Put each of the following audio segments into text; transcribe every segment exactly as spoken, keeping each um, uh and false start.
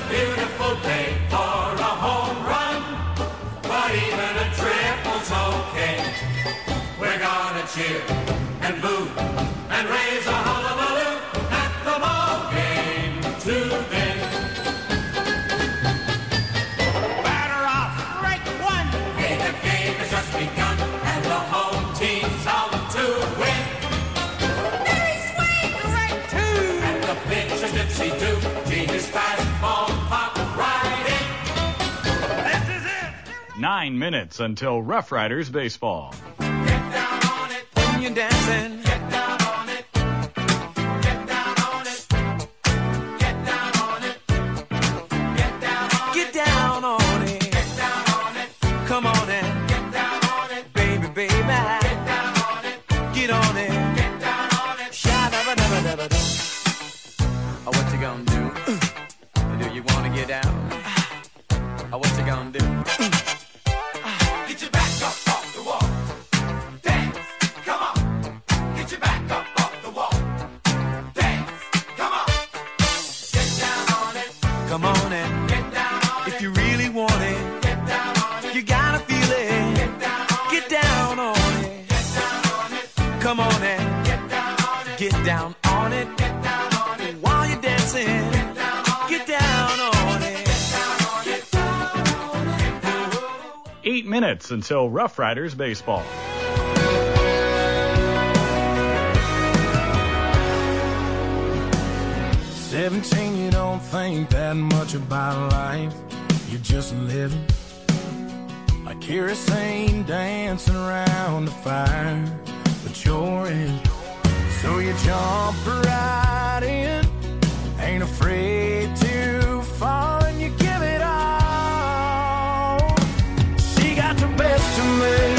beautiful day for a home run, but even a triple's okay. We're gonna cheer and boo and raise a hullabaloo at the ball game today. Batter off, strike one. Hey, the game has just begun, and the home team's out to win. Very swing, strike two. And the pitch is dipsy do. Genius fastball pop right in. This is it. Nine minutes until Rough Riders baseball. Get down on it when you're dancing. Get down on it. Get down on it. Get down on it. Get down on it. Get down on it. Get down on it. Come on and Get down on it. baby, baby. Get down on it. Get on it. Get down on it. Sha-da-ba-da-ba-da-ba-da. Oh, what you gonna do? Do you wanna get down? Oh, what you gonna do? Get your back up off the wall. Dance. Come on. Get your back up off the wall. Dance. Come on. Get down on it. Come on and Get down on it. if you really want it, Get down on it. you gotta feel it. Get down on Get it. down on it. Get down on it. Come on and Get down on it. get down on it. Get down on it. While you're dancing, Get down on get it. down on it. Get down on it. Eight minutes until Rough Riders baseball. Seventeen, you don't think that much about life. You're just living like kerosene dancing around the fire, but you're in. So you jump right in, ain't afraid to fall, and you give it all. She got the best of me.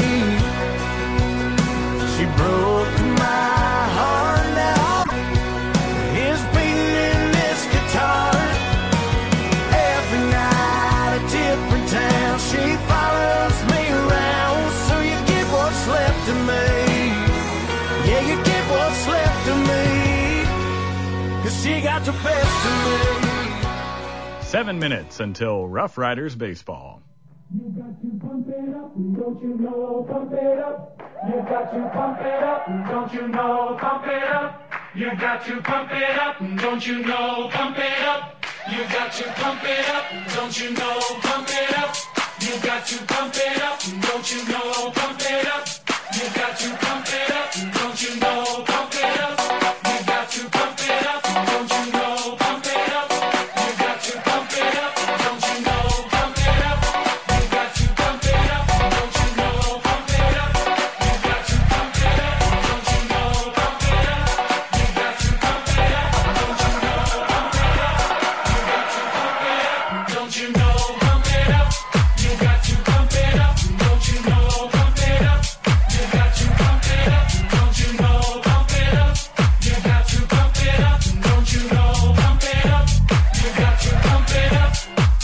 She broke my heart. Now is beating in this guitar. Every night a different town. She follows me around. So you get what's left of me. Yeah, you get what's left of me. 'Cause she got the best of me. Seven minutes until Rough Riders baseball. You got to pump it up, don't you know, pump it up. You got to pump it up, don't you know, pump it up. You got to pump it up, don't you know, pump it up. You got to pump it up, don't you know, pump it up. You got to pump it up, don't you know, pump it up. You got to pump it up, don't you know, pump it up. You got to pump it up, don't you know, pump it up. You got to pump it up, don't you know, pump it up. You got to pump it up, don't you know, pump it up. You got to pump it up, don't you know, pump it up. You got to pump it up, don't you know, pump it up. You got to pump it up, don't you know, pump it up. You got to pump it up, don't you know, pump it up. You got to pump it up, don't you know, pump it up. You got to pump it up, don't you know, pump it up. You got to pump it up.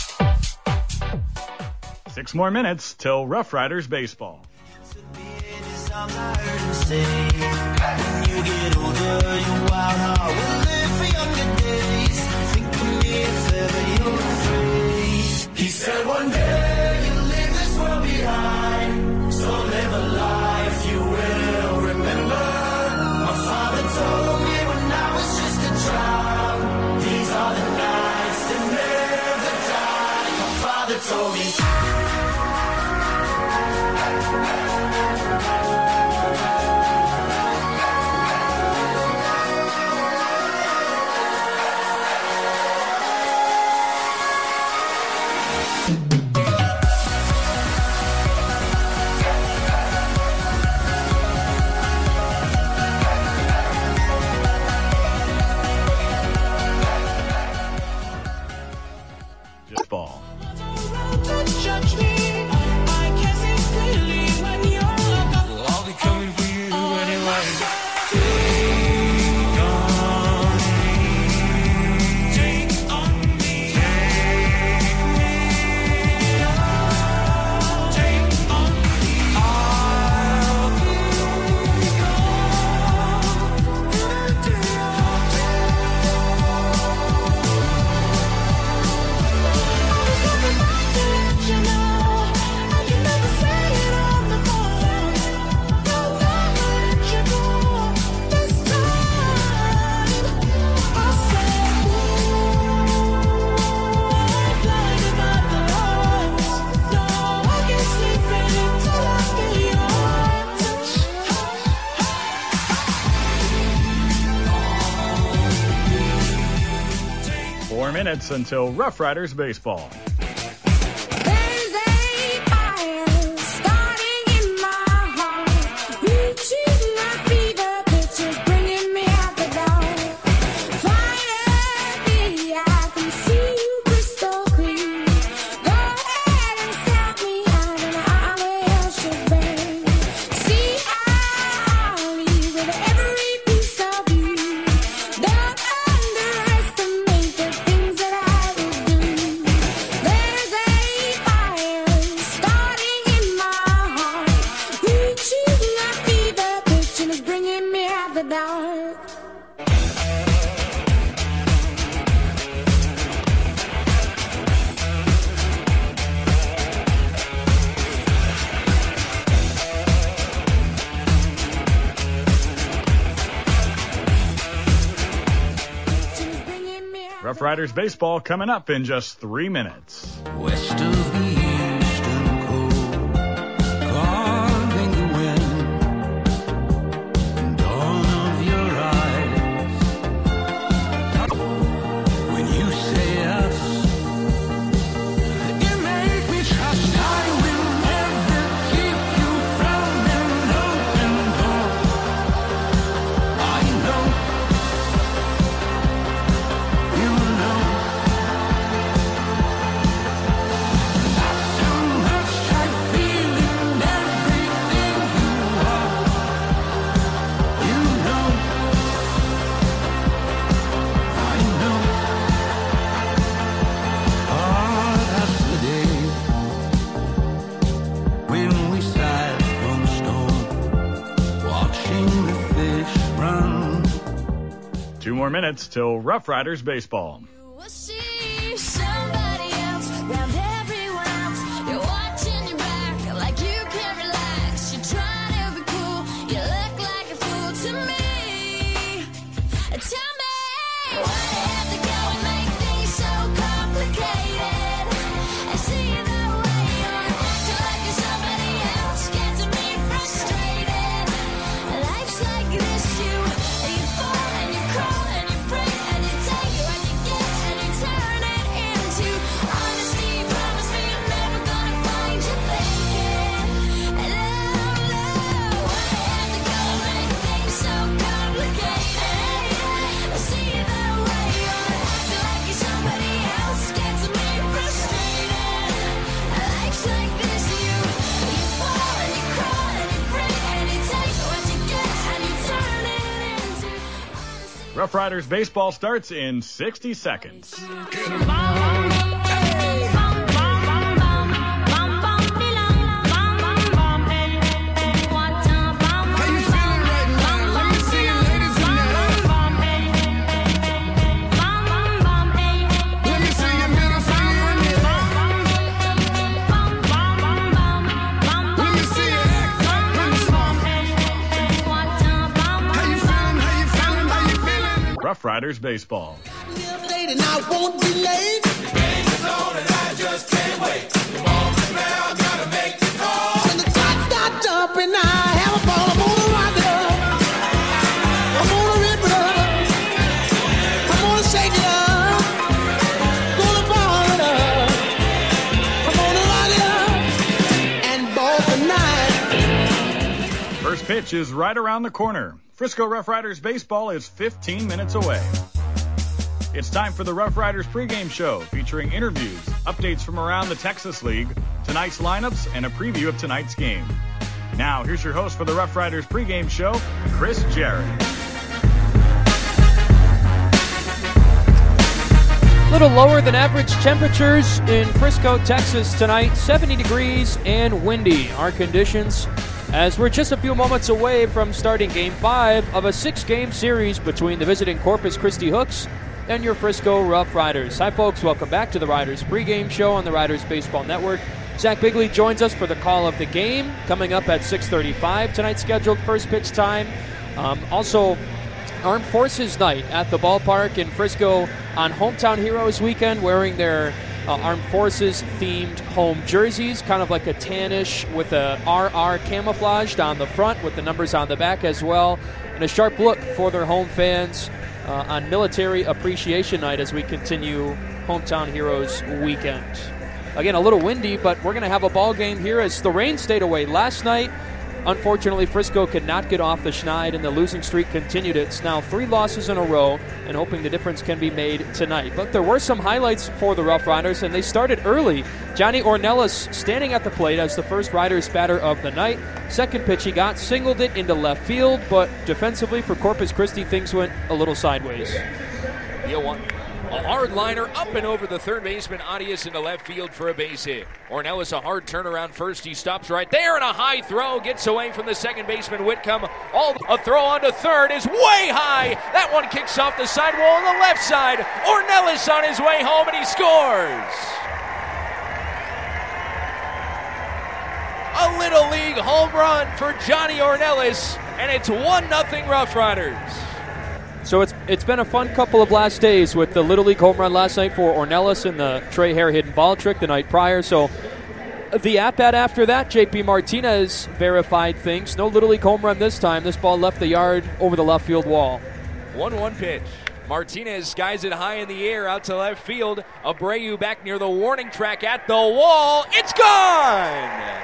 Six more minutes till Rough Riders baseball. He said one day you'll leave this world behind, so live a life you will remember. My father told me when I was just a child, these are the nights that never die. My father told me. Just ball. Judge me, I can see clearly when Four minutes until Rough Riders baseball. There's a fire starting in my heart, reaching my fever pitch, is bringing me out the door. Finally, I can see you crystal clear. Go ahead and stop me out and I will shebang. See, I'll leave with every piece of you. Don't underestimate the things that I will do. There's a fire starting in my heart, reaching a fever pitch and it's bringing me out the dark. It's bringing me out. Rough Riders baseball coming up in just three minutes. West of the eastern coast, carving the wind, dawn of your eyes. When you say us, you make me trust I will never keep you from an open door. I know, you know. So much I feel in everything you are. You know, I know. Ah, that's the day when we sat on the stone, watching the fish run. Two more minutes till Rough Riders baseball. We'll see somebody else round everyone else. You're watching your back like you can't relax. You're trying to be cool. You look like a fool to me. Tell me why they have to go and make things so complicated. I see the way you're acting like you're somebody else, getting me frustrated. Life's like this, you you fall and you crawl and you break and you take what you get and you turn it into honesty. Promise me you're never gonna find you thinking. Love, love, why they have to go and make things so complicated? I see the way you're acting like you're somebody else, gets me frustrated. Life's like this, you you fall and you crawl and you break and you take what you get and you turn it into honesty. Rough Riders baseball starts in sixty seconds. How you feeling right now? Let me see you, ladies tonight. Let me see your middle finger in the air. Let me see you act up when it's wrong. How you feeling? How you feeling? How you feeling? Rough Riders baseball. Late and I won't be late. When the clock starts jumping, I have a ball. I'm gonna rock it up. I'm gonna rip it up. I'm gonna shake it up. Gonna ball it up. I'm gonna rock it up and ball tonight. First pitch is right around the corner. Frisco Rough Riders baseball is fifteen minutes away. It's time for the Rough Riders pregame show featuring interviews, updates from around the Texas League, tonight's lineups, and a preview of tonight's game. Now, here's your host for the Rough Riders pregame show, Chris Jarrett. Little lower than average temperatures in Frisco, Texas tonight. seventy degrees and windy are conditions as we're just a few moments away from starting game five of a six-game series between the visiting Corpus Christi Hooks and your Frisco Rough Riders. Hi, folks. Welcome back to the Riders pregame show on the Riders Baseball Network. Zach Bigley joins us for the call of the game coming up at six thirty-five. Tonight's scheduled first pitch time. Um, also, Armed Forces Night at the ballpark in Frisco on Hometown Heroes weekend, wearing their uh, Armed Forces themed home jerseys, kind of like a tannish with a R R camouflaged on the front with the numbers on the back as well, and a sharp look for their home fans. uh, on Military Appreciation Night as we continue Hometown Heroes weekend. Again, a little windy, but we're going to have a ball game here as the rain stayed away last night. Unfortunately, Frisco could not get off the schneid, and the losing streak continued. It's now three losses in a row, and hoping the difference can be made tonight. But there were some highlights for the Rough Riders, and they started early. Johnny Ornelas standing at the plate as the first Riders batter of the night. Second pitch he got, singled it into left field, but defensively for Corpus Christi, things went a little sideways. You want a hard liner up and over the third baseman Arias into left field for a base hit. Ornelas a hard turnaround first. He stops right there and a high throw gets away from the second baseman Whitcomb. All a throw onto third is way high. That one kicks off the sidewall on the left side. Ornelas on his way home and he scores. A Little League home run for Johnny Ornelas, and it's one nothing Rough Riders. So it's it's been a fun couple of last days with the Little League home run last night for Ornelas and the Trey Hare hidden ball trick the night prior. So the at-bat after that, J P Martinez verified things. No Little League home run this time. This ball left the yard over the left field wall. one one pitch. Martinez skies it high in the air out to left field. Abreu back near the warning track at the wall. It's gone!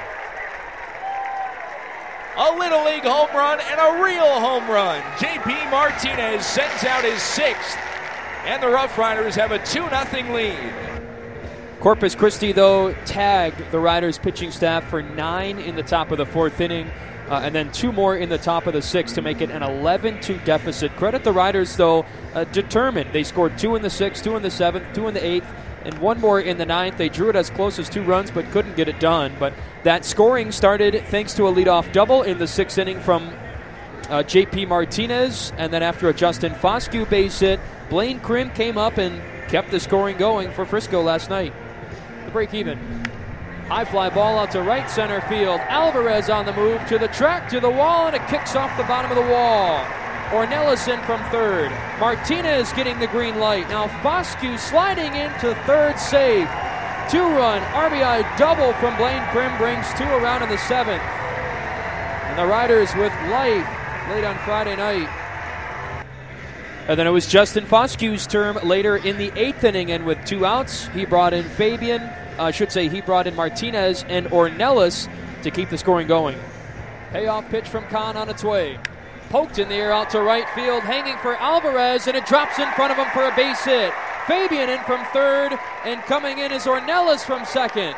A Little League home run and a real home run. J P Martinez sends out his sixth, and the Rough Riders have a two nothing lead. Corpus Christi, though, tagged the Riders pitching staff for nine in the top of the fourth inning, uh, and then two more in the top of the sixth to make it an eleven two deficit. Credit the Riders, though, uh, determined. They scored two in the sixth, two in the seventh, two in the eighth, and one more in the ninth. They drew it as close as two runs but couldn't get it done. But that scoring started thanks to a leadoff double in the sixth inning from uh, J P Martinez. And then after a Justin Foscue base hit, Blaine Krim came up and kept the scoring going for Frisco last night. The break even. High fly ball out to right center field. Alvarez on the move to the track, to the wall, and it kicks off the bottom of the wall. Ornelas in from third. Martinez getting the green light. Now Foscue sliding into third safe. Two-run R B I double from Blaine Krim brings two around in the seventh. And the Riders with life late on Friday night. And then it was Justin Foscue's turn later in the eighth inning, and with two outs, he brought in Fabian. I uh, should say he brought in Martinez and Ornelas to keep the scoring going. Payoff pitch from Kahn on its way. Poked in the air out to right field, hanging for Alvarez, and it drops in front of him for a base hit. Fabian in from third, and coming in is Ornelas from second.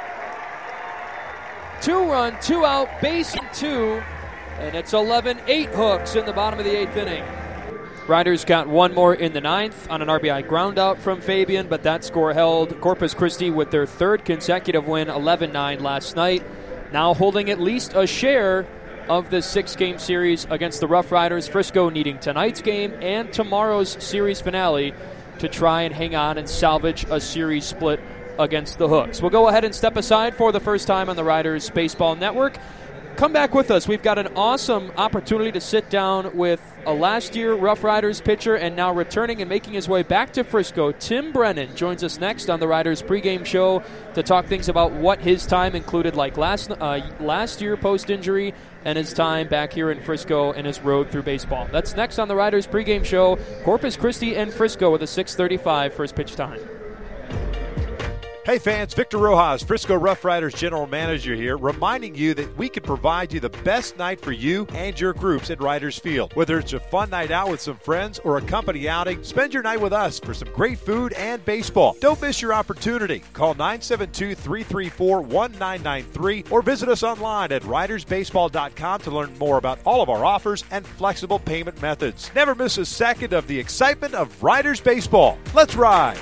Two-run, two-out, base two, and it's eleven eight hooks in the bottom of the eighth inning. Riders got one more in the ninth on an R B I ground out from Fabian, but that score held. Corpus Christi with their third consecutive win, eleven nine last night, now holding at least a share of this six-game series against the Rough Riders. Frisco needing tonight's game and tomorrow's series finale to try and hang on and salvage a series split against the Hooks. We'll go ahead and step aside for the first time on the Riders Baseball Network. Come back with us. We've got an awesome opportunity to sit down with a last-year Rough Riders pitcher and now returning and making his way back to Frisco. Tim Brennan joins us next on the Riders pregame show to talk things about what his time included, like last uh, last year post-injury and his time back here in Frisco and his road through baseball. That's next on the Riders pregame show. Corpus Christi and Frisco with a six thirty-five first pitch time. Hey fans, Victor Rojas, Frisco Rough Riders General Manager here, reminding you that we can provide you the best night for you and your groups at Riders Field. Whether it's a fun night out with some friends or a company outing, spend your night with us for some great food and baseball. Don't miss your opportunity. Call nine seven two, three three four, one nine nine three or visit us online at riders baseball dot com to learn more about all of our offers and flexible payment methods. Never miss a second of the excitement of Riders Baseball. Let's ride!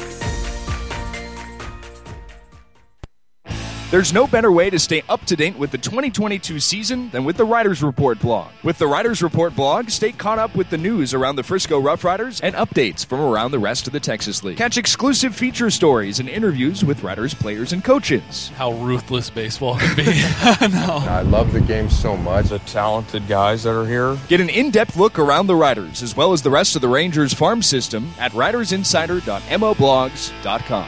There's no better way to stay up to date with the twenty twenty-two season than with the Riders Report blog. With the Riders Report blog, stay caught up with the news around the Frisco Rough Riders and updates from around the rest of the Texas League. Catch exclusive feature stories and interviews with Riders players and coaches. How ruthless baseball can be. No. I love the game so much. The talented guys that are here. Get an in-depth look around the Riders as well as the rest of the Rangers farm system at riders insider dot m o blogs dot com.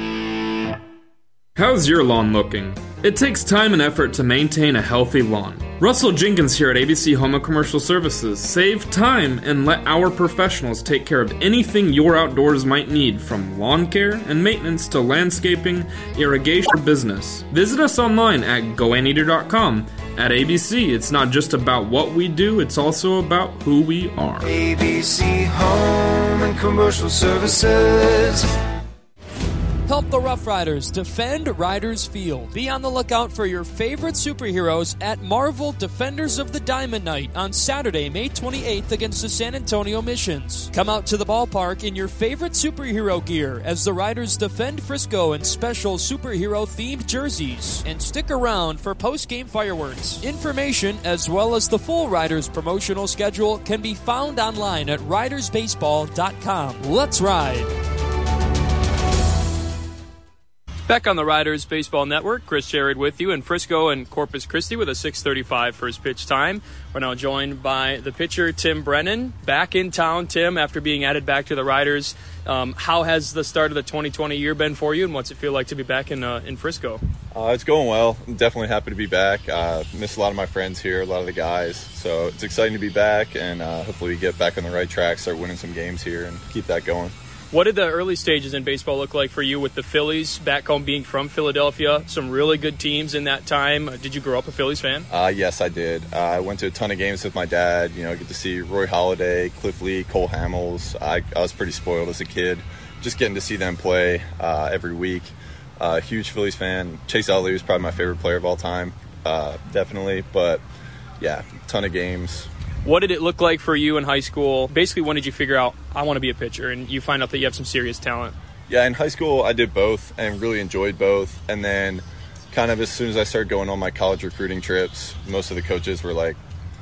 How's your lawn looking? It takes time and effort to maintain a healthy lawn. Russell Jenkins here at A B C Home and Commercial Services. Save time and let our professionals take care of anything your outdoors might need, from lawn care and maintenance to landscaping, irrigation, or business. Visit us online at go anteater dot com. At A B C, it's not just about what we do, it's also about who we are. A B C Home and Commercial Services. Help the Rough Riders defend Riders Field. Be on the lookout for your favorite superheroes at Marvel Defenders of the Diamond Night on Saturday, May twenty-eighth against the San Antonio Missions. Come out to the ballpark in your favorite superhero gear as the Riders defend Frisco in special superhero-themed jerseys. And stick around for post-game fireworks. Information, as well as the full Riders promotional schedule, can be found online at riders baseball dot com. Let's ride! Back on the Riders Baseball Network, Chris Jared with you in Frisco and Corpus Christi with a six thirty-five first pitch time. We're now joined by the pitcher, Tim Brennan, back in town. Tim, after being added back to the Riders, um, how has the start of the twenty twenty year been for you, and what's it feel like to be back in uh, in Frisco? Uh, it's going well. I'm definitely happy to be back. Uh, missed a lot of my friends here, a lot of the guys, so it's exciting to be back, and uh, hopefully we get back on the right track, start winning some games here, and keep that going. What did the early stages in baseball look like for you with the Phillies, back home being from Philadelphia? Some really good teams in that time. Did you grow up a Phillies fan? Uh, yes, I did. Uh, I went to a ton of games with my dad. You know, get to see Roy Halladay, Cliff Lee, Cole Hamels. I, I was pretty spoiled as a kid, just getting to see them play uh, every week. Uh, huge Phillies fan. Chase Utley was probably my favorite player of all time, uh, definitely. But, yeah, ton of games. What did it look like for you in high school? Basically, when did you figure out, I want to be a pitcher, and you find out that you have some serious talent? Yeah, in high school, I did both and really enjoyed both. And then kind of as soon as I started going on my college recruiting trips, most of the coaches were like,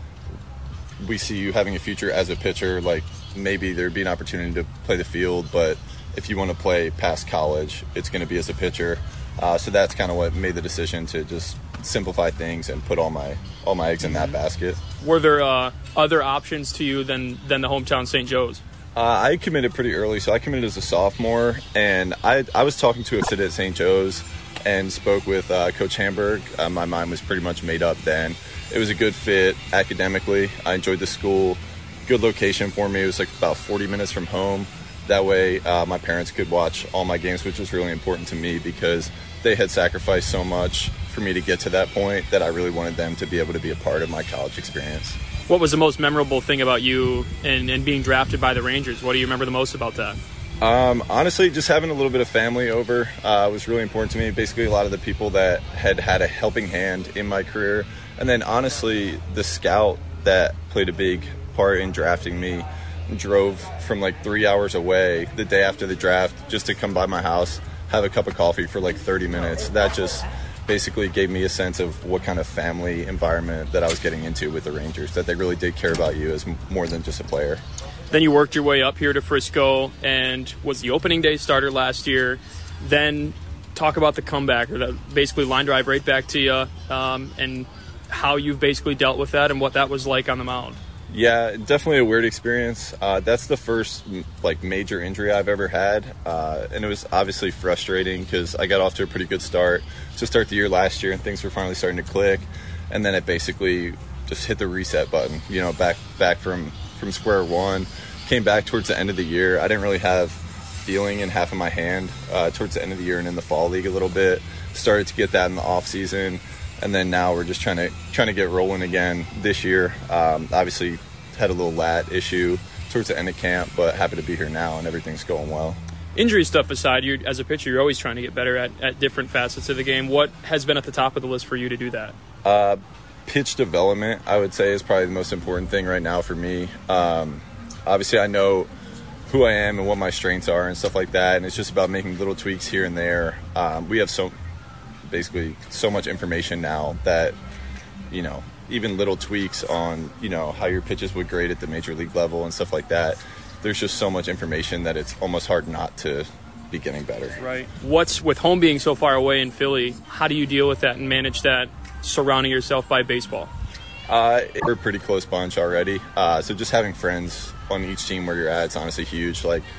we see you having a future as a pitcher. Like, maybe there'd be an opportunity to play the field, but if you want to play past college, it's going to be as a pitcher. Uh, so that's kind of what made the decision to just simplify things and put all my all my eggs in that basket. Were there uh, other options to you than than the hometown Saint Joe's? Uh, I committed pretty early, so I committed as a sophomore, and I I was talking to a kid at Saint Joe's and spoke with uh, Coach Hamburg. Uh, my mind was pretty much made up then. It was a good fit academically. I enjoyed the school. Good location for me. It was like about forty minutes from home. That way uh, my parents could watch all my games, which was really important to me because they had sacrificed so much for me to get to that point that I really wanted them to be able to be a part of my college experience. What was the most memorable thing about you and, and being drafted by the Rangers? What do you remember the most about that? Um, honestly, just having a little bit of family over uh, was really important to me. Basically, a lot of the people that had had a helping hand in my career. And then, honestly, the scout that played a big part in drafting me drove from like three hours away the day after the draft just to come by my house, have a cup of coffee for like thirty minutes. That just basically gave me a sense of what kind of family environment that I was getting into with the Rangers, that they really did care about you as more than just a player. Then you worked your way up here to Frisco and was the opening day starter last year. Then talk about the comeback, or the basically line drive right back to you, um, and how you've basically dealt with that and what that was like on the mound. Yeah, definitely a weird experience. Uh, that's the first like major injury I've ever had, uh, and it was obviously frustrating because I got off to a pretty good start to start the year last year, and things were finally starting to click. And then it basically just hit the reset button. You know, back back from from square one. Came back towards the end of the year. I didn't really have feeling in half of my hand uh, towards the end of the year and in the fall league a little bit. Started to get that in the off season. And then now we're just trying to trying to get rolling again this year. Um, obviously had a little lat issue towards the end of camp, but happy to be here now and everything's going well. Injury stuff aside, you're, as a pitcher, you're always trying to get better at, at different facets of the game. What has been at the top of the list for you to do that? Uh, pitch development, I would say, is probably the most important thing right now for me. Um, obviously, I know who I am and what my strengths are and stuff like that, and it's just about making little tweaks here and there. Um, we have so basically so much information now that, you know, even little tweaks on, you know, how your pitches would grade at the major league level and stuff like that. There's just so much information that it's almost hard not to be getting better. Right. What's with home being so far away in Philly, how do you deal with that and manage that surrounding yourself by baseball? Uh, we're a pretty close bunch already. Uh, so just having friends on each team where you're at, it's honestly huge. Like,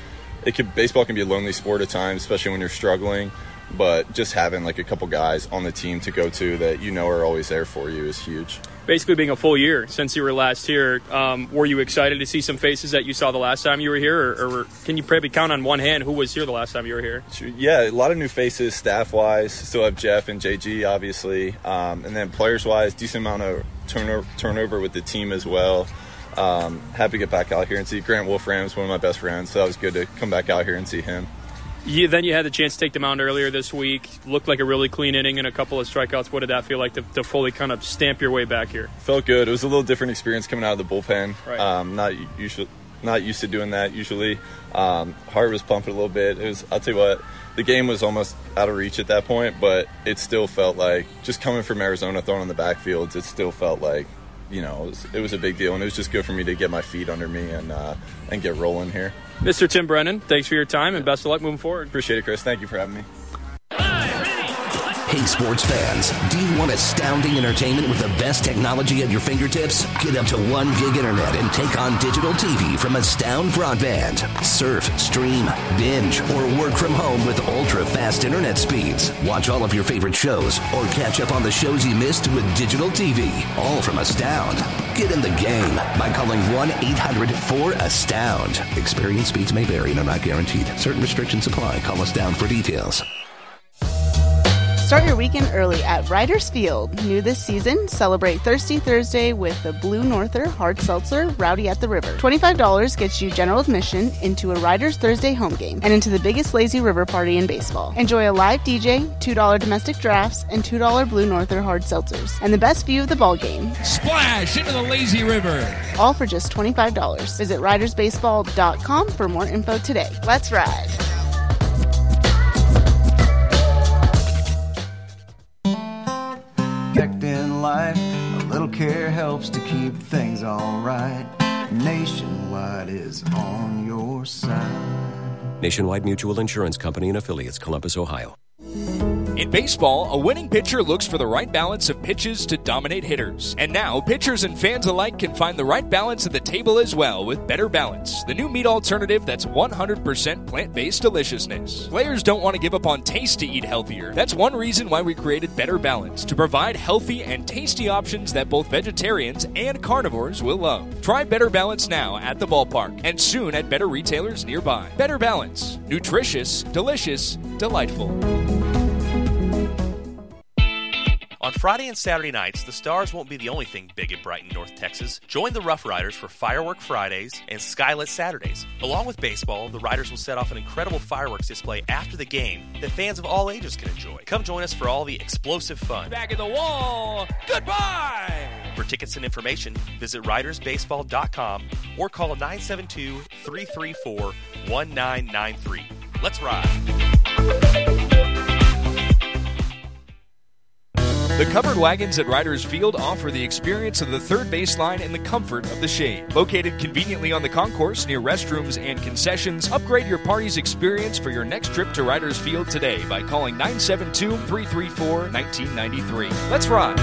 it could baseball can be a lonely sport at times, especially when you're struggling. But just having like a couple guys on the team to go to that you know are always there for you is huge. Basically being a full year since you were last here, um, were you excited to see some faces that you saw the last time you were here? Or, or can you probably count on one hand who was here the last time you were here? Yeah, a lot of new faces staff-wise. Still have Jeff and J G, obviously. Um, and then players-wise, decent amount of turnover, turnover with the team as well. Um, happy to get back out here and see Grant Wolfram's one of my best friends, so that was good to come back out here and see him. Yeah, then you had the chance to take the mound earlier this week. Looked like a really clean inning and a couple of strikeouts. What did that feel like to, to fully kind of stamp your way back here? Felt good. It was a little different experience coming out of the bullpen. Right. Um, not usually, not used to doing that usually. Um, heart was pumping a little bit. It was. I'll tell you what, the game was almost out of reach at that point, but it still felt like, just coming from Arizona, throwing on the backfields, it still felt like, you know, it was, it was a big deal, and it was just good for me to get my feet under me and uh, and get rolling here. Mister Tim Brennan, thanks for your time and best of luck moving forward. Appreciate it, Chris. Thank you for having me. Hey, sports fans, do you want astounding entertainment with the best technology at your fingertips? Get up to one gig internet and take on digital T V from Astound Broadband. Surf, stream, binge, or work from home with ultra-fast internet speeds. Watch all of your favorite shows or catch up on the shows you missed with digital T V. All from Astound. Get in the game by calling one eight hundred four astound. Experience speeds may vary and are not guaranteed. Certain restrictions apply. Call Astound for details. Start your weekend early at Riders Field. New this season, celebrate Thirsty Thursday with the Blue Norther Hard Seltzer Rowdy at the River. twenty-five dollars gets you general admission into a Riders Thursday home game and into the biggest lazy river party in baseball. Enjoy a live D J, two dollars domestic drafts, and two dollars Blue Norther Hard Seltzers, and the best view of the ball game. Splash into the lazy river. All for just twenty-five dollars. Visit riders baseball dot com for more info today. Let's ride. In life, a little care helps to keep things alright. Nationwide is on your side. Nationwide Mutual Insurance Company and Affiliates, Columbus, Ohio. In baseball, a winning pitcher looks for the right balance of pitches to dominate hitters. And now, pitchers and fans alike can find the right balance at the table as well with Better Balance, the new meat alternative that's one hundred percent plant-based deliciousness. Players don't want to give up on taste to eat healthier. That's one reason why we created Better Balance, to provide healthy and tasty options that both vegetarians and carnivores will love. Try Better Balance now at the ballpark and soon at better retailers nearby. Better Balance. Nutritious, delicious, delightful. On Friday and Saturday nights, the Stars won't be the only thing big and bright in North Texas. Join the Rough Riders for Firework Fridays and Skylit Saturdays. Along with baseball, the Riders will set off an incredible fireworks display after the game that fans of all ages can enjoy. Come join us for all the explosive fun. Back in the wall. Goodbye! For tickets and information, visit riders baseball dot com or call nine seven two, three three four, one nine nine three. Let's ride. The covered wagons at Riders Field offer the experience of the third baseline and the comfort of the shade. Located conveniently on the concourse near restrooms and concessions, upgrade your party's experience for your next trip to Riders Field today by calling nine seven two, three three four, one nine nine three. Let's ride.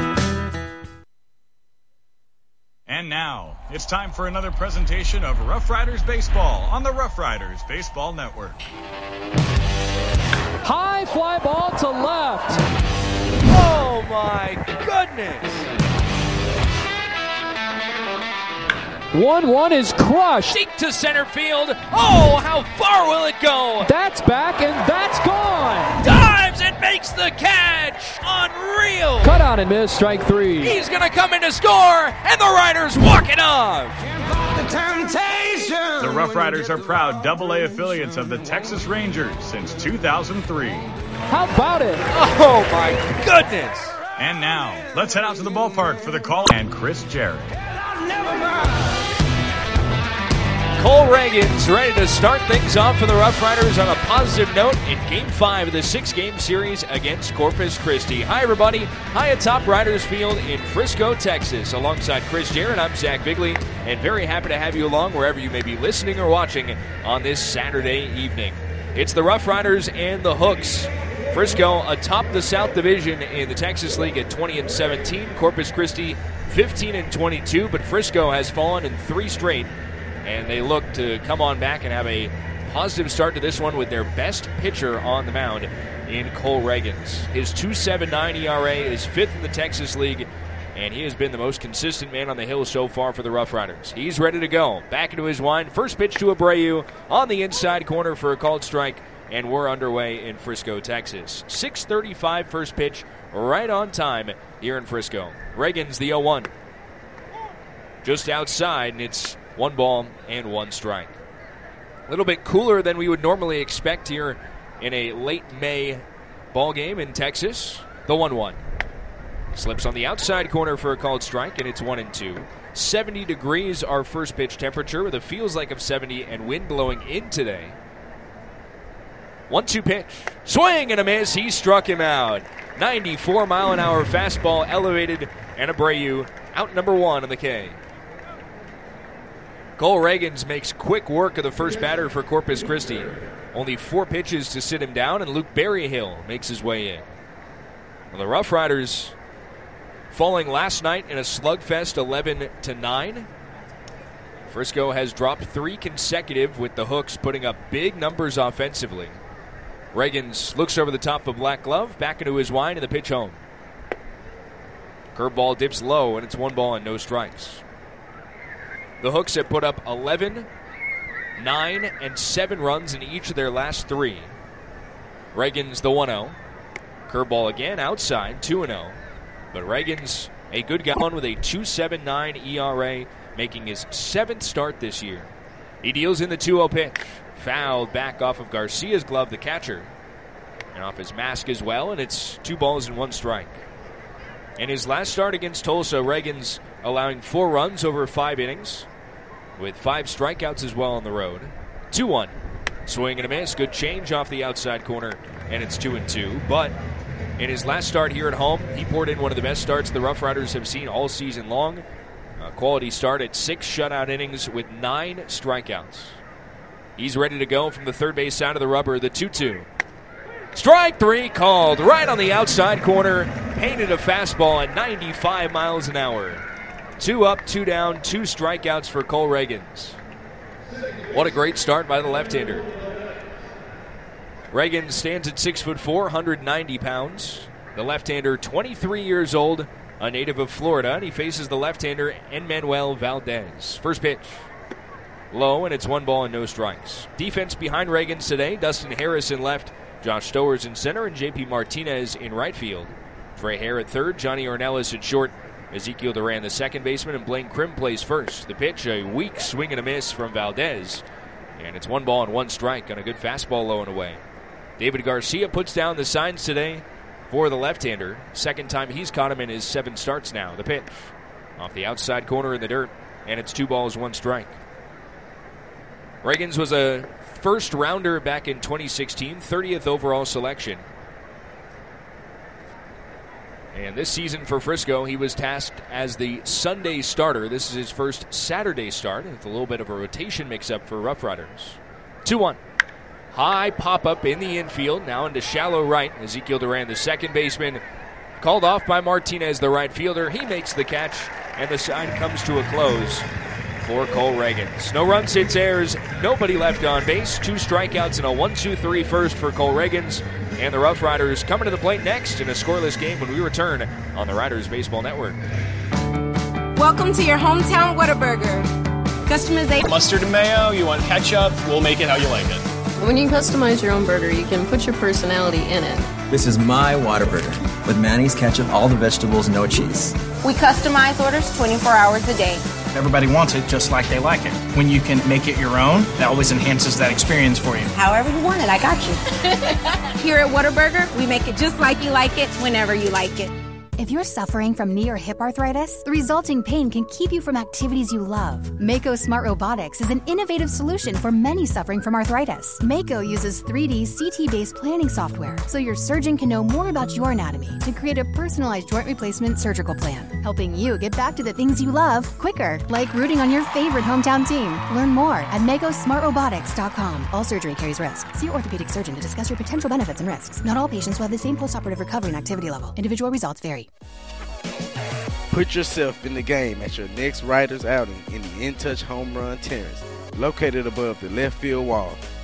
And now, it's time for another presentation of Rough Riders Baseball on the Rough Riders Baseball Network. High fly ball to left. Oh my goodness! one one is crushed. Deep to center field. Oh, how far will it go? That's back and that's gone. Dives and makes the catch. Unreal. Cut out and miss, strike three. He's going to come in to score, and the Riders walk it off. The Rough Riders are proud double A affiliates of the Texas Rangers since two thousand three. How about it? Oh, my goodness. And now, let's head out to the ballpark for the call and Chris Jarrett. Cole Reagan's ready to start things off for the Rough Riders on a positive note in Game five of the six-game series against Corpus Christi. Hi, everybody. Hi atop Riders Field in Frisco, Texas. Alongside Chris Jarrett, I'm Zach Bigley, and very happy to have you along wherever you may be listening or watching on this Saturday evening. It's the Rough Riders and the Hooks. Frisco atop the South Division in the Texas League at twenty and seventeen. Corpus Christi fifteen and twenty-two, but Frisco has fallen in three straight, and they look to come on back and have a positive start to this one with their best pitcher on the mound in Cole Reagans. His two point seven nine E R A is fifth in the Texas League, and he has been the most consistent man on the hill so far for the Rough Riders. He's ready to go. Back into his wind. First pitch to Abreu on the inside corner for a called strike, and we're underway in Frisco, Texas. six thirty-five first pitch, right on time here in Frisco. Reagans, the oh one. Just outside, and it's one ball and one strike. A little bit cooler than we would normally expect here in a late May ball game in Texas. The one one. Slips on the outside corner for a called strike, and it's one and two. seventy degrees our first pitch temperature with a feels like of seventy and wind blowing in today. one two pitch. Swing and a miss. He struck him out. ninety-four mile an hour fastball elevated, and Abreu out number one on the K. Cole Reagans makes quick work of the first batter for Corpus Christi. Only four pitches to sit him down, and Luke Berryhill makes his way in. Well, the Rough Riders falling last night in a slugfest eleven to nine. Frisco has dropped three consecutive with the Hooks putting up big numbers offensively. Reagans looks over the top of Black Glove, back into his wind, and the pitch home. Curveball dips low, and it's one ball and no strikes. The Hooks have put up eleven, nine, and seven runs in each of their last three. Reagans the one oh. Curveball again outside, two and oh. But Reagans, a good guy with a two point seven nine E R A, making his seventh start this year. He deals in the two oh pitch. Fouled back off of Garcia's glove, the catcher. And off his mask as well, and it's two balls and one strike. In his last start against Tulsa, Reagans allowing four runs over five innings, with five strikeouts as well on the road. two one. Swing and a miss. Good change off the outside corner, and it's two and two. But in his last start here at home, he poured in one of the best starts the Rough Riders have seen all season long. A quality start at six shutout innings with nine strikeouts. He's ready to go from the third base side of the rubber, the two two. Strike three called right on the outside corner. Painted a fastball at ninety-five miles an hour. Two up, two down, two strikeouts for Cole Reagans. What a great start by the left-hander. Reagans stands at six foot four, one hundred ninety pounds. The left-hander, twenty-three years old, a native of Florida, and he faces the left-hander Enmanuel Valdez. First pitch. Low, and it's one ball and no strikes. Defense behind Reagans today, Dustin Harris in left, Josh Stowers in center, and J P Martinez in right field. Trey Hare at third, Johnny Ornelas at short, Ezekiel Duran the second baseman, and Blaine Krim plays first. The pitch, a weak swing and a miss from Valdez, and it's one ball and one strike on a good fastball low and away. David Garcia puts down the signs today for the left-hander. Second time he's caught him in his seven starts now. The pitch off the outside corner in the dirt, and it's two balls, one strike. Reagans was a first rounder back in twenty sixteen, thirtieth overall selection. And this season for Frisco, he was tasked as the Sunday starter. This is his first Saturday start. It's a little bit of a rotation mix-up for Rough Riders. two one. High pop-up in the infield, now into shallow right. Ezekiel Duran, the second baseman, called off by Martinez, the right fielder. He makes the catch, and the sign comes to a close for Cole Reagans. No runs, hits, errors, nobody left on base. Two strikeouts and a one two three first for Cole Reagans. And the Rough Riders coming to the plate next in a scoreless game when we return on the Riders Baseball Network. Welcome to your hometown Whataburger. Customization. Mustard and mayo, you want ketchup, we'll make it how you like it. When you customize your own burger, you can put your personality in it. This is my Whataburger with mayonnaise, ketchup, all the vegetables, no cheese. We customize orders twenty-four hours a day. Everybody wants it just like they like it. When you can make it your own, that always enhances that experience for you. However you want it, I got you. Here at Whataburger, we make it just like you like it, whenever you like it. If you're suffering from knee or hip arthritis, the resulting pain can keep you from activities you love. Mako Smart Robotics is an innovative solution for many suffering from arthritis. Mako uses three D C T-based planning software, so your surgeon can know more about your anatomy to create a personalized joint replacement surgical plan, helping you get back to the things you love quicker, like rooting on your favorite hometown team. Learn more at Mako Smart Robotics dot com. All surgery carries risk. See your orthopedic surgeon to discuss your potential benefits and risks. Not all patients will have the same postoperative recovery and activity level. Individual results vary. Put yourself in the game at your next Riders outing in the In Touch Home Run Terrace, located above the left field wall.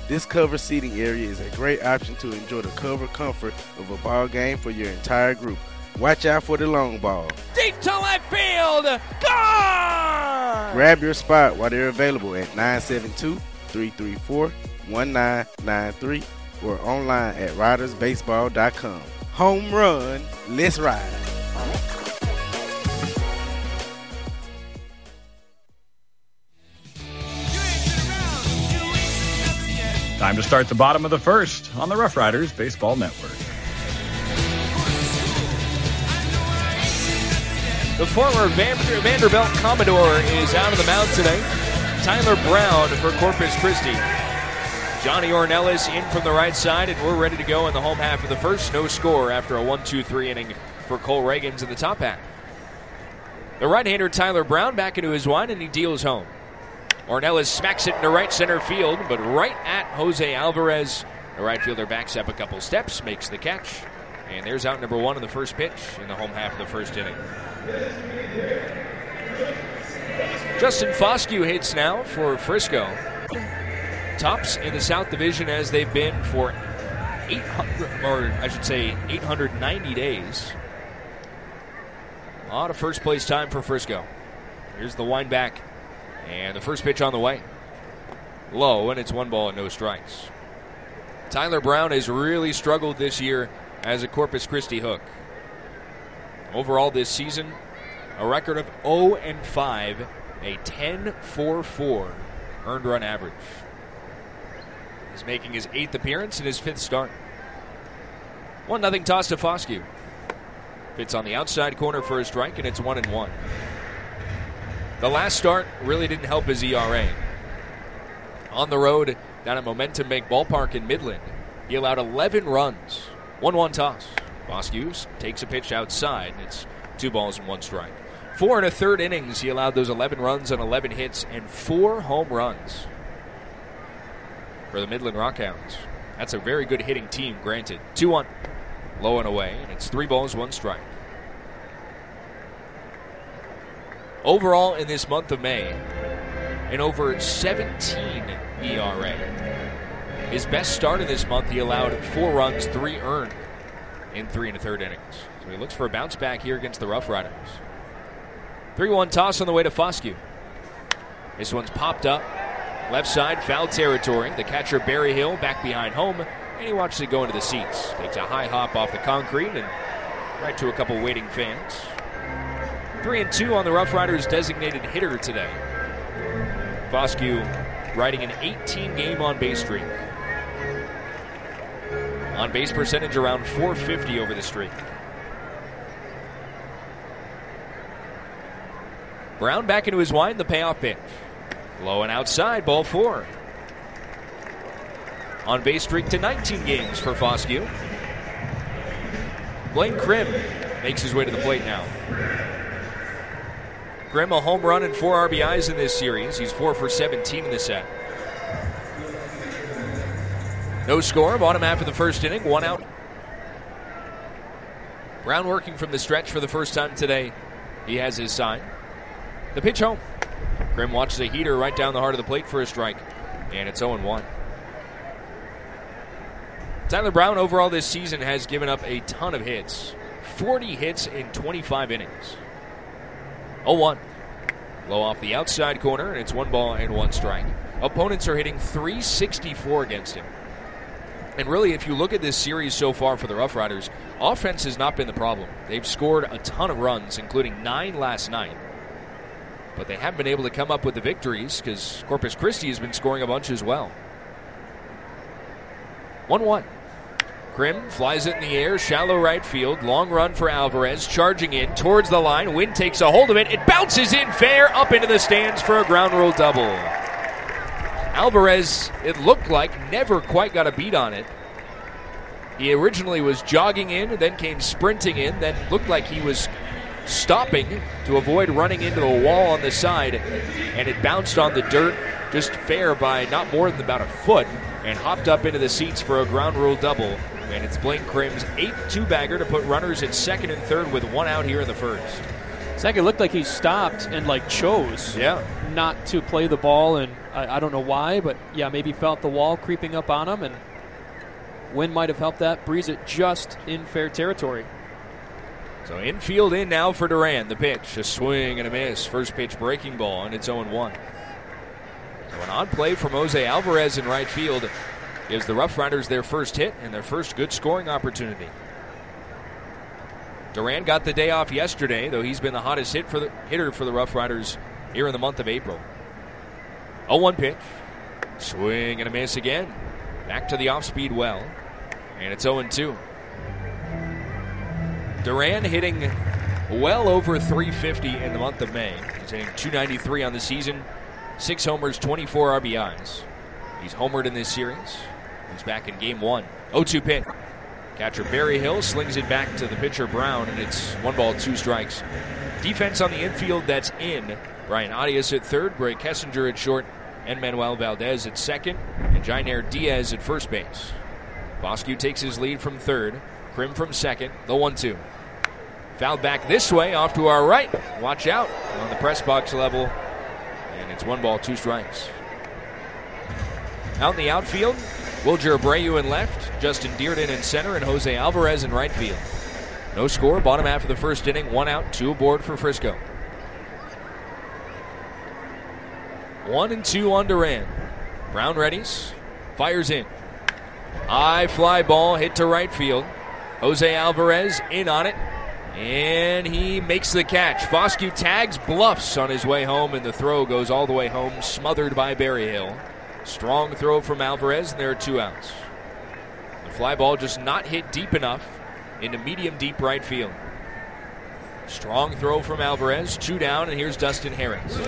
This covered seating area is a great option to enjoy the covered comfort of a ball game for your entire group. Watch out for the long ball. Deep to left field. Gone! Grab your spot while they're available at nine seven two, three three four, one nine nine three or online at riders baseball dot com. Home run, let's ride. Time to start the bottom of the first on the Rough Riders Baseball Network. The former Vander- Vanderbilt Commodore is out of the mound today. Tyler Brown for Corpus Christi. Johnny Ornelas in from the right side, and we're ready to go in the home half of the first. No score after a one two three inning for Cole Reagans in the top half. The right-hander Tyler Brown back into his line, and he deals home. Ornelas smacks it into right center field, but right at Jose Alvarez. The right fielder backs up a couple steps, makes the catch, and there's out number one in the first pitch in the home half of the first inning. Justin Foscue hits now for Frisco. Tops in the South Division as they've been for eight hundred, or I should say eight hundred ninety days. A lot of first place time for Frisco. Here's the wind back. And the first pitch on the way. Low, and it's one ball and no strikes. Tyler Brown has really struggled this year as a Corpus Christi Hook. Overall this season, a record of oh and five, a ten point four four earned run average. He's making his eighth appearance and his fifth start. one nothing toss to Foscue. Fits on the outside corner for a strike, and it's one and one. The last start really didn't help his E R A. On the road down at Momentum Bank Ballpark in Midland, he allowed eleven runs. one one toss. Foscue takes a pitch outside, and it's two balls and one strike. Four and a third innings, he allowed those eleven runs on eleven hits and four home runs for the Midland Rockhounds. That's a very good hitting team, granted. two one. Low and away, and it's three balls, one strike. Overall, in this month of May, an over seventeen E R A. His best start in this month, he allowed four runs, three earned in three and a third innings. So he looks for a bounce back here against the Rough Riders. three one toss on the way to Foscue. This one's popped up. Left side, foul territory. The catcher, Barry Hill, back behind home, and he watches it go into the seats. Takes a high hop off the concrete and right to a couple waiting fans. Three and two on the Rough Riders' designated hitter today. Foscue riding an eighteen-game on-base streak. On-base percentage around four fifty over the streak. Brown back into his wind, the payoff pitch. Low and outside, ball four. On-base streak to nineteen games for Foscue. Blaine Krim makes his way to the plate now. Krim, a home run and four R B Is in this series. He's four for seventeen in the set. No score, bottom half of the first inning, one out. Brown working from the stretch for the first time today. He has his sign. The pitch home. Krim watches a heater right down the heart of the plate for a strike, and it's oh and one. Tyler Brown overall this season has given up a ton of hits. forty hits in twenty-five innings. oh one. Low off the outside corner, and it's one ball and one strike. Opponents are hitting three sixty-four against him. And really, if you look at this series so far for the Rough Riders, offense has not been the problem. They've scored a ton of runs, including nine last night. But they haven't been able to come up with the victories because Corpus Christi has been scoring a bunch as well. one one. Krim flies it in the air, shallow right field, long run for Alvarez, charging in towards the line. Wind takes a hold of it. It bounces in fair up into the stands for a ground rule double. Alvarez, it looked like, never quite got a beat on it. He originally was jogging in, then came sprinting in, then looked like he was stopping to avoid running into the wall on the side, and it bounced on the dirt just fair by not more than about a foot and hopped up into the seats for a ground rule double. And it's Blaine Krim's eighth two-bagger to put runners at second and third with one out here in the first. Zach, it looked like he stopped and like chose yeah. not to play the ball, and I, I don't know why, but yeah, maybe felt the wall creeping up on him, and wind might have helped that breeze it just in fair territory. So infield in now for Duran. The pitch, a swing and a miss. First pitch breaking ball, and it's oh one. So an odd play from Jose Alvarez in right field gives the Rough Riders their first hit and their first good scoring opportunity. Duran got the day off yesterday, though he's been the hottest hit for the, hitter for the Rough Riders here in the month of April. oh one pitch. Swing and a miss again. Back to the off-speed well. And it's oh two. Duran hitting well over three fifty in the month of May. He's hitting two ninety-three on the season. Six homers, twenty-four R B Is. He's homered in this series. He's back in game one. oh two pitch. Catcher Barry Hill slings it back to the pitcher Brown, and it's one ball, two strikes. Defense on the infield, that's in. Brian Arias at third, Bray Kessinger at short, and Manuel Valdez at second, and Jainer Diaz at first base. Bosque takes his lead from third. Krim from second, the one two. Fouled back this way, off to our right. Watch out on the press box level, and it's one ball, two strikes. Out in the outfield, Wilger Abreu in left, Justin Dearden in center, and Jose Alvarez in right field. No score, bottom half of the first inning, one out, two aboard for Frisco. One and two on Duran. Brown readies, fires in. High fly ball hit to right field. Jose Alvarez in on it, and he makes the catch. Foscue tags, bluffs on his way home, and the throw goes all the way home, smothered by Barry Hill. Strong throw from Alvarez, and there are two outs. The fly ball just not hit deep enough into medium deep right field. Strong throw from Alvarez, two down, and here's Dustin Harris.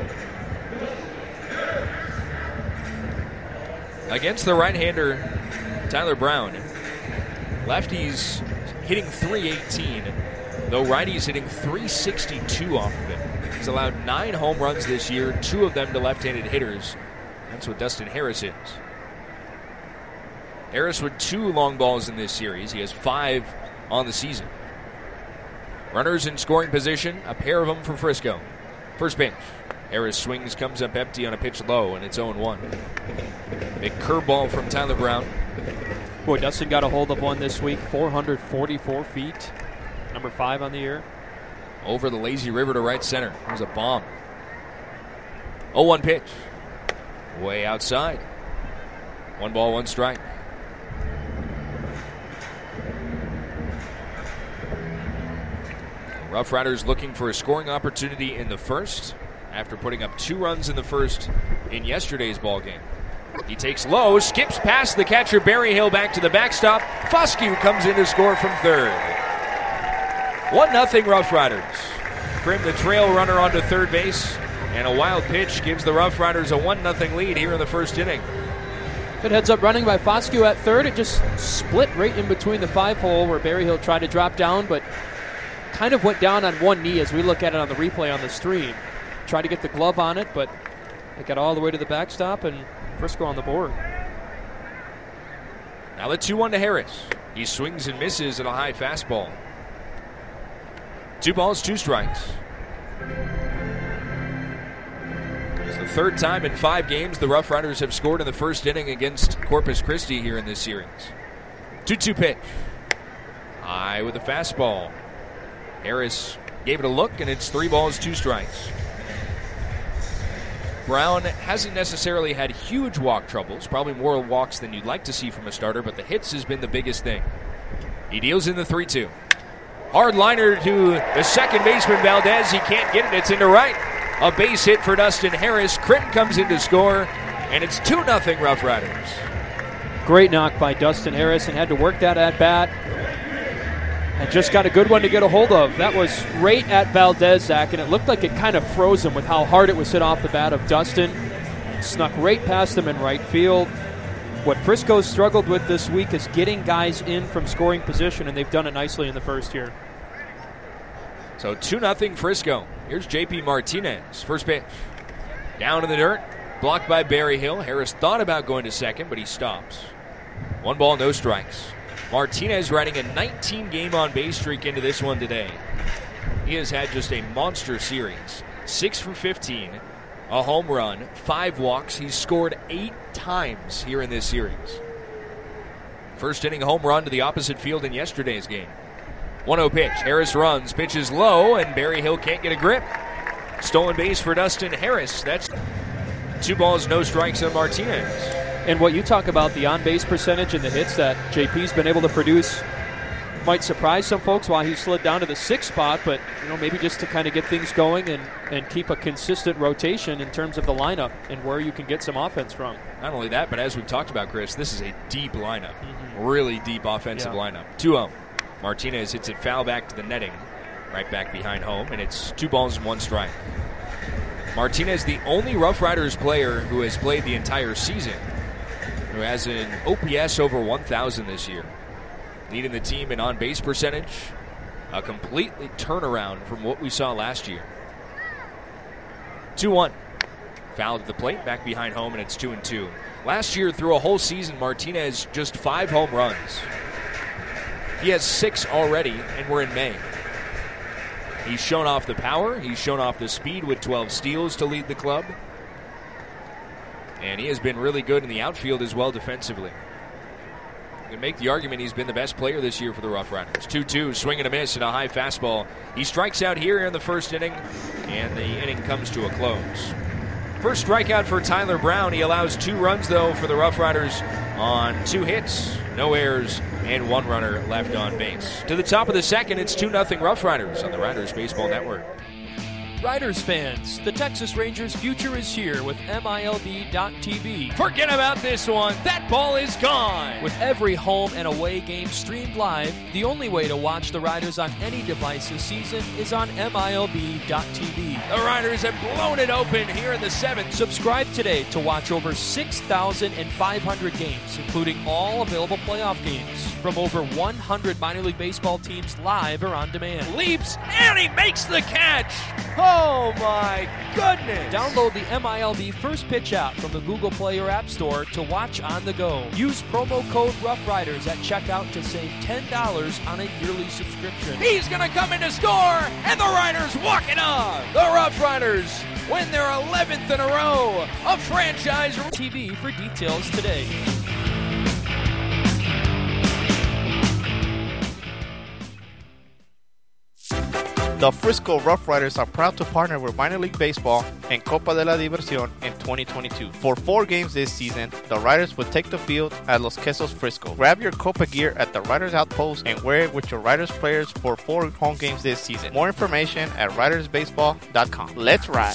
Against the right-hander Tyler Brown, lefties hitting three eighteen, though righties hitting three sixty-two off of it. He's allowed nine home runs this year, two of them to left-handed hitters. That's what Dustin Harris is. Harris with two long balls in this series. He has five on the season. Runners in scoring position, a pair of them for Frisco. First pitch. Harris swings, comes up empty on a pitch low, and it's oh one. Big curveball from Tyler Brown. Boy, Dustin got a hold of one this week, four hundred forty-four feet. Number five on the year. Over the lazy river to right center. It was a bomb. oh one pitch. Way outside. One ball, one strike. Rough Riders looking for a scoring opportunity in the first after putting up two runs in the first in yesterday's ball game. He takes low, skips past the catcher Barry Hill back to the backstop. Foscue comes in to score from third. one nothing Rough Riders. Krim, the trail runner, onto third base. And a wild pitch gives the Rough Riders a one nothing lead here in the first inning. Good heads-up running by Foscue at third. It just split right in between the five-hole where Barry Hill tried to drop down, but kind of went down on one knee as we look at it on the replay on the stream. Tried to get the glove on it, but it got all the way to the backstop, and Frisco on the board. Now the two one to Harris. He swings and misses at a high fastball. Two balls, two strikes. It's the third time in five games the Rough Riders have scored in the first inning against Corpus Christi here in this series. two two pitch. High with a fastball. Harris gave it a look, and it's three balls, two strikes. Brown hasn't necessarily had huge walk troubles, probably more walks than you'd like to see from a starter, but the hits has been the biggest thing. He deals in the three two. Hard liner to the second baseman Valdez. He can't get it. It's into right. A base hit for Dustin Harris. Critton comes in to score, and it's two nothing Rough Riders. Great knock by Dustin Harris, and had to work that at bat. And just got a good one to get a hold of. That was right at Valdez, Zach, and it looked like it kind of froze him with how hard it was hit off the bat of Dustin. Snuck right past him in right field. What Frisco's struggled with this week is getting guys in from scoring position, and they've done it nicely in the first here. So two nothing Frisco. Here's J P Martinez. First pitch. Down in the dirt. Blocked by Barry Hill. Harris thought about going to second, but he stops. One ball, no strikes. Martinez riding a nineteen game on base streak into this one today. He has had just a monster series. six for fifteen, a home run, five walks. He's scored eight times here in this series. First inning home run to the opposite field in yesterday's game. one oh pitch. Harris runs, pitches low, and Barry Hill can't get a grip. Stolen base for Dustin Harris. That's two balls, no strikes on Martinez. And what you talk about, the on-base percentage and the hits that J P's been able to produce, might surprise some folks while he slid down to the sixth spot, but you know maybe just to kind of get things going and, and keep a consistent rotation in terms of the lineup and where you can get some offense from. Not only that, but as we've talked about, Chris, this is a deep lineup. Mm-hmm. Really deep offensive yeah. lineup. two oh. Martinez hits it foul back to the netting, right back behind home, and it's two balls and one strike. Martinez, the only Rough Riders player who has played the entire season, who has an O P S over one thousand this year. Leading the team in on-base percentage, a completely turnaround from what we saw last year. two one. Foul at the plate, back behind home, and it's two and two. Last year, through a whole season, Martinez just five home runs. He has six already, and we're in May. He's shown off the power. He's shown off the speed with twelve steals to lead the club. And he has been really good in the outfield as well defensively. You can make the argument he's been the best player this year for the Rough Riders. two two, swing and a miss and a high fastball. He strikes out here in the first inning, and the inning comes to a close. First strikeout for Tyler Brown. He allows two runs, though, for the Rough Riders on two hits, no errors, and one runner left on base. To the top of the second, it's two nothing Rough Riders on the Riders Baseball Network. Riders fans, the Texas Rangers' future is here with M I L B dot T V. Forget about this one. That ball is gone. With every home and away game streamed live, the only way to watch the Riders on any device this season is on M I L B dot T V. The Riders have blown it open here in the seventh. Subscribe today to watch over six thousand five hundred games, including all available playoff games from over one hundred minor league baseball teams live or on demand. Leaps, and he makes the catch. Oh, my goodness. Download the M I L B First Pitch app from the Google Play or App Store to watch on the go. Use promo code Rough Riders at checkout to save ten dollars on a yearly subscription. He's going to come in to score, and the Riders walk it off. The Rough Riders win their eleventh in a row of franchise T V for details today. The Frisco Rough Riders are proud to partner with Minor League Baseball and Copa de la Diversión in twenty twenty-two. For four games this season, the Riders will take the field at Los Quesos Frisco. Grab your Copa gear at the Riders Outpost and wear it with your Riders players for four home games this season. More information at riders baseball dot com. Let's ride!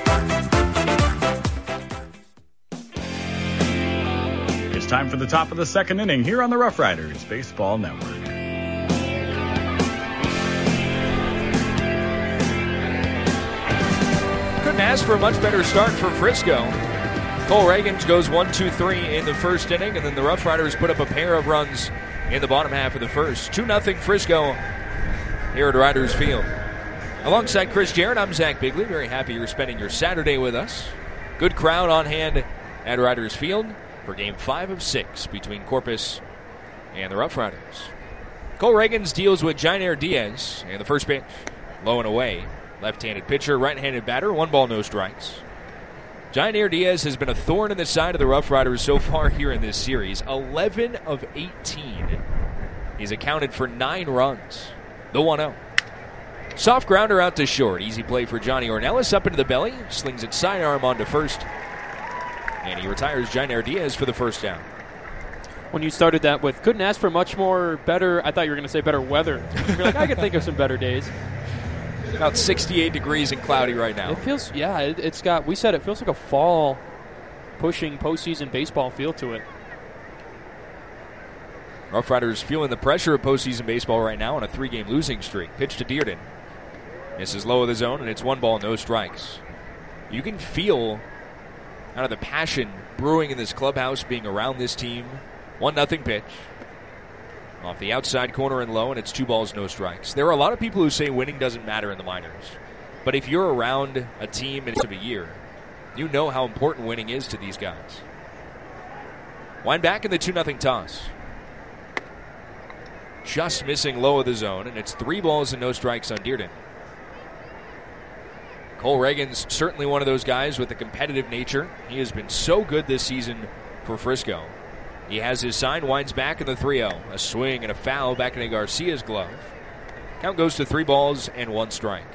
It's time for the top of the second inning here on the Rough Riders Baseball Network. Couldn't ask for a much better start for Frisco. Cole Reagans goes one two three in the first inning, and then the Rough Riders put up a pair of runs in the bottom half of the first. two nothing Frisco here at Riders Field. Alongside Chris Jarrett, I'm Zach Bigley. Very happy you're spending your Saturday with us. Good crowd on hand at Riders Field for game five of six between Corpus and the Rough Riders. Cole Reagans deals with Jainer Diaz, and the first pitch, low and away. Left-handed pitcher, right-handed batter, one ball, no strikes. Jainer Diaz has been a thorn in the side of the Rough Riders so far here in this series. eleven of eighteen. He's accounted for nine runs. The one oh. Soft grounder out to short. Easy play for Johnny Ornelas. Up into the belly. Slings it sidearm onto first. And he retires Jainer Diaz for the first down. When you started that with, couldn't ask for much more better, I thought you were going to say better weather. You're like, I could think of some better days. About sixty-eight degrees and cloudy right now. It feels, yeah, it, it's got, we said it feels like a fall pushing postseason baseball feel to it. Rough Riders feeling the pressure of postseason baseball right now on a three-game losing streak. Pitch to Dearden. Misses low of the zone, and it's one ball, no strikes. You can feel kind of the passion brewing in this clubhouse being around this team. one nothing pitch. Off the outside corner and low, and it's two balls, no strikes. There are a lot of people who say winning doesn't matter in the minors. But if you're around a team in a year, you know how important winning is to these guys. Wind back in the two nothing toss. Just missing low of the zone, and it's three balls and no strikes on Dearden. Cole Reagan's certainly one of those guys with a competitive nature. He has been so good this season for Frisco. He has his sign, winds back in the three oh. A swing and a foul back into Garcia's glove. Count goes to three balls and one strike.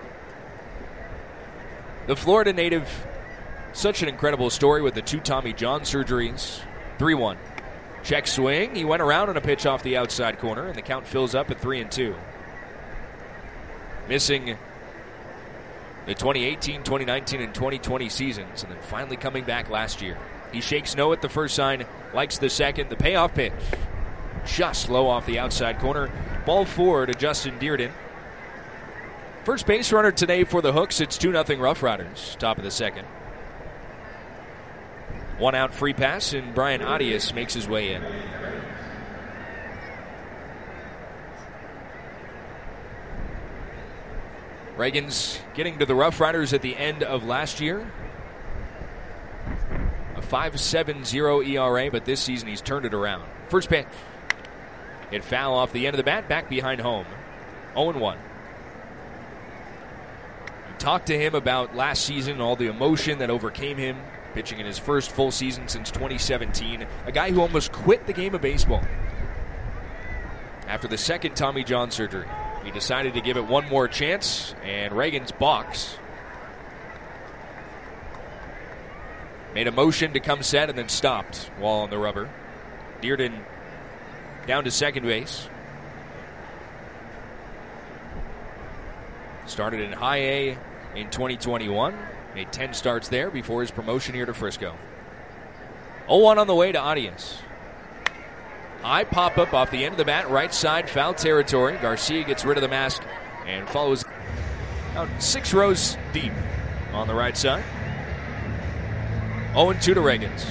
The Florida native, such an incredible story with the two Tommy John surgeries. three one. Check swing. He went around on a pitch off the outside corner, and the count fills up at three and two. Missing the twenty eighteen, twenty nineteen, and twenty twenty seasons, and then finally coming back last year. He shakes no at the first sign, likes the second. The payoff pitch, just low off the outside corner. Ball four to Justin Dearden. First base runner today for the Hooks. It's two nothing Rough Riders, top of the second. One out free pass, and Brian Arias makes his way in. Reagan's getting to the Rough Riders at the end of last year. A five seven oh E R A, but this season he's turned it around. First pitch. It foul off the end of the bat, back behind home. oh and one. You talked to him about last season, all the emotion that overcame him, pitching in his first full season since twenty seventeen. A guy who almost quit the game of baseball after the second Tommy John surgery. He decided to give it one more chance, and Reagan's box made a motion to come set and then stopped while on the rubber. Dearden down to second base. Started in high A in twenty twenty-one. Made ten starts there before his promotion here to Frisco. oh one on the way to Arias. High pop-up off the end of the bat, right side, foul territory. Garcia gets rid of the mask and follows out six rows deep on the right side. oh and two to Reagans.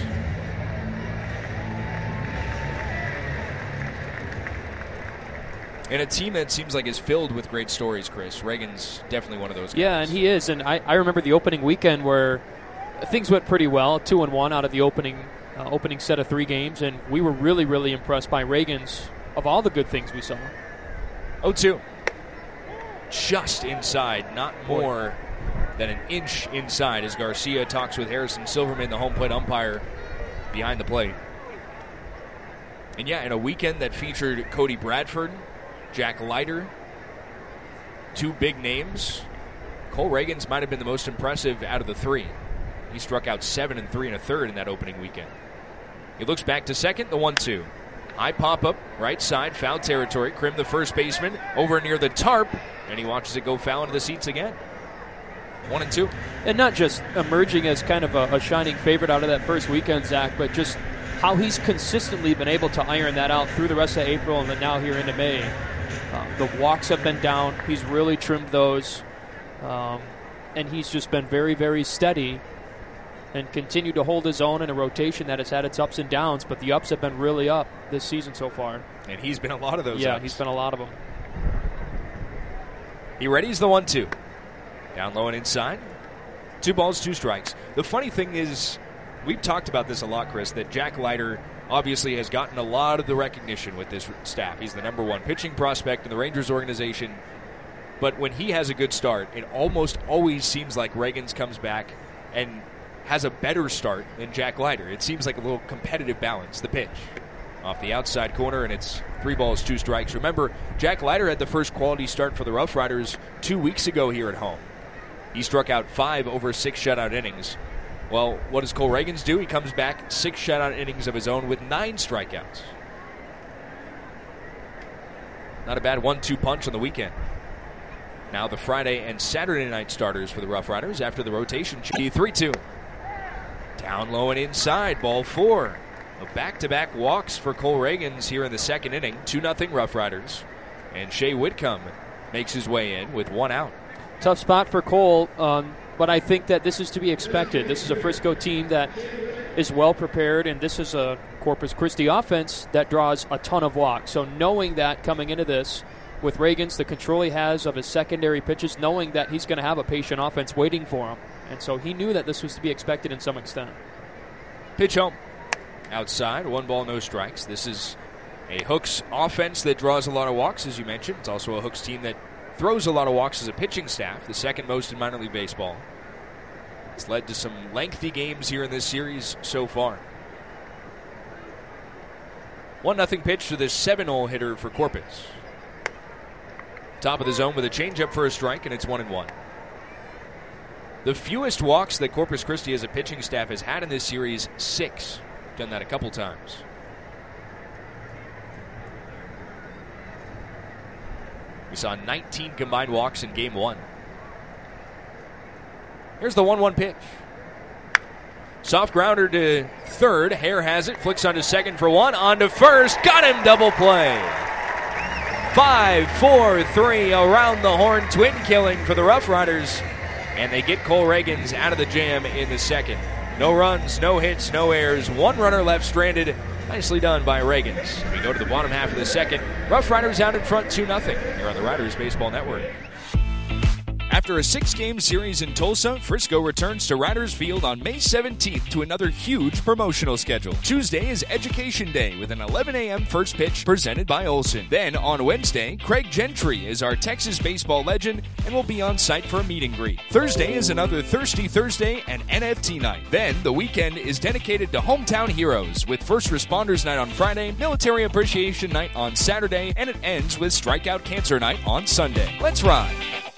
And a team that seems like is filled with great stories, Chris. Reagan's definitely one of those guys. Yeah, and he is. And I, I remember the opening weekend where things went pretty well, two and one out of the opening uh, opening set of three games, and we were really, really impressed by Reagan's of all the good things we saw. oh two. Just inside, not more than an inch inside, as Garcia talks with Harrison Silverman, the home plate umpire, behind the plate. And yeah, in a weekend that featured Cody Bradford, Jack Leiter, two big names, Cole Reagan's might have been the most impressive out of the three. He struck out seven and three and a third in that opening weekend. He looks back to second, the one two. High pop-up, right side, foul territory. Krim, the first baseman, over near the tarp, and he watches it go foul into the seats again. One and two. And not just emerging as kind of a, a shining favorite out of that first weekend, Zach, but just how he's consistently been able to iron that out through the rest of April and then now here into May. Uh, the walks have been down. He's really trimmed those. Um, and he's just been very, very steady and continued to hold his own in a rotation that has had its ups and downs, but the ups have been really up this season so far. And he's been a lot of those Yeah, ups. he's been a lot of them. He readies the one two. Down low and inside. Two balls, two strikes. The funny thing is, we've talked about this a lot, Chris, that Jack Leiter obviously has gotten a lot of the recognition with this staff. He's the number one pitching prospect in the Rangers organization. But when he has a good start, it almost always seems like Reagan's comes back and has a better start than Jack Leiter. It seems like a little competitive balance. The pitch off the outside corner, and it's three balls, two strikes. Remember, Jack Leiter had the first quality start for the Rough Riders two weeks ago here at home. He struck out five over six shutout innings. Well, what does Cole Reagan's do? He comes back six shutout innings of his own with nine strikeouts. Not a bad one two punch on the weekend. Now the Friday and Saturday night starters for the Rough Riders after the rotation. three two. Down low and inside, ball four. A back-to-back walks for Cole Reagan's here in the second inning. two nothing Rough Riders. And Shea Whitcomb makes his way in with one out. Tough spot for Cole, um, but I think that this is to be expected. This is a Frisco team that is well prepared, and this is a Corpus Christi offense that draws a ton of walks. So knowing that coming into this, with Reagan's, the control he has of his secondary pitches, knowing that he's going to have a patient offense waiting for him. And so he knew that this was to be expected in some extent. Pitch home. Outside, one ball, no strikes. This is a Hooks offense that draws a lot of walks, as you mentioned. It's also a Hooks team that throws a lot of walks as a pitching staff, the second most in minor league baseball. It's led to some lengthy games here in this series so far. one nothing pitch to this seven-hole hitter for Corpus. Top of the zone with a changeup for a strike, and it's one and one. The fewest walks that Corpus Christi as a pitching staff has had in this series, six. Done that a couple times. We saw nineteen combined walks in game one. Here's the one one pitch. Soft grounder to third. Hare has it. Flicks onto second for one. On to first. Got him. Double play. Five, four, three. Around the horn. Twin killing for the Rough Riders. And they get Cole Reagans out of the jam in the second. No runs, no hits, no errors. One runner left stranded. Nicely done by Reagans. We go to the bottom half of the second. Rough Riders out in front two nothing here on the Riders Baseball Network. After a six-game series in Tulsa, Frisco returns to Riders Field on May seventeenth to another huge promotional schedule. Tuesday is Education Day with an eleven a.m. first pitch presented by Olson. Then on Wednesday, Craig Gentry is our Texas baseball legend and will be on site for a meet and greet. Thursday is another Thirsty Thursday and N F T night. Then the weekend is dedicated to hometown heroes with First Responders Night on Friday, Military Appreciation Night on Saturday, and it ends with Strikeout Cancer Night on Sunday. Let's ride.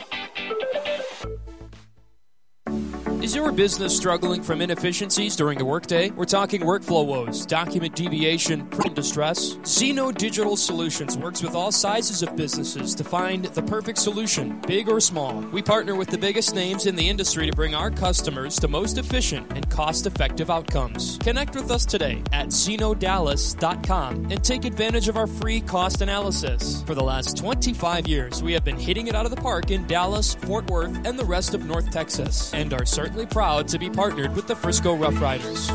Is your business struggling from inefficiencies during the workday? We're talking workflow woes, document deviation, print distress. Zeno Digital Solutions works with all sizes of businesses to find the perfect solution, big or small. We partner with the biggest names in the industry to bring our customers the most efficient and cost-effective outcomes. Connect with us today at zeno dallas dot com and take advantage of our free cost analysis. For the last twenty-five years, we have been hitting it out of the park in Dallas, Fort Worth, and the rest of North Texas, and are certainly proud to be partnered with the Frisco Rough Riders.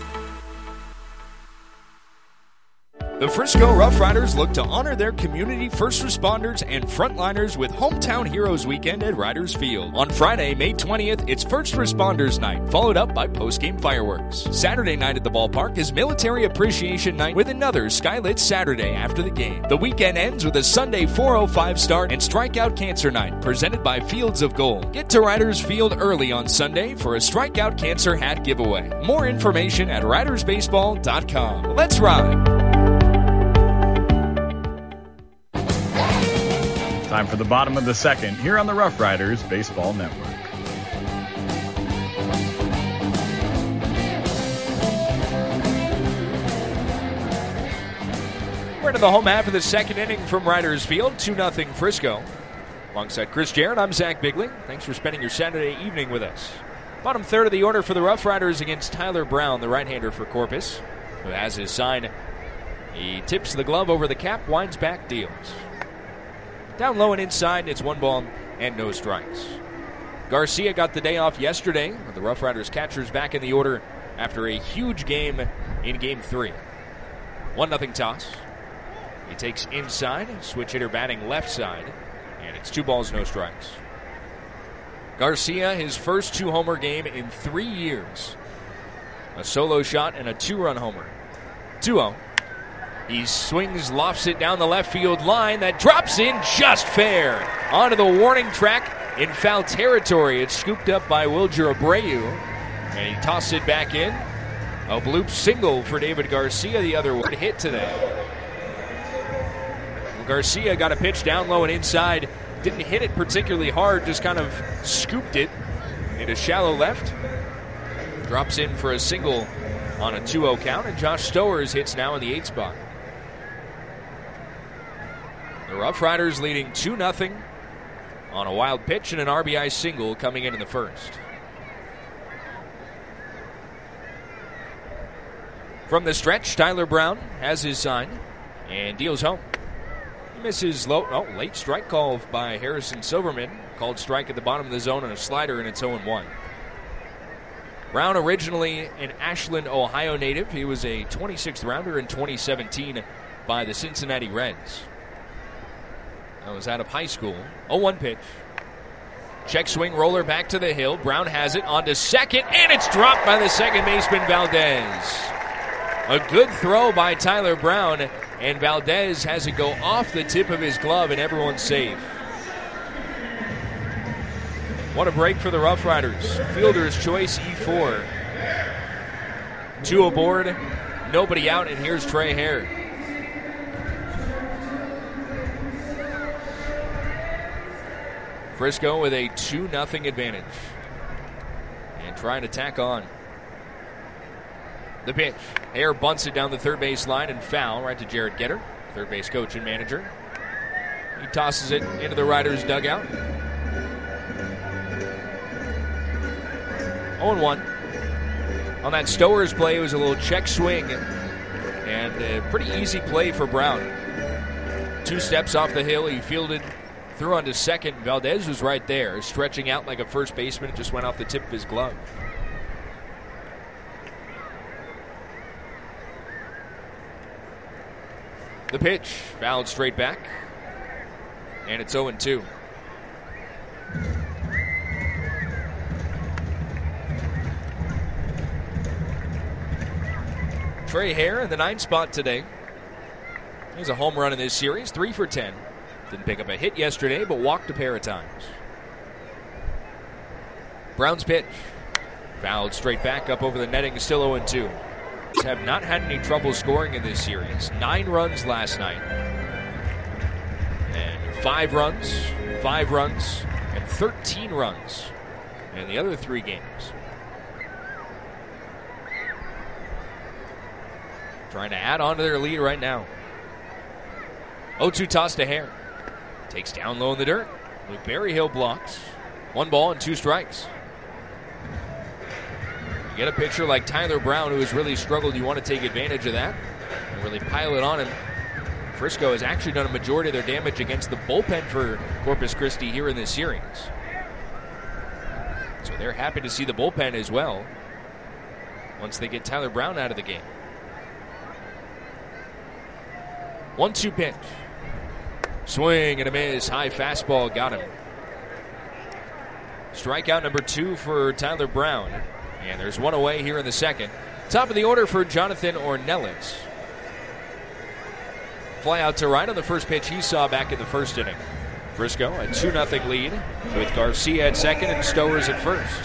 The Frisco Rough Riders look to honor their community first responders and frontliners with Hometown Heroes Weekend at Riders Field. On Friday, May twentieth, it's First Responders Night, followed up by post-game fireworks. Saturday night at the ballpark is Military Appreciation Night with another Skylit Saturday after the game. The weekend ends with a Sunday four oh five start and Strikeout Cancer Night, presented by Fields of Gold. Get to Riders Field early on Sunday for a Strikeout Cancer hat giveaway. More information at riders baseball dot com. Let's ride! Time for the bottom of the second here on the Rough Riders Baseball Network. We're into the home half of the second inning from Riders Field, two nothing Frisco. Alongside Chris Jarrett, I'm Zach Bigley. Thanks for spending your Saturday evening with us. Bottom third of the order for the Rough Riders against Tyler Brown, the right-hander for Corpus, who has his sign. He tips the glove over the cap, winds back, deals. Down low and inside, it's one ball and no strikes. Garcia got the day off yesterday with the Rough Riders catchers back in the order after a huge game in game three. one nothing toss. He takes inside, switch hitter batting left side, and it's two balls, no strikes. Garcia, his first two-homer game in three years. A solo shot and a two-run homer. two oh. He swings, lofts it down the left field line. That drops in just fair. Onto the warning track in foul territory. It's scooped up by Wilger Abreu. And he tosses it back in. A bloop single for David Garcia, the other one hit today. Well, Garcia got a pitch down low and inside. Didn't hit it particularly hard, just kind of scooped it into shallow left. Drops in for a single on a two oh count, and Josh Stowers hits now in the eighth spot. The Rough Riders leading two nothing on a wild pitch and an R B I single coming in in the first. From the stretch, Tyler Brown has his sign and deals home. He misses low, oh, late strike call by Harrison Silverman. Called strike at the bottom of the zone on a slider, and it's oh one. Brown, originally an Ashland, Ohio native. He was a twenty-sixth rounder in twenty seventeen by the Cincinnati Reds. That was out of high school. oh one pitch. Check swing roller back to the hill. Brown has it onto second, and it's dropped by the second baseman, Valdez. A good throw by Tyler Brown, and Valdez has it go off the tip of his glove, and everyone's safe. What a break for the Rough Riders. Fielder's choice, E four. Two aboard, nobody out, and here's Trey Hare. Frisco with a two nothing advantage. And trying to tack on. The pitch. Hare bunts it down the third base line and foul right to Jared Getter, third base coach and manager. He tosses it into the Riders' dugout. oh one. On that Stowers play, it was a little check swing and a pretty easy play for Brown. Two steps off the hill, he fielded, threw onto second. Valdez was right there, stretching out like a first baseman. It just went off the tip of his glove. The pitch, fouled straight back, and it's oh two. Trey Hare in the ninth spot today. He's a home run in this series, three for ten. Didn't pick up a hit yesterday, but walked a pair of times. Brown's pitch, fouled straight back up over the netting, still oh two. Have not had any trouble scoring in this series. Nine runs last night. And five runs, five runs, and thirteen runs in the other three games. Trying to add on to their lead right now. oh two toss to Hare. Takes down low in the dirt. Luke Berryhill blocks. One ball and two strikes. You get a pitcher like Tyler Brown who has really struggled. You want to take advantage of that and really pile it on him. Frisco has actually done a majority of their damage against the bullpen for Corpus Christi here in this series. So they're happy to see the bullpen as well once they get Tyler Brown out of the game. one two pitch. Swing and a miss. High fastball got him. Strikeout number two for Tyler Brown. And there's one away here in the second. Top of the order for Jonathan Ornelas. Fly out to right on the first pitch he saw back in the first inning. Frisco a two nothing lead with Garcia at second and Stowers at first.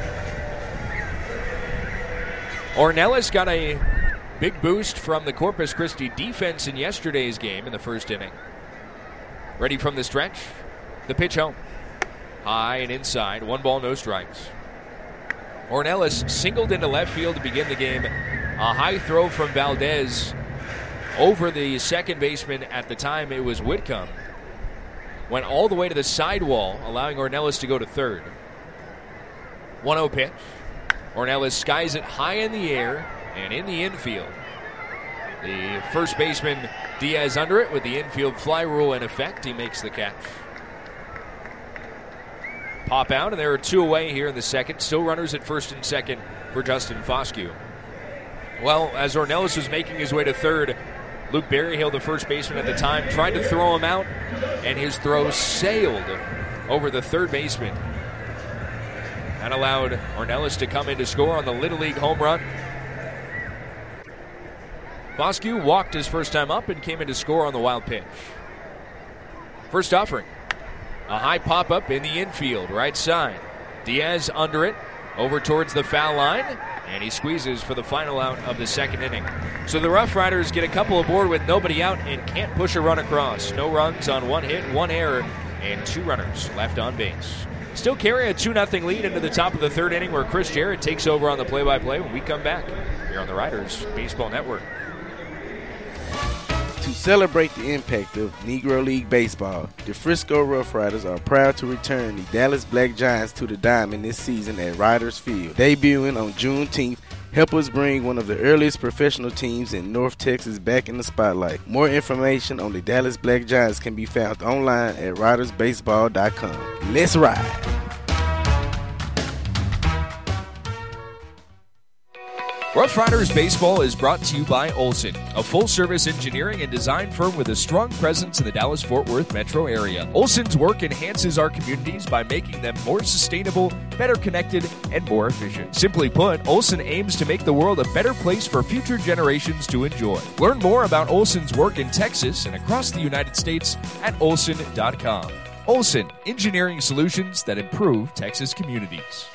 Ornelas got a big boost from the Corpus Christi defense in yesterday's game in the first inning. Ready from the stretch. The pitch home. High and inside. One ball, no strikes. Ornelas singled into left field to begin the game. A high throw from Valdez over the second baseman. At the time, it was Whitcomb. Went all the way to the sidewall, allowing Ornelas to go to third. one oh pitch. Ornelas skies it high in the air and in the infield. The first baseman, Diaz, under it with the infield fly rule in effect. He makes the catch. Pop out, and there are two away here in the second. Still runners at first and second for Justin Foscue. Well, as Ornelas was making his way to third, Luke Berryhill, the first baseman at the time, tried to throw him out, and his throw sailed over the third baseman. That allowed Ornelas to come in to score on the Little League home run. Foscue walked his first time up and came in to score on the wild pitch. First offering. A high pop-up in the infield, right side. Diaz under it, over towards the foul line, and he squeezes for the final out of the second inning. So the Rough Riders get a couple aboard with nobody out and can't push a run across. No runs on one hit, one error, and two runners left on base. Still carry a two nothing lead into the top of the third inning where Chris Jarrett takes over on the play-by-play when we come back here on the Riders Baseball Network. To celebrate the impact of Negro League Baseball, the Frisco Rough Riders are proud to return the Dallas Black Giants to the diamond this season at Riders Field. Debuting on Juneteenth, help us bring one of the earliest professional teams in North Texas back in the spotlight. More information on the Dallas Black Giants can be found online at riders baseball dot com. Let's ride! Rough Riders Baseball is brought to you by Olson, a full-service engineering and design firm with a strong presence in the Dallas-Fort Worth metro area. Olson's work enhances our communities by making them more sustainable, better connected, and more efficient. Simply put, Olson aims to make the world a better place for future generations to enjoy. Learn more about Olson's work in Texas and across the United States at olson dot com. Olson, engineering solutions that improve Texas communities.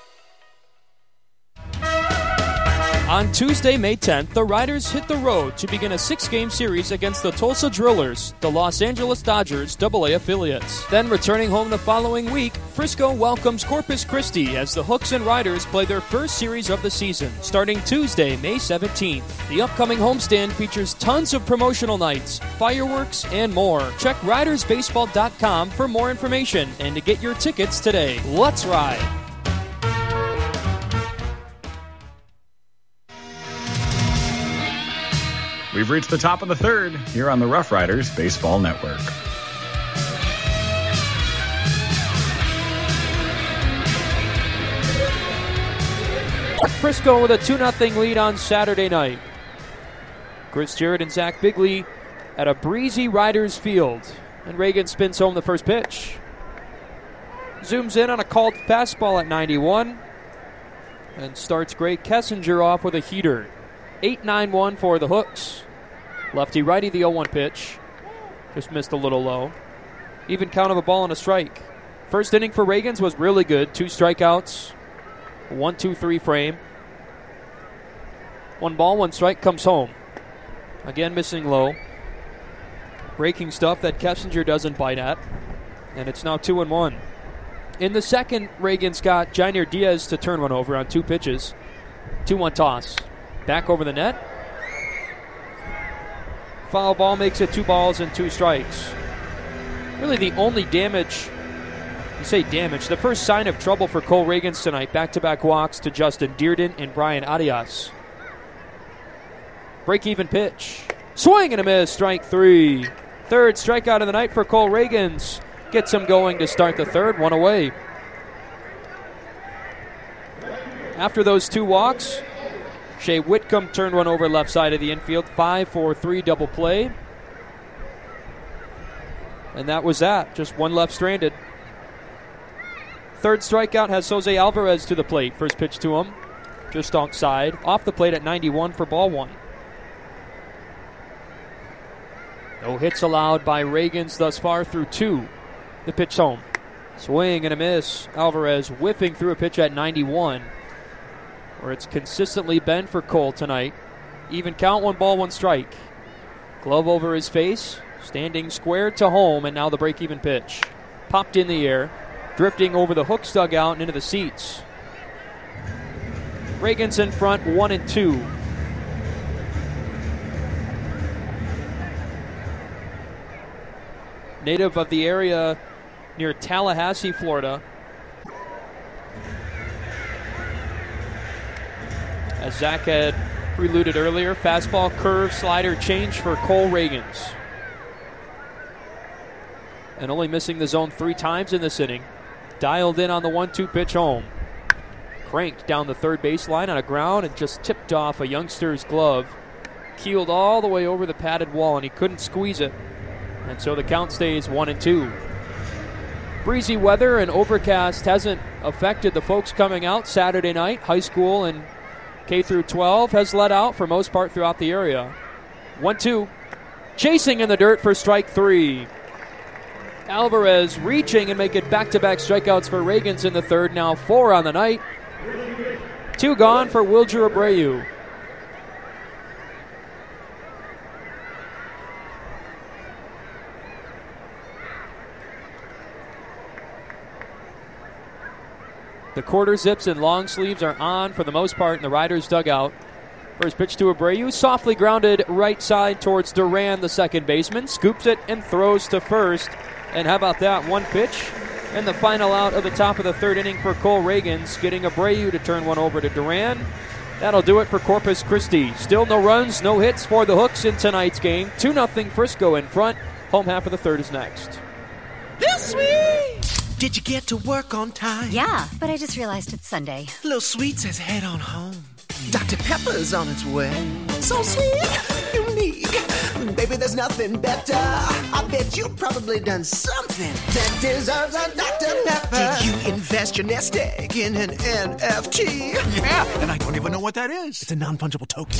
On Tuesday, May tenth, the Riders hit the road to begin a six-game series against the Tulsa Drillers, the Los Angeles Dodgers double A affiliates. Then returning home the following week, Frisco welcomes Corpus Christi as the Hooks and Riders play their first series of the season, starting Tuesday, May seventeenth. The upcoming homestand features tons of promotional nights, fireworks, and more. Check riders baseball dot com for more information and to get your tickets today. Let's ride! We've reached the top of the third here on the Rough Riders Baseball Network. Frisco with a two nothing lead on Saturday night. Chris Jarrett and Zach Bigley at a breezy Riders field. And Reagan spins home the first pitch. Zooms in on a called fastball at ninety-one. And starts Greg Kessinger off with a heater. eight nine one for the Hooks. Lefty-righty, the oh one pitch. Just missed a little low. Even count of a ball and a strike. First inning for Reagan's was really good. Two strikeouts. one two three frame. One ball, one strike comes home. Again, missing low. Breaking stuff that Kessinger doesn't bite at. And it's now two and one. In the second, Reagan's got Jainier Diaz to turn one over on two pitches. two one toss. Back over the net. Foul ball makes it two balls and two strikes. Really the only damage, you say damage, the first sign of trouble for Cole Reagans tonight. Back-to-back walks to Justin Dearden and Brian Arias. Break-even pitch. Swing and a miss, strike three. Third strikeout of the night for Cole Reagans. Gets him going to start the third, one away. After those two walks, Shea Whitcomb turned one over left side of the infield. five four three double play. And that was that. Just one left stranded. Third strikeout has Jose Alvarez to the plate. First pitch to him. Just outside. Off the plate at ninety-one for ball one. No hits allowed by Reagans thus far through two. The pitch home. Swing and a miss. Alvarez whiffing through a pitch at ninety-one. Where it's consistently been for Cole tonight. Even count, one ball, one strike. Glove over his face. Standing square to home, and now the break-even pitch. Popped in the air. Drifting over the Hooks dugout and into the seats. Reagan's in front, one and two. Native of the area near Tallahassee, Florida. As Zach had preluded earlier, fastball, curve, slider, change for Cole Reagans. And only missing the zone three times in this inning. Dialed in on the one two pitch home. Cranked down the third baseline on a ground and just tipped off a youngster's glove. Keeled all the way over the padded wall, and he couldn't squeeze it. And so the count stays one and two. Breezy weather and overcast hasn't affected the folks coming out Saturday night. High school and K through twelve has let out for most part throughout the area. one two. Chasing in the dirt for strike three. Alvarez reaching and making back-to-back strikeouts for Reagans in the third. Now four on the night. Two gone for Wilger Abreu. The quarter zips and long sleeves are on for the most part in the Riders' dugout. First pitch to Abreu, softly grounded right side towards Duran, the second baseman. Scoops it and throws to first. And how about that? One pitch and the final out of the top of the third inning for Cole Reagans, getting Abreu to turn one over to Duran. That'll do it for Corpus Christi. Still no runs, no hits for the Hooks in tonight's game. two nothing Frisco in front. Home half of the third is next. Little Sweet! Did you get to work on time? Yeah, but I just realized it's Sunday. Little Sweet says head on home. Doctor Pepper's on its way. So sweet, unique. Baby, there's nothing better. I bet you've probably done something that deserves a Doctor Pepper. Did you invest your nest egg in an N F T? Yeah, and I don't even know what that is. It's a non-fungible token.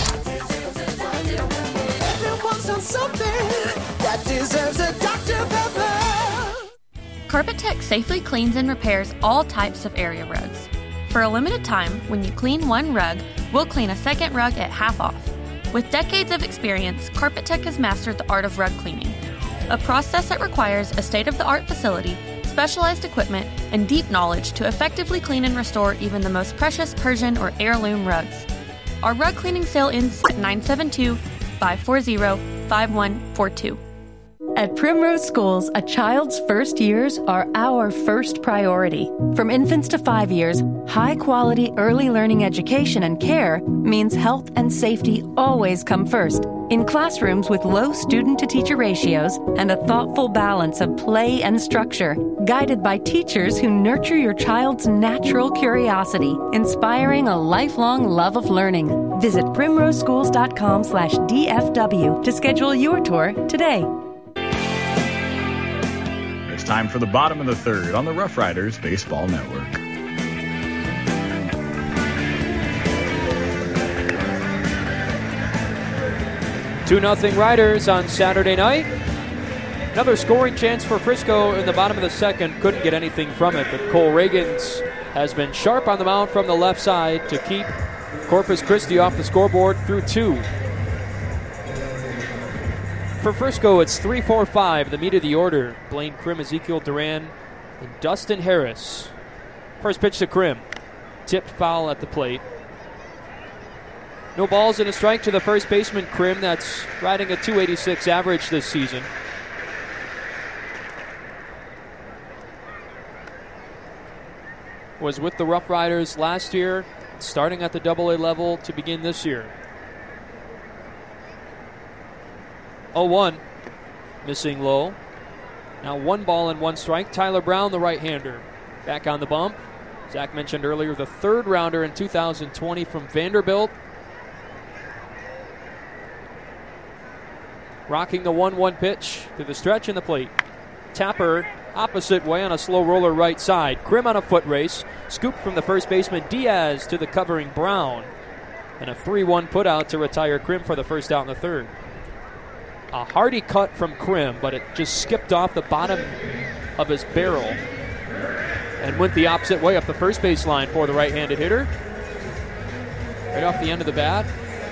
Everyone's done something that deserves a Doctor Pepper. Carpet Tech safely cleans and repairs all types of area rugs. For a limited time, when you clean one rug, we'll clean a second rug at half off. With decades of experience, Carpet Tech has mastered the art of rug cleaning, a process that requires a state-of-the-art facility, specialized equipment, and deep knowledge to effectively clean and restore even the most precious Persian or heirloom rugs. Our rug cleaning sale ends at nine seven two, five four zero, five one four two. At Primrose Schools, a child's first years are our first priority. From infants to five years, high-quality early learning education and care means health and safety always come first. In classrooms with low student-to-teacher ratios and a thoughtful balance of play and structure, guided by teachers who nurture your child's natural curiosity, inspiring a lifelong love of learning. Visit primroseschools.com slash DFW to schedule your tour today. It's time for the bottom of the third on the Rough Riders Baseball Network. two nothing Riders on Saturday night. Another scoring chance for Frisco in the bottom of the second. Couldn't get anything from it, but Cole Reagans has been sharp on the mound from the left side to keep Corpus Christi off the scoreboard through two. For Frisco, it's three four five, the meat of the order. Blaine Krim, Ezekiel Duran, and Dustin Harris. First pitch to Krim. Tipped foul at the plate. No balls and a strike to the first baseman, Krim. That's riding a two eighty-six average this season. Was with the Rough Riders last year, starting at the double A level to begin this year. oh one, missing low. Now one ball and one strike. Tyler Brown, the right-hander, back on the bump. Zach mentioned earlier the third rounder in two thousand twenty from Vanderbilt. Rocking the one one pitch to the stretch and the plate. Tapper opposite way on a slow roller right side. Krim on a foot race. Scoop from the first baseman Diaz to the covering Brown. And a three one put out to retire Krim for the first out in the third. A hearty cut from Krim, but it just skipped off the bottom of his barrel and went the opposite way up the first base line for the right-handed hitter. Right off the end of the bat.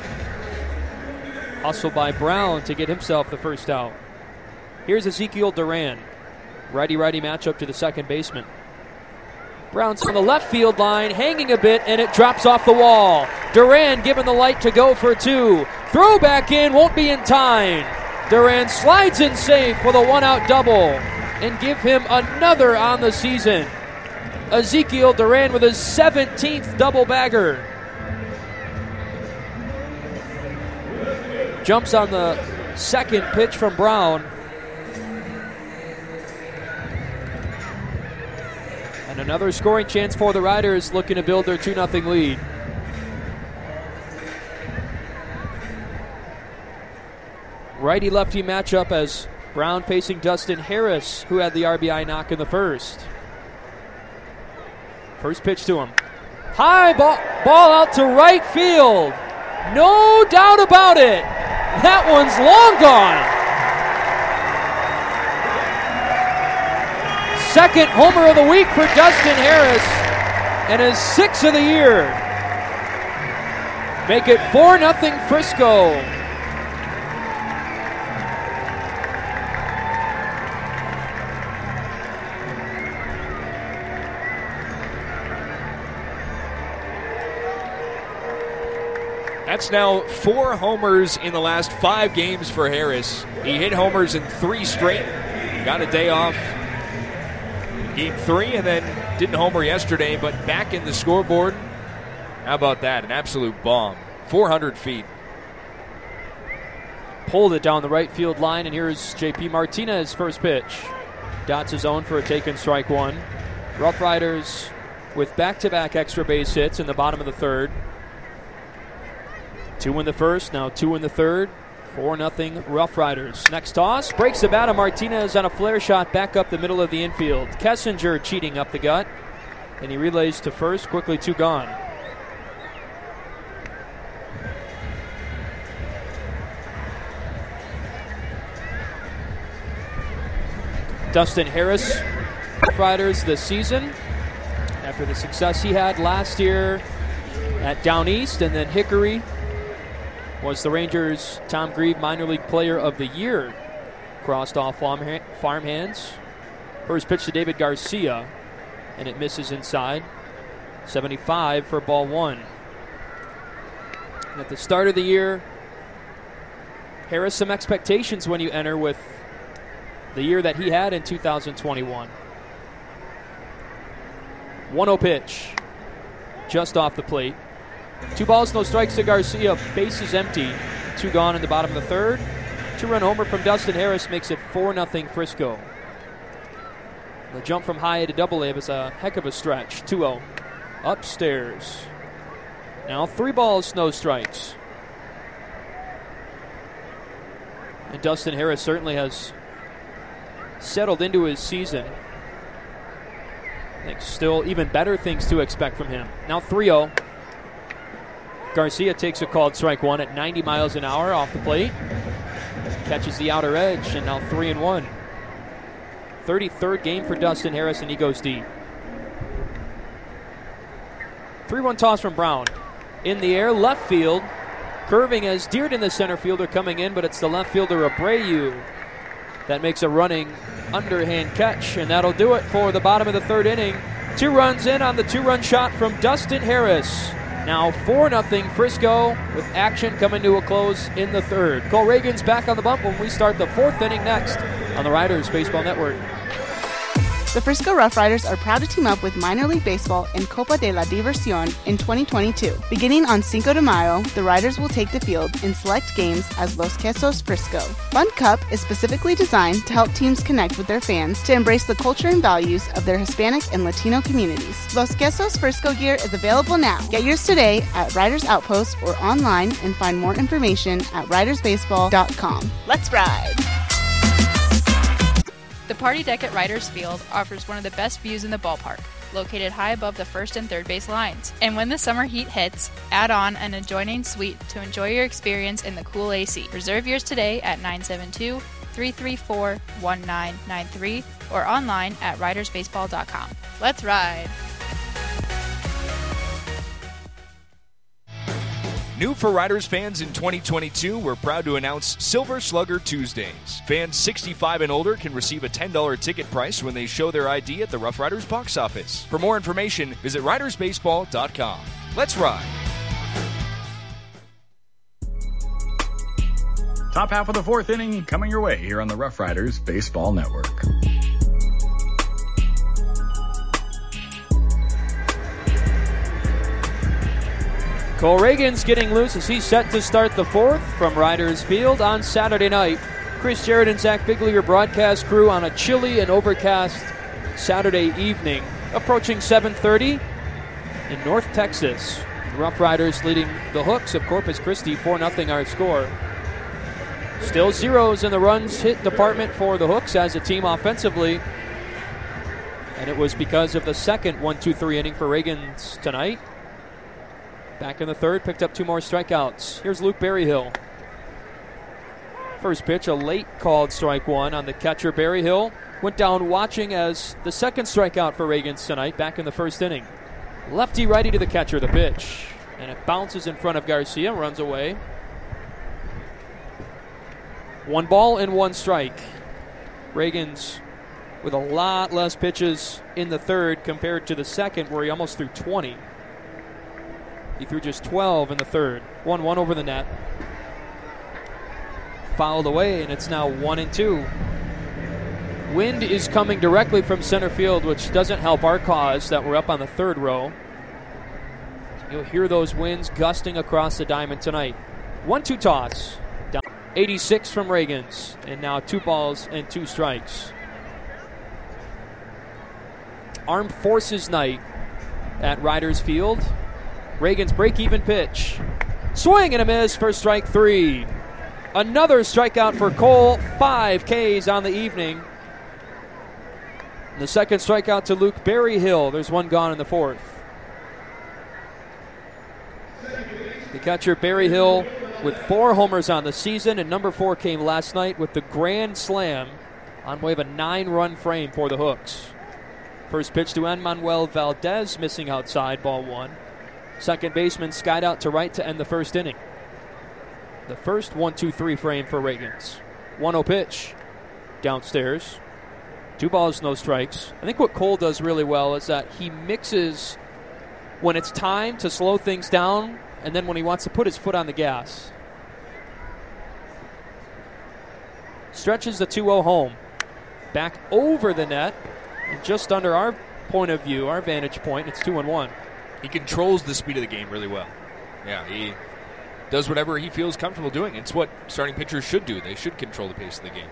Hustle by Brown to get himself the first out. Here's Ezekiel Duran. Righty-righty matchup to the second baseman. Brown's from the left field line, hanging a bit, and it drops off the wall. Duran given the light to go for two. Throw back in, won't be in time. Duran slides in safe for the one-out double and give him another on the season. Ezekiel Duran with his seventeenth double bagger. Jumps on the second pitch from Brown. And another scoring chance for the Riders looking to build their two nothing lead. Righty-lefty matchup as Brown facing Dustin Harris, who had the R B I knock in the first. First pitch to him. High ball, ball out to right field. No doubt about it. That one's long gone. Second homer of the week for Dustin Harris and his sixth of the year. Make it four nothing Frisco. That's now four homers in the last five games for Harris. He hit homers in three straight. Got a day off game three and then didn't homer yesterday, but back in the scoreboard. How about that? An absolute bomb. four hundred feet. Pulled it down the right field line, and here's J P Martinez, first pitch. Dots his own for a taken strike one. Rough Riders with back-to-back extra base hits in the bottom of the third. Two in the first, now two in the third. four nothing Rough Riders. Next toss, breaks the bat of Martinez on a flare shot back up the middle of the infield. Kessinger cheating up the gut, and he relays to first, quickly two gone. Dustin Harris Riders this season after the success he had last year at Down East, and then Hickory was the Rangers' Tom Grieve Minor League Player of the Year. Crossed off farm hands. First pitch to David Garcia, and it misses inside. seventy-five for ball one. And at the start of the year, Harris, some expectations when you enter with the year that he had in two thousand twenty-one. one oh pitch, just off the plate. Two balls, no strikes to Garcia. Bases empty. Two gone in the bottom of the third. Two-run homer from Dustin Harris makes it four nothing Frisco. The jump from high A to double A was a heck of a stretch. two oh. Upstairs. Now three balls, no strikes. And Dustin Harris certainly has settled into his season. I think still even better things to expect from him. Now three oh. Garcia takes a called strike one at ninety miles an hour off the plate. Catches the outer edge, and now three and one. thirty-third game for Dustin Harris, and he goes deep. three one toss from Brown. In the air, left field. Curving as Dearden, the center fielder, coming in, but it's the left fielder Abreu that makes a running underhand catch, and that'll do it for the bottom of the third inning. Two runs in on the two-run shot from Dustin Harris. Now four nothing Frisco, with action coming to a close in the third. Cole Reagan's back on the bump when we start the fourth inning next on the Riders Baseball Network. The Frisco Rough Riders are proud to team up with Minor League Baseball in Copa de la Diversión in twenty twenty-two. Beginning on Cinco de Mayo, the Riders will take the field in select games as Los Quesos Frisco. Fun Cup is specifically designed to help teams connect with their fans to embrace the culture and values of their Hispanic and Latino communities. Los Quesos Frisco gear is available now. Get yours today at Riders Outpost or online, and find more information at riders baseball dot com. Let's ride! The Party Deck at Riders Field offers one of the best views in the ballpark, located high above the first and third base lines. And when the summer heat hits, add on an adjoining suite to enjoy your experience in the cool A C. Reserve yours today at nine seven two, three three four, one nine nine three or online at riders baseball dot com. Let's ride! New for Riders fans in twenty twenty-two, we're proud to announce Silver Slugger Tuesdays. Fans sixty-five and older can receive a ten dollars ticket price when they show their I D at the Rough Riders box office. For more information, visit riders baseball dot com. Let's ride! Top half of the fourth inning coming your way here on the Rough Riders Baseball Network. Cole Reagan's getting loose as he's set to start the fourth from Riders Field on Saturday night. Chris Jarrett and Zach Bigley, your broadcast crew, on a chilly and overcast Saturday evening. Approaching seven thirty in North Texas. The Rough Riders leading the Hooks of Corpus Christi four nothing our score. Still zeros in the runs hit department for the Hooks as a team offensively. And it was because of the second one two three inning for Reagan's tonight. Back in the third, picked up two more strikeouts. Here's Luke Berryhill. First pitch, a late called strike one on the catcher. Berryhill went down watching as the second strikeout for Reagan's tonight, back in the first inning. Lefty righty to the catcher, the pitch. And it bounces in front of Garcia, runs away. One ball and one strike. Reagan's with a lot less pitches in the third compared to the second, where he almost threw twenty. He threw just twelve in the third. one one over the net. Fouled away, and it's now one and two. Wind is coming directly from center field, which doesn't help our cause that we're up on the third row. You'll hear those winds gusting across the diamond tonight. one two toss. Down eighty-six from Reagan's, and now two balls and two strikes. Armed Forces night at Riders Field. Reagan's break-even pitch. Swing and a miss for strike three. Another strikeout for Cole. Five Ks on the evening. The second strikeout to Luke Berryhill. There's one gone in the fourth. The catcher Berryhill with four homers on the season, and number four came last night with the grand slam on way of a nine-run frame for the Hooks. First pitch to Emmanuel Valdez, missing outside, ball one. Second baseman skied out to right to end the first inning. The first one two three frame for Reagans. one oh pitch. Downstairs. Two balls, no strikes. I think what Cole does really well is that he mixes when it's time to slow things down and then when he wants to put his foot on the gas. Stretches the two oh home. Back over the net. And just under our point of view, our vantage point, it's two and one. He controls the speed of the game really well. Yeah, he does whatever he feels comfortable doing. It's what starting pitchers should do. They should control the pace of the game.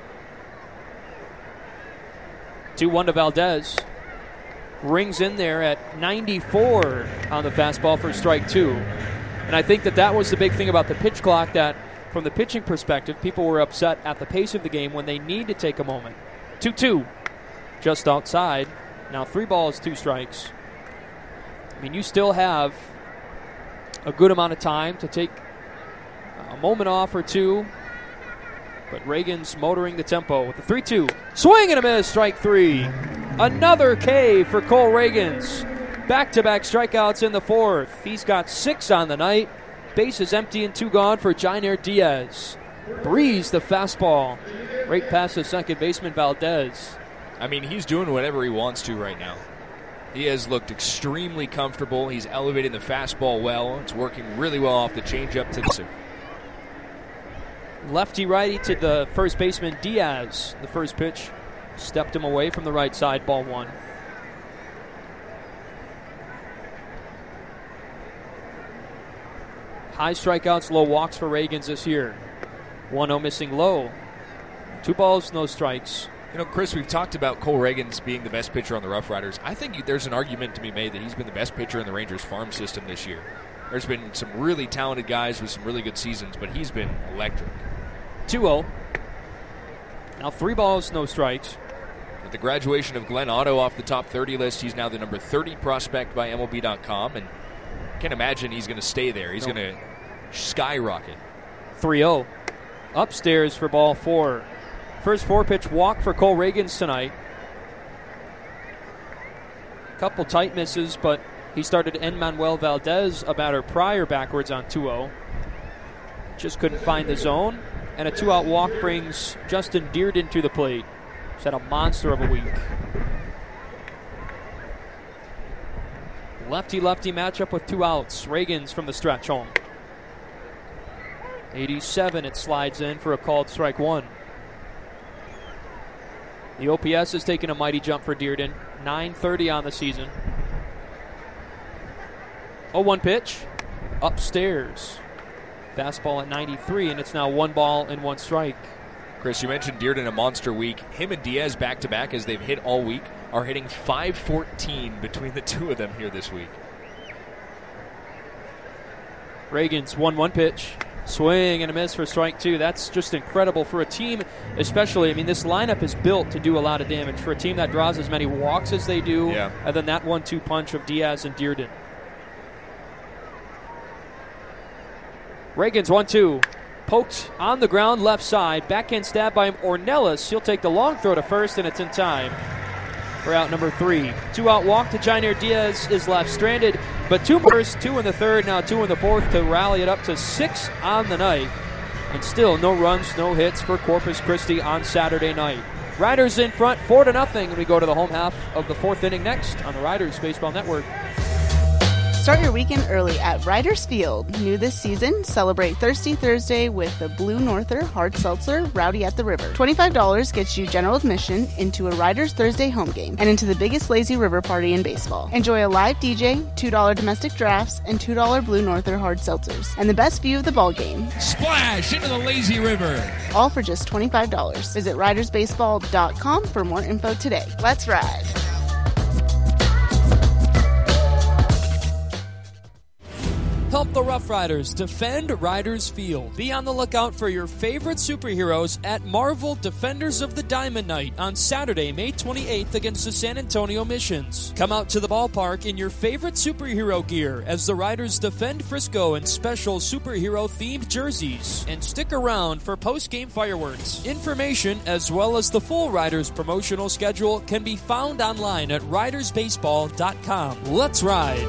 two one to Valdez. Rings in there at ninety-four on the fastball for strike two. And I think that that was the big thing about the pitch clock, that from the pitching perspective, people were upset at the pace of the game when they need to take a moment. two two, just outside. Now three balls, two strikes. I mean, you still have a good amount of time to take a moment off or two. But Reagans motoring the tempo with the three two. Swing and a miss, strike three. Another K for Cole Reagans. Back-to-back strikeouts in the fourth. He's got six on the night. Bases empty and two gone for Jainer Diaz. Breeze the fastball right past the second baseman Valdez. I mean, he's doing whatever he wants to right now. He has looked extremely comfortable. He's elevating the fastball well. It's working really well off the changeup to the lefty-righty to the first baseman Diaz. The first pitch stepped him away from the right side, ball one. High strikeouts, low walks for Reagans this year. one oh missing low. Two balls, no strikes. You know, Chris, we've talked about Cole Reagans being the best pitcher on the Rough Riders. I think there's an argument to be made that he's been the best pitcher in the Rangers farm system this year. There's been some really talented guys with some really good seasons, but he's been electric. two oh. Now three balls, no strikes. With the graduation of Glenn Otto off the top thirty list, he's now the number thirty prospect by M L B dot com, and I can't imagine he's going to stay there. He's no. going to skyrocket. three oh. Upstairs for ball four. First four-pitch walk for Cole Reagans tonight. Couple tight misses, but he started Emmanuel Valdez a batter prior backwards on two oh. Just couldn't find the zone. And a two-out walk brings Justin Dearden to the plate. He's had a monster of a week. Lefty-lefty matchup with two outs. Reagans from the stretch home. eighty-seven, it slides in for a called strike one. The O P S has taken a mighty jump for Dearden. nine thirty on the season. oh one pitch. Upstairs. Fastball at ninety-three, and it's now one ball and one strike. Chris, you mentioned Dearden a monster week. Him and Diaz back-to-back, as they've hit all week, are hitting five fourteen between the two of them here this week. Reagans, one one pitch. Swing and a miss for strike two. That's just incredible for a team, especially, I mean, this lineup is built to do a lot of damage. For a team that draws as many walks as they do, yeah. and then that one two punch of Diaz and Dearden. Reagans, one two. Poked on the ground, left side. Backhand stab by Ornelas. He'll take the long throw to first, and it's in time for out number three. Two-out walk to Jainer Diaz is left stranded, but two first, two in the third, now two in the fourth to rally it up to six on the night. And still no runs, no hits for Corpus Christi on Saturday night. Riders in front, four to nothing, and we go to the home half of the fourth inning next on the Riders Baseball Network. Start your weekend early at Riders Field. New this season, celebrate Thirsty Thursday with the Blue Norther Hard Seltzer Rowdy at the River. twenty-five dollars gets you general admission into a Riders Thursday home game and into the biggest lazy river party in baseball. Enjoy a live D J, two dollars domestic drafts, and two dollars Blue Norther Hard Seltzers, and the best view of the ball game. Splash into the lazy river. All for just twenty-five dollars. Visit riders baseball dot com for more info today. Let's ride. help the Rough Riders defend Riders Field. Be on the lookout for your favorite superheroes at Marvel Defenders of the Diamond Night on Saturday, May twenty-eighth against the San Antonio Missions. Come out to the ballpark in your favorite superhero gear as the Riders defend Frisco in special superhero-themed jerseys. And stick around for post-game fireworks. Information as well as the full Riders promotional schedule can be found online at riders baseball dot com. Let's ride!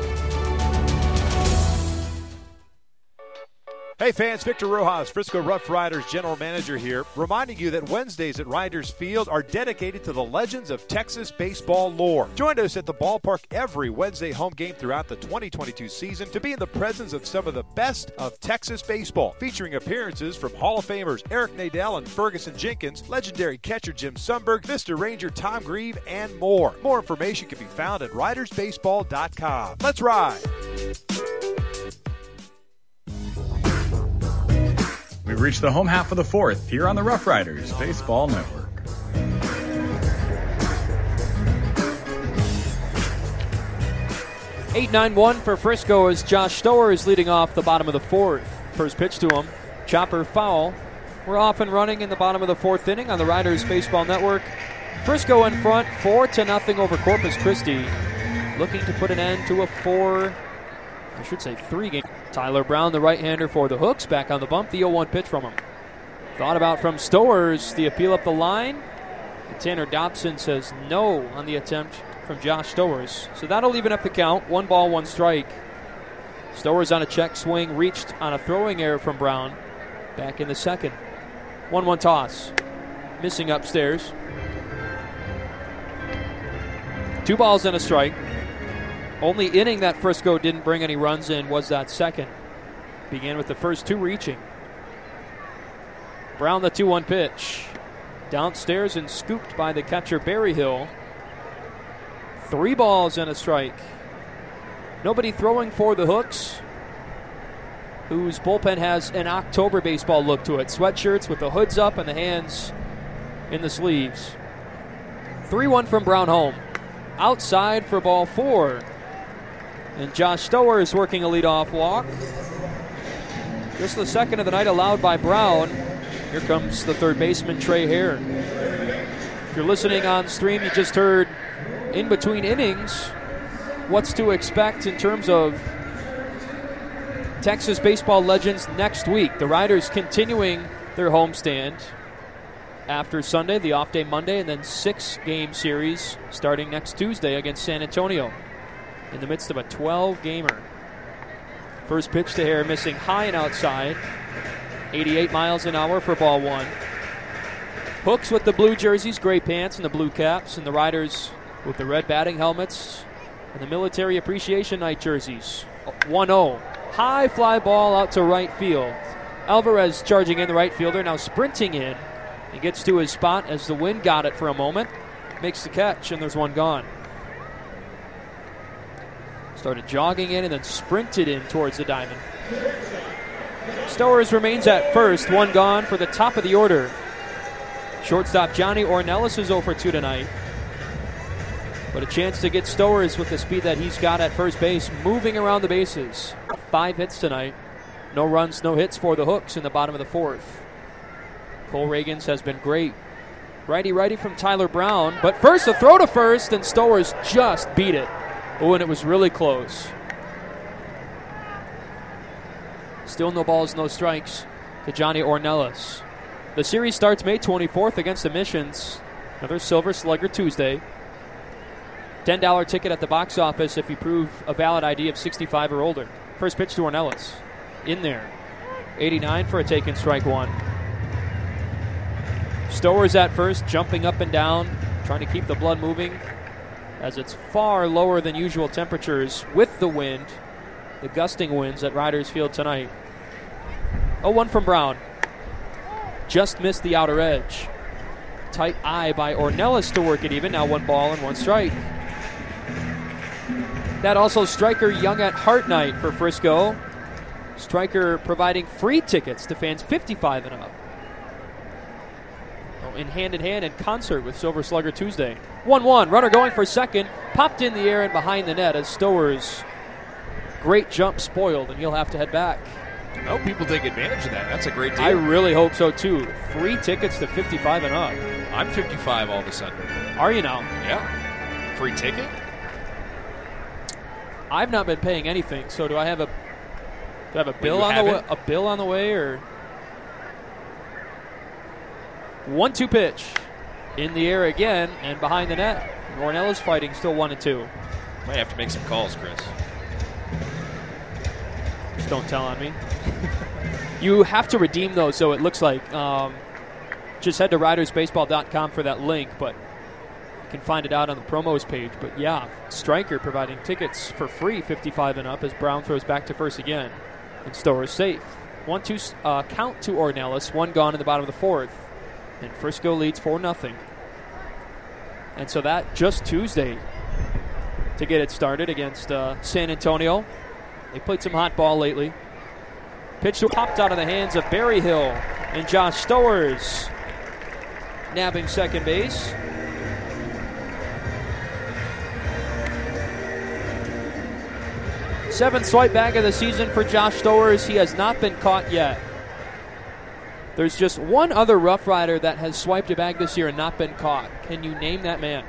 Hey fans, Victor Rojas, Frisco Rough Riders General Manager here, reminding you that Wednesdays at Riders Field are dedicated to the legends of Texas baseball lore. Join us at the ballpark every Wednesday home game throughout the twenty twenty-two season to be in the presence of some of the best of Texas baseball, featuring appearances from Hall of Famers Eric Nadel and Ferguson Jenkins, legendary catcher Jim Sundberg, Mister Ranger Tom Grieve, and more. More information can be found at riders baseball dot com. Let's ride! We've reached the home half of the fourth here on the Rough Riders Baseball Network. eight nine one for Frisco as Josh Stower is leading off the bottom of the fourth. First pitch to him, chopper foul. We're off and running in the bottom of the fourth inning on the Riders Baseball Network. Frisco in front, four to nothing over Corpus Christi. Looking to put an end to a four, I should say three game. Tyler Brown, the right-hander for the Hooks, back on the bump. The oh one pitch from him. Thought about from Stowers, the appeal up the line. Tanner Dobson says no on the attempt from Josh Stowers. So that'll even up the count. One ball, one strike. Stowers on a check swing, reached on a throwing error from Brown. Back in the second. one one toss. Missing upstairs. Two balls and a strike. Only inning that Frisco didn't bring any runs in was that second. Began with the first two reaching. Brown, the two one pitch. Downstairs and scooped by the catcher Berryhill. Three balls and a strike. Nobody throwing for the Hooks, whose bullpen has an October baseball look to it. Sweatshirts with the hoods up and the hands in the sleeves. three one from Brown home. Outside for ball four. And Josh Stower is working a leadoff walk. Just the second of the night allowed by Brown. Here comes the third baseman, Trey Hare. If you're listening on stream, you just heard in between innings what's to expect in terms of Texas baseball legends next week. The Riders continuing their homestand after Sunday, the off day Monday, and then six-game series starting next Tuesday against San Antonio in the midst of a twelve-gamer. First pitch to Hare, missing high and outside. eighty-eight miles an hour for ball one. Hooks with the blue jerseys, gray pants, and the blue caps, and the Riders with the red batting helmets and the Military Appreciation Night jerseys. one oh. High fly ball out to right field. Alvarez charging in, the right fielder, now sprinting in. He gets to his spot as the wind got it for a moment. Makes the catch, and there's one gone. Started jogging in and then sprinted in towards the diamond. Stowers remains at first. One gone for the top of the order. Shortstop Johnny Ornelas is oh for two tonight. But a chance to get Stowers with the speed that he's got at first base, moving around the bases. Five hits tonight. No runs, no hits for the Hooks in the bottom of the fourth. Cole Reagans has been great. Righty-righty from Tyler Brown. But first, a throw to first, and Stowers just beat it. Oh, and it was really close. Still no balls, no strikes to Johnny Ornelas. The series starts May twenty-fourth against the Missions. Another Silver Slugger Tuesday. ten dollars ticket at the box office if you prove a valid I D of sixty-five or older. First pitch to Ornelas. In there. eighty-nine for a taken strike one. Stowers at first, jumping up and down, trying to keep the blood moving, as it's far lower than usual temperatures with the wind, the gusting winds at Riders Field tonight. oh one from Brown. Just missed the outer edge. Tight eye by Ornelas to work it even. Now one ball and one strike. That also Striker Young at Heart Night for Frisco. Striker providing free tickets to fans fifty-five and up. In hand-in-hand in concert with Silver Slugger Tuesday. one one, runner going for second, popped in the air and behind the net as Stowers great jump spoiled, and he'll have to head back. I hope people take advantage of that. That's a great deal. I really hope so, too. Free tickets to fifty-five and up. I'm fifty-five all of a sudden. Are you now? Yeah. Free ticket? I've not been paying anything, so do I have a do I have a bill Wait, on the way, a bill on the way or one two pitch in the air again and behind the net. Ornella's fighting still one and two. Might have to make some calls, Chris. Just don't tell on me. You have to redeem those, so it looks like. Um, just head to riders baseball dot com for that link, but you can find it out on the promos page. But yeah, Stryker providing tickets for free, fifty-five and up, as Brown throws back to first again. And Stower is safe. one two uh, count to Ornelas, one gone in the bottom of the fourth. And Frisco leads four nothing. And so that just Tuesday to get it started against uh, San Antonio. They played some hot ball lately. Pitch popped out of the hands of Berryhill and Josh Stowers nabbing second base. Seventh swipe bag of the season for Josh Stowers. He has not been caught yet. There's just one other Rough Rider that has swiped a bag this year and not been caught. Can you name that man?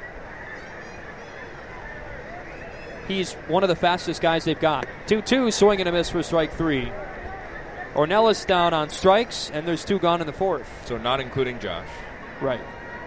He's one of the fastest guys they've got. two two, swing and a miss for strike three. Ornelas down on strikes, and there's two gone in the fourth. So not including Josh. Right.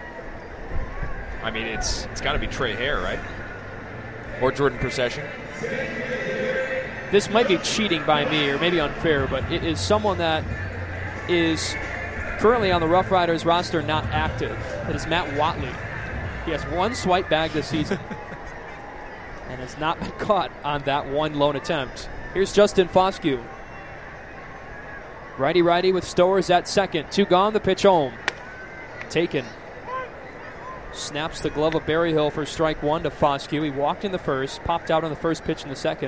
I mean, it's it's got to be Trey Hare, right? Or Jordan Procession. This might be cheating by me, or maybe unfair, but it is someone that is currently on the Rough Riders roster not active. It is Matt Watley. He has one swipe bag this season and has not been caught on that one lone attempt. Here's Justin Foscue. Righty-righty with Stowers at second. Two gone, the pitch home. Taken. Snaps the glove of Berryhill for strike one to Foscue. He walked in the first, popped out on the first pitch in the second.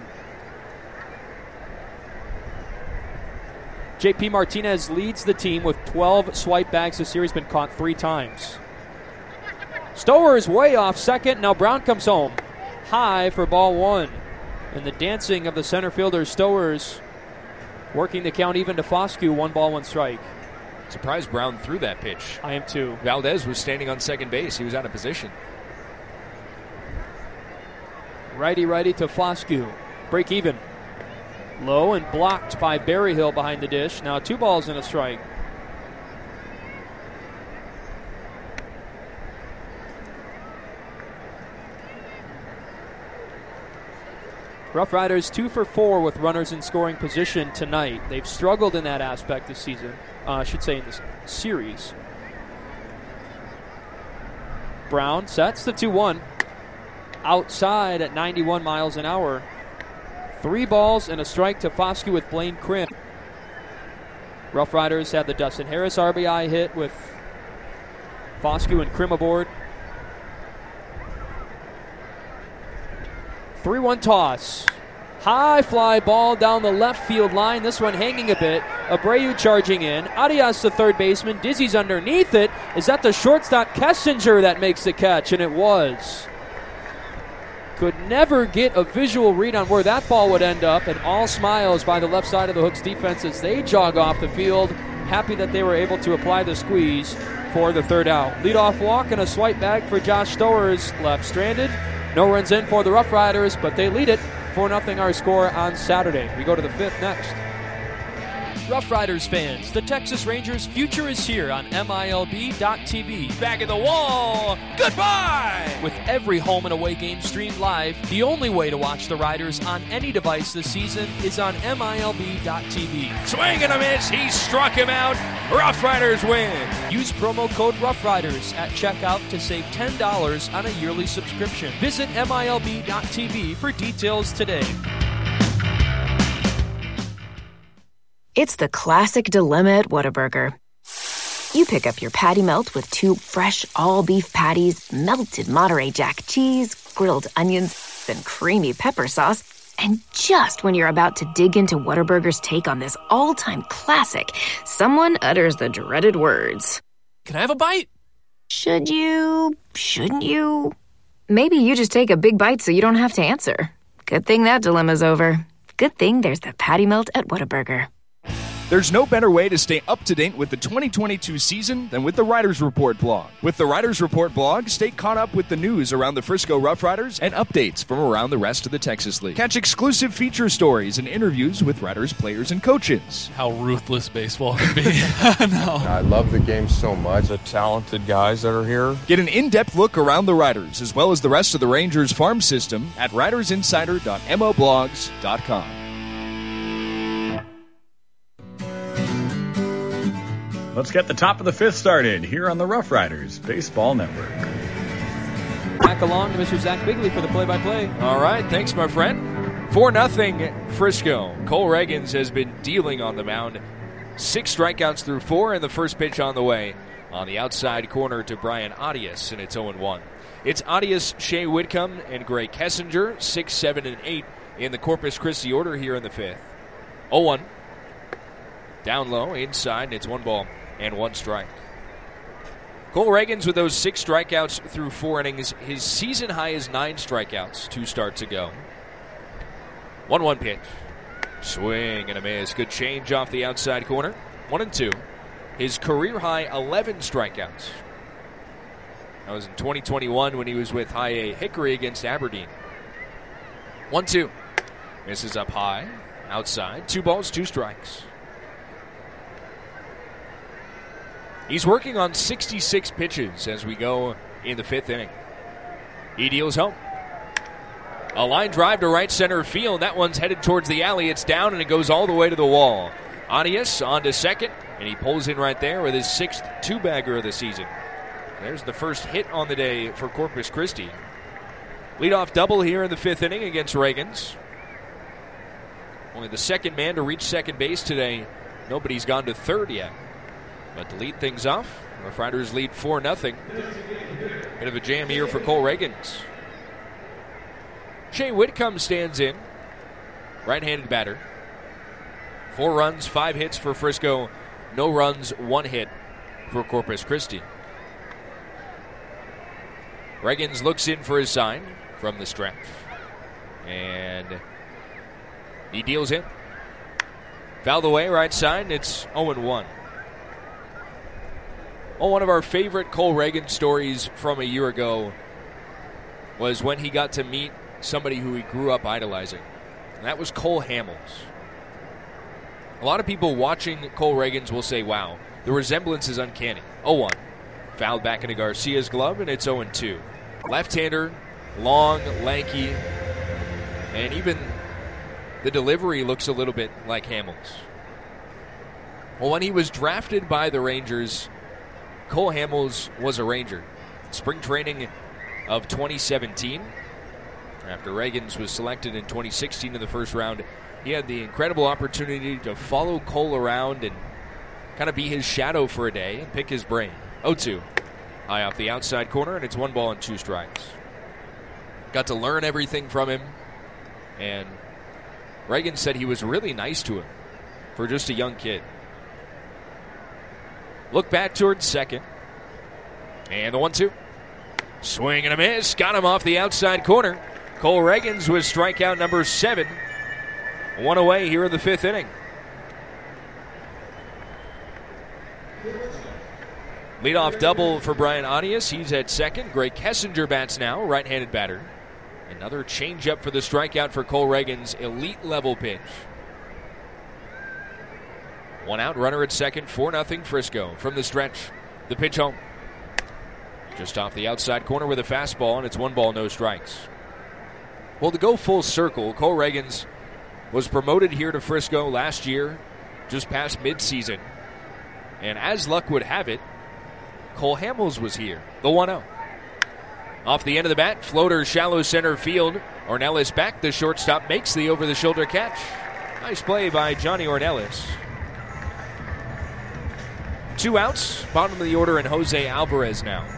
J P Martinez leads the team with twelve swipe bags this year. He's been caught three times. Stowers way off second. Now Brown comes home. High for ball one. And the dancing of the center fielder Stowers working the count even to Foscue. One ball, one strike. Surprised Brown threw that pitch. I am too. Valdez was standing on second base. He was out of position. Righty-righty to Foscue. Break even. Low and blocked by Berryhill behind the dish. Now two balls and a strike. Rough Riders two for four with runners in scoring position tonight. They've struggled in that aspect this season. Uh, I should say in this series. Brown sets the two one. Outside at ninety-one miles an hour. Three balls and a strike to Foscue with Blaine Krim. Rough Riders had the Dustin Harris R B I hit with Foscue and Krim aboard. three one toss. High fly ball down the left field line. This one hanging a bit. Abreu charging in. Arias, the third baseman. Dizzy's underneath it. Is that the shortstop Kessinger that makes the catch? And it was. Could never get a visual read on where that ball would end up, and all smiles by the left side of the Hooks defense as they jog off the field, happy that they were able to apply the squeeze for the third out. Leadoff walk and a swipe bag for Josh Stowers, left stranded. No runs in for the Rough Riders, but they lead it four nothing our score on Saturday. We go to the fifth next. Rough Riders fans, the Texas Rangers' future is here on M I L B dot T V. Back of the wall. Goodbye! With every home and away game streamed live, the only way to watch the Riders on any device this season is on M I L B dot T V. Swing and a miss. He struck him out. Rough Riders win. Use promo code Rough Riders at checkout to save ten dollars on a yearly subscription. Visit M I L B dot T V for details today. It's the classic dilemma at Whataburger. You pick up your patty melt with two fresh all-beef patties, melted Monterey Jack cheese, grilled onions, and creamy pepper sauce, and just when you're about to dig into Whataburger's take on this all-time classic, someone utters the dreaded words. Can I have a bite? Should you? Shouldn't you? Maybe you just take a big bite so you don't have to answer. Good thing that dilemma's over. Good thing there's the Patty Melt at Whataburger. There's no better way to stay up to date with the twenty twenty-two season than with the Riders Report blog. With the Riders Report blog, stay caught up with the news around the Frisco Rough Riders and updates from around the rest of the Texas League. Catch exclusive feature stories and interviews with Riders players and coaches. How ruthless baseball can be. No. I love the game so much. The talented guys that are here. Get an in-depth look around the Riders as well as the rest of the Rangers farm system at riders insider dot mo blogs dot com. Let's get the top of the fifth started here on the Rough Riders Baseball Network. Back along to Mister Zach Bigley for the play-by-play. All right, thanks, my friend. four nothing Frisco. Cole Reagans has been dealing on the mound. Six strikeouts through four, and the first pitch on the way on the outside corner to Brian Arias, and it's oh one. It's Arias, Shea Whitcomb, and Gray Kessinger, six, seven, and eight in the Corpus Christi order here in the fifth. oh one. Down low, inside, and it's one ball and one strike. Cole Reagans with those six strikeouts through four innings. His season high is nine strikeouts, two starts ago. one one pitch. Swing and a miss. Good change off the outside corner. One and two. His career high, eleven strikeouts. That was in twenty twenty-one when he was with High A Hickory against Aberdeen. one two. Misses up high. Outside. Two balls, two strikes. He's working on sixty-six pitches as we go in the fifth inning. He deals home. A line drive to right center field. That one's headed towards the alley. It's down, and it goes all the way to the wall. Arias on to second, and he pulls in right there with his sixth two-bagger of the season. There's the first hit on the day for Corpus Christi. Leadoff double here in the fifth inning against Reagans. Only the second man to reach second base today. Nobody's gone to third yet. But to lead things off, Rough Riders lead four nothing. Bit of a jam here for Cole Reagans. Shea Whitcomb stands in. Right-handed batter. Four runs, five hits for Frisco. No runs, one hit for Corpus Christi. Reagans looks in for his sign from the stretch. And he deals in. Fouled away, right side, and it's oh one. Oh, one of our favorite Cole Reagans stories from a year ago was when he got to meet somebody who he grew up idolizing. And that was Cole Hamels. A lot of people watching Cole Reagans will say, wow, the resemblance is uncanny. oh one. Fouled back into Garcia's glove, and it's oh two. Left-hander, long, lanky, and even the delivery looks a little bit like Hamels. Well, when he was drafted by the Rangers, Cole Hamels was a Ranger. Spring training of twenty seventeen. After Reagans was selected in twenty sixteen in the first round, he had the incredible opportunity to follow Cole around and kind of be his shadow for a day and pick his brain. oh two. High off the outside corner, and it's one ball and two strikes. Got to learn everything from him, and Reagans said he was really nice to him for just a young kid. Look back towards second. And the one two. Swing and a miss. Got him off the outside corner. Cole Reagans with strikeout number seven. One away here in the fifth inning. Leadoff double for Brian Arias. He's at second. Gray Kessinger bats now. Right-handed batter. Another changeup for the strikeout for Cole Reagans. Elite level pitch. One out, runner at second, four nothing Frisco. From the stretch, the pitch home. Just off the outside corner with a fastball, and it's one ball, no strikes. Well, to go full circle, Cole Reagans was promoted here to Frisco last year, just past midseason. And as luck would have it, Cole Hamels was here, the one oh. Off the end of the bat, floater shallow center field. Ornelas back, the shortstop makes the over-the-shoulder catch. Nice play by Johnny Ornelas. Two outs, bottom of the order, and Jose Alvarez now.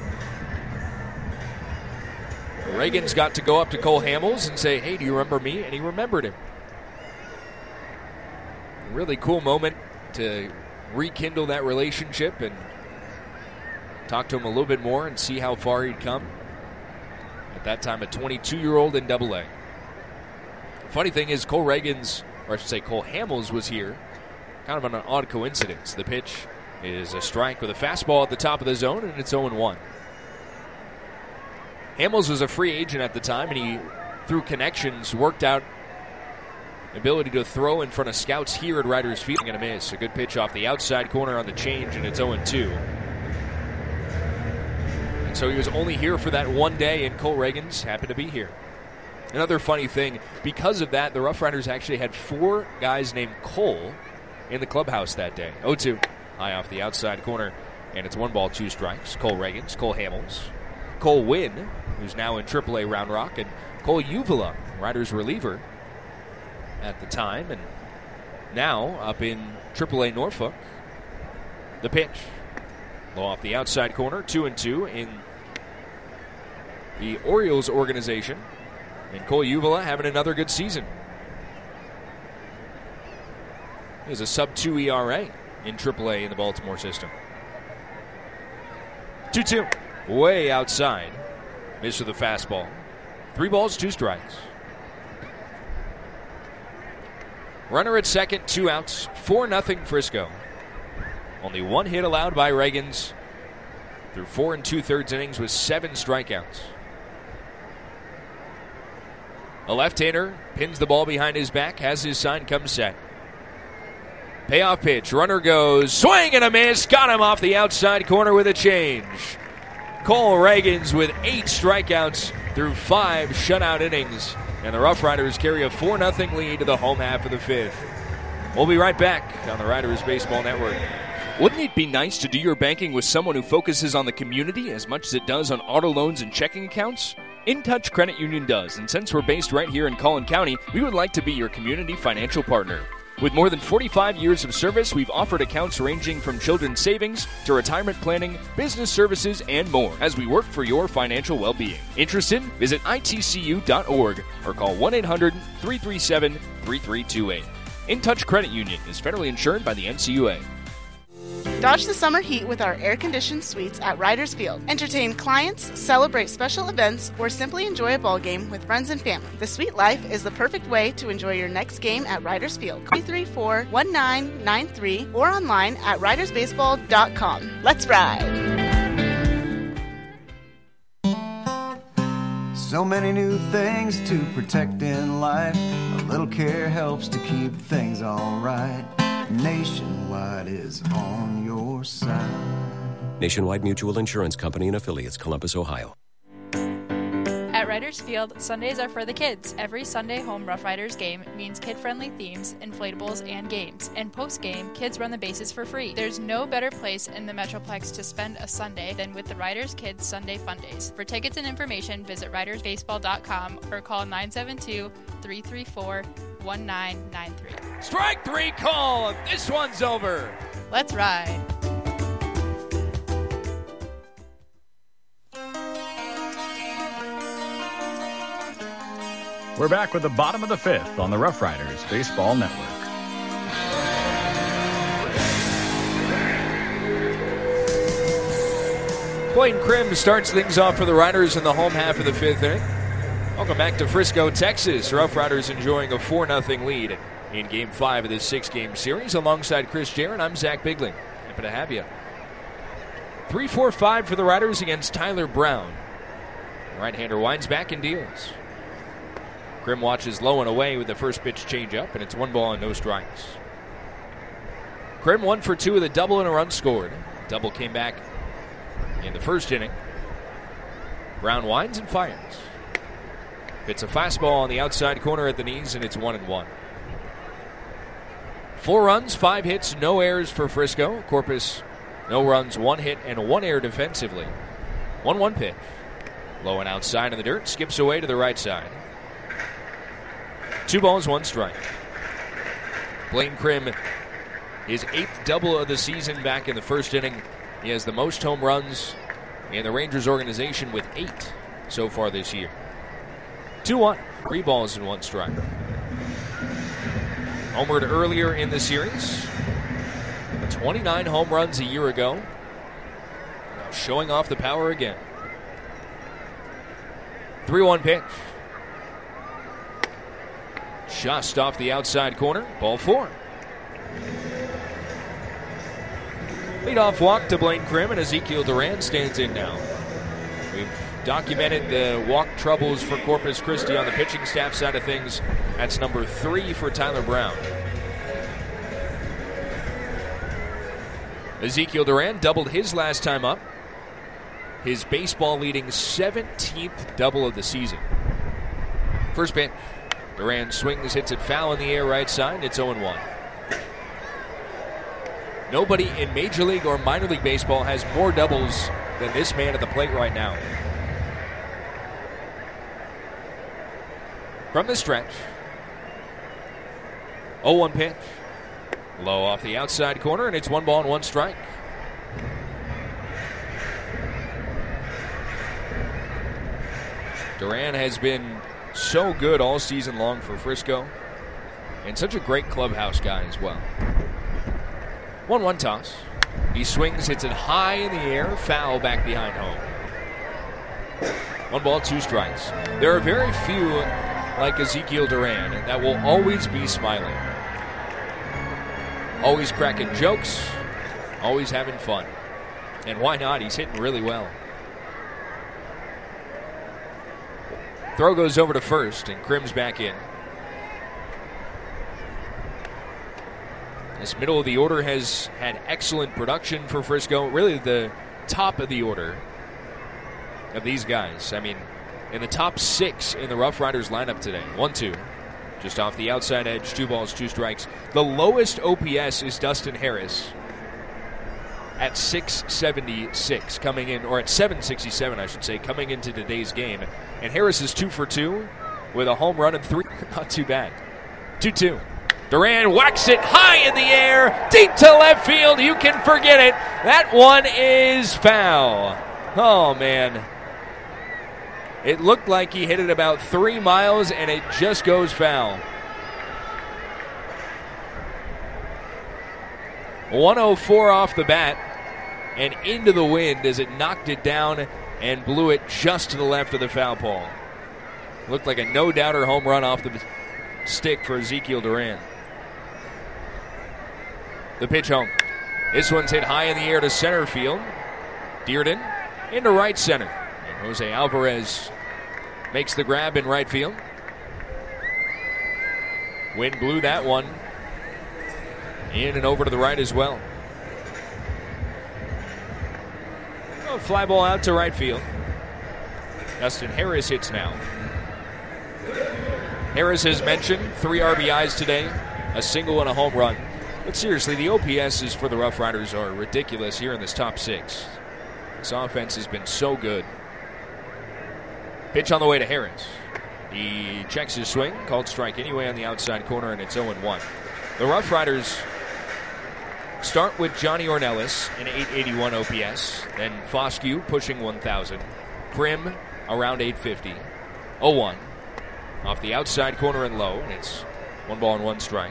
Reagans got to go up to Cole Hamels and say, hey, do you remember me? And he remembered him. A really cool moment to rekindle that relationship and talk to him a little bit more and see how far he'd come. At that time, a twenty-two-year-old in Double A. Funny thing is, Cole Reagans or I should say Cole Hamels was here. Kind of an odd coincidence. The pitch is a strike with a fastball at the top of the zone, and it's oh and one. Hamels was a free agent at the time, and he, through connections, worked out ability to throw in front of scouts here at Riders Field. Going to miss. A good pitch off the outside corner on the change, and it's oh and two. And so he was only here for that one day, and Cole Reagans happened to be here. Another funny thing, because of that, the Rough Riders actually had four guys named Cole in the clubhouse that day. oh two. High off the outside corner, and it's one ball, two strikes. Cole Reagans, Cole Hamels, Cole Wynn, who's now in triple A Round Rock, and Cole Uvula, Riders reliever at the time, and now up in triple A Norfolk. The pitch. Low off the outside corner, two and two in the Orioles organization. And Cole Uvula having another good season. He has a sub two E R A in triple A in the Baltimore system. two two. Way outside. Miss with a fastball. Three balls, two strikes. Runner at second, two outs. four nothing Frisco. Only one hit allowed by Reagans through four and two-thirds innings with seven strikeouts. A left-hander pins the ball behind his back, has his sign, comes set. Payoff pitch, runner goes, swing and a miss, got him off the outside corner with a change. Cole Reagans with eight strikeouts through five shutout innings, and the Rough Riders carry a four nothing lead to the home half of the fifth. We'll be right back on the Riders Baseball Network. Wouldn't it be nice to do your banking with someone who focuses on the community as much as it does on auto loans and checking accounts? InTouch Credit Union does, and since we're based right here in Collin County, we would like to be your community financial partner. With more than forty-five years of service, we've offered accounts ranging from children's savings to retirement planning, business services, and more as we work for your financial well-being. Interested? Visit I T C U dot org or call one eight hundred three three seven three three two eight. InTouch Credit Union is federally insured by the N C U A. Dodge the summer heat with our air-conditioned suites at Riders Field. Entertain clients, celebrate special events, or simply enjoy a ball game with friends and family. The suite life is the perfect way to enjoy your next game at Riders Field. three three four, one nine nine three or online at riders baseball dot com. Let's ride! So many new things to protect in life. A little care helps to keep things all right. Nationwide is on your side. Nationwide Mutual Insurance Company and affiliates, Columbus, Ohio. At Riders Field, Sundays are for the kids. Every Sunday home Rough Riders game means kid-friendly themes, inflatables, and games. And post-game, kids run the bases for free. There's no better place in the Metroplex to spend a Sunday than with the Riders Kids Sunday Fun Days. For tickets and information, visit riders baseball dot com or call nine seven two, three three four, one nine nine three. Strike three call. This one's over. Let's ride. We're back with the bottom of the fifth on the Rough Riders Baseball Network. Clayton Krim starts things off for the Riders in the home half of the fifth inning. Welcome back to Frisco, Texas. Rough Riders enjoying a four nothing lead in Game five of this six-game series. Alongside Chris Jarrett, I'm Zach Bigling. Happy to have you. three four five for the Riders against Tyler Brown. Right-hander winds back and deals. Krim watches low and away with the first pitch changeup, and it's one ball and no strikes. Krim one for two with a double and a run scored. Double came back in the first inning. Brown winds and fires. It's a fastball on the outside corner at the knees, and it's one and one. Four runs, five hits, no errors for Frisco. Corpus, no runs, one hit, and one error defensively. one one pitch. Low and outside in the dirt, skips away to the right side. Two balls, one strike. Blaine Krim, his eighth double of the season back in the first inning. He has the most home runs in the Rangers organization with eight so far this year. two one, three balls and one strike. Homered earlier in the series. twenty-nine home runs a year ago. Now showing off the power again. three one pitch. just off the outside corner. Ball four. Leadoff walk to Blaine Krim, and Ezekiel Duran stands in now. We've documented the walk troubles for Corpus Christi on the pitching staff side of things. That's number three for Tyler Brown. Ezekiel Duran doubled his last time up. His baseball-leading seventeenth double of the season. First pitch. Duran swings, hits it foul in the air right side. It's oh and one. Nobody in Major League or Minor League Baseball has more doubles than this man at the plate right now. From the stretch. oh one pitch. Low off the outside corner, and it's one ball and one strike. Duran has been so good all season long for Frisco, and such a great clubhouse guy as well. one one toss. He swings, hits it high in the air, foul back behind home. One ball, two strikes. There are very few like Ezekiel Duran that will always be smiling. Always cracking jokes, always having fun. And why not? He's hitting really well. Throw goes over to first, and Krim's back in. This middle of the order has had excellent production for Frisco. Really the top of the order of these guys. I mean, in the top six in the Rough Riders lineup today. One, two. Just off the outside edge, two balls, two strikes. The lowest O P S is Dustin Harris at six seventy-six coming in, or at seven sixty-seven, I should say, coming into today's game. And Harris is two for two with a home run and three. Not too bad. two two. Duran whacks it high in the air, deep to left field. You can forget it. That one is foul. Oh, man. It looked like he hit it about three miles, and it just goes foul. one oh four off the bat, and into the wind as it knocked it down and blew it just to the left of the foul pole. Looked like a no-doubter home run off the stick for Ezekiel Duran. The pitch home. This one's hit high in the air to center field. Dearden into right center. And Jose Alvarez makes the grab in right field. Wind blew that one in and over to the right as well. Oh, fly ball out to right field. Dustin Harris hits now. Harris has mentioned three R B Is today, a single and a home run. But seriously, the O P Ss for the Rough Riders are ridiculous here in this top six. This offense has been so good. Pitch on the way to Harris. He checks his swing, called strike anyway on the outside corner, and it's oh and one. The Rough Riders start with Johnny Ornelas, an eight eighty-one O P S, then Foscue pushing one thousand, Krim around eight fifty, oh one. Off the outside corner and low, and it's one ball and one strike.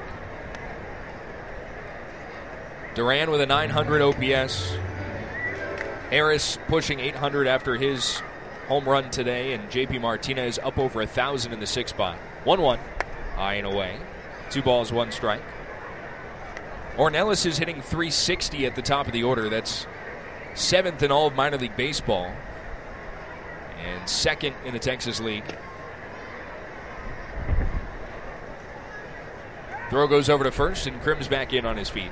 Duran with a nine hundred O P S. Harris pushing eight hundred after his home run today, and J P Martinez up over one thousand in the sixth spot. one one, high and away. Two balls, one strike. Ornelas is hitting three sixty at the top of the order. That's seventh in all of minor league baseball, and second in the Texas League. Throw goes over to first, and Krim's back in on his feet.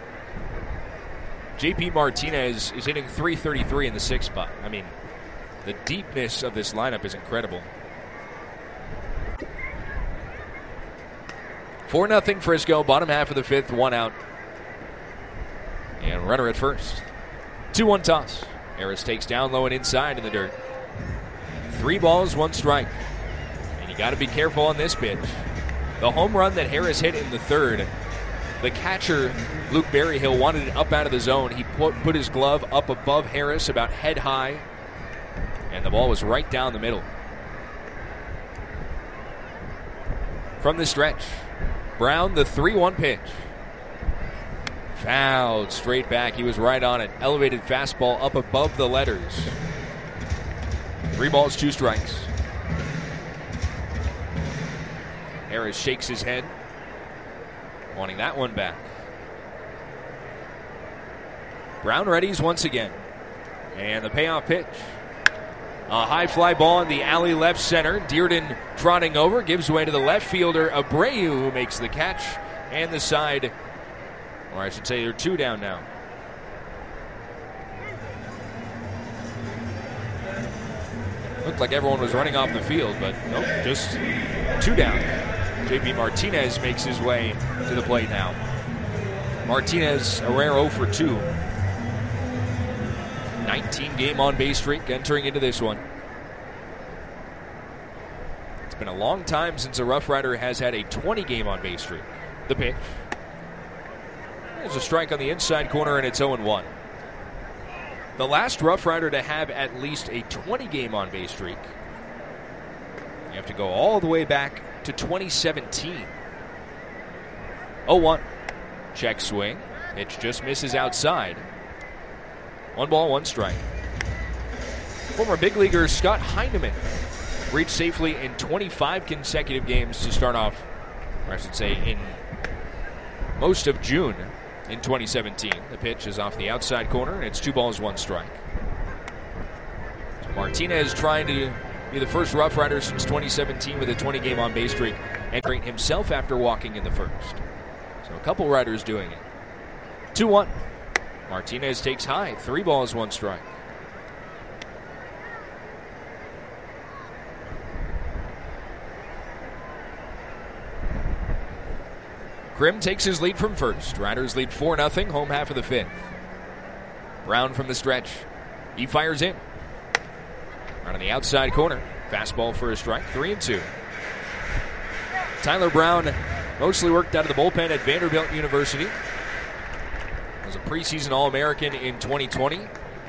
J P Martinez is hitting three thirty-three in the sixth spot. I mean, the deepness of this lineup is incredible. four nothing Frisco, bottom half of the fifth, one out. And runner at first. two one toss. Harris takes down low and inside in the dirt. Three balls, one strike. And you got to be careful on this pitch. The home run that Harris hit in the third, the catcher, Luke Berryhill, wanted it up out of the zone. He put, put his glove up above Harris, about head high, and the ball was right down the middle. From the stretch, Brown, the three one pitch. Fouled straight back. He was right on it. Elevated fastball up above the letters. Three balls, two strikes. Harris shakes his head, wanting that one back. Brown readies once again. And the payoff pitch. A high fly ball in the alley left center. Dearden trotting over, gives way to the left fielder, Abreu, who makes the catch. And the side, or I should say they're two down now. Looked like everyone was running off the field, but nope, just two down. J P Martinez makes his way to the plate now. Martinez, a rare oh for two. nineteen game on base streak entering into this one. It's been a long time since a Rough Rider has had a twenty game on base streak. The pitch. There's a strike on the inside corner, and it's oh and one. The last Rough Rider to have at least a twenty game on base streak, you have to go all the way back to twenty seventeen. oh one. Check swing. Pitch just misses outside. One ball, one strike. Former big leaguer Scott Heineman reached safely in twenty-five consecutive games to start off, or I should say in most of June in twenty seventeen. The pitch is off the outside corner, and it's two balls, one strike. Martinez trying to be the first Rough Rider since twenty seventeen with a twenty game on base streak, entering himself after walking in the first. So a couple riders doing it. two one. Martinez takes high. Three balls, one strike. Grimm takes his lead from first. Riders lead four nothing, home half of the fifth. Brown from the stretch. He fires in. Right on the outside corner. Fastball for a strike. Three and two. Tyler Brown mostly worked out of the bullpen at Vanderbilt University. Was a preseason All-American in twenty twenty.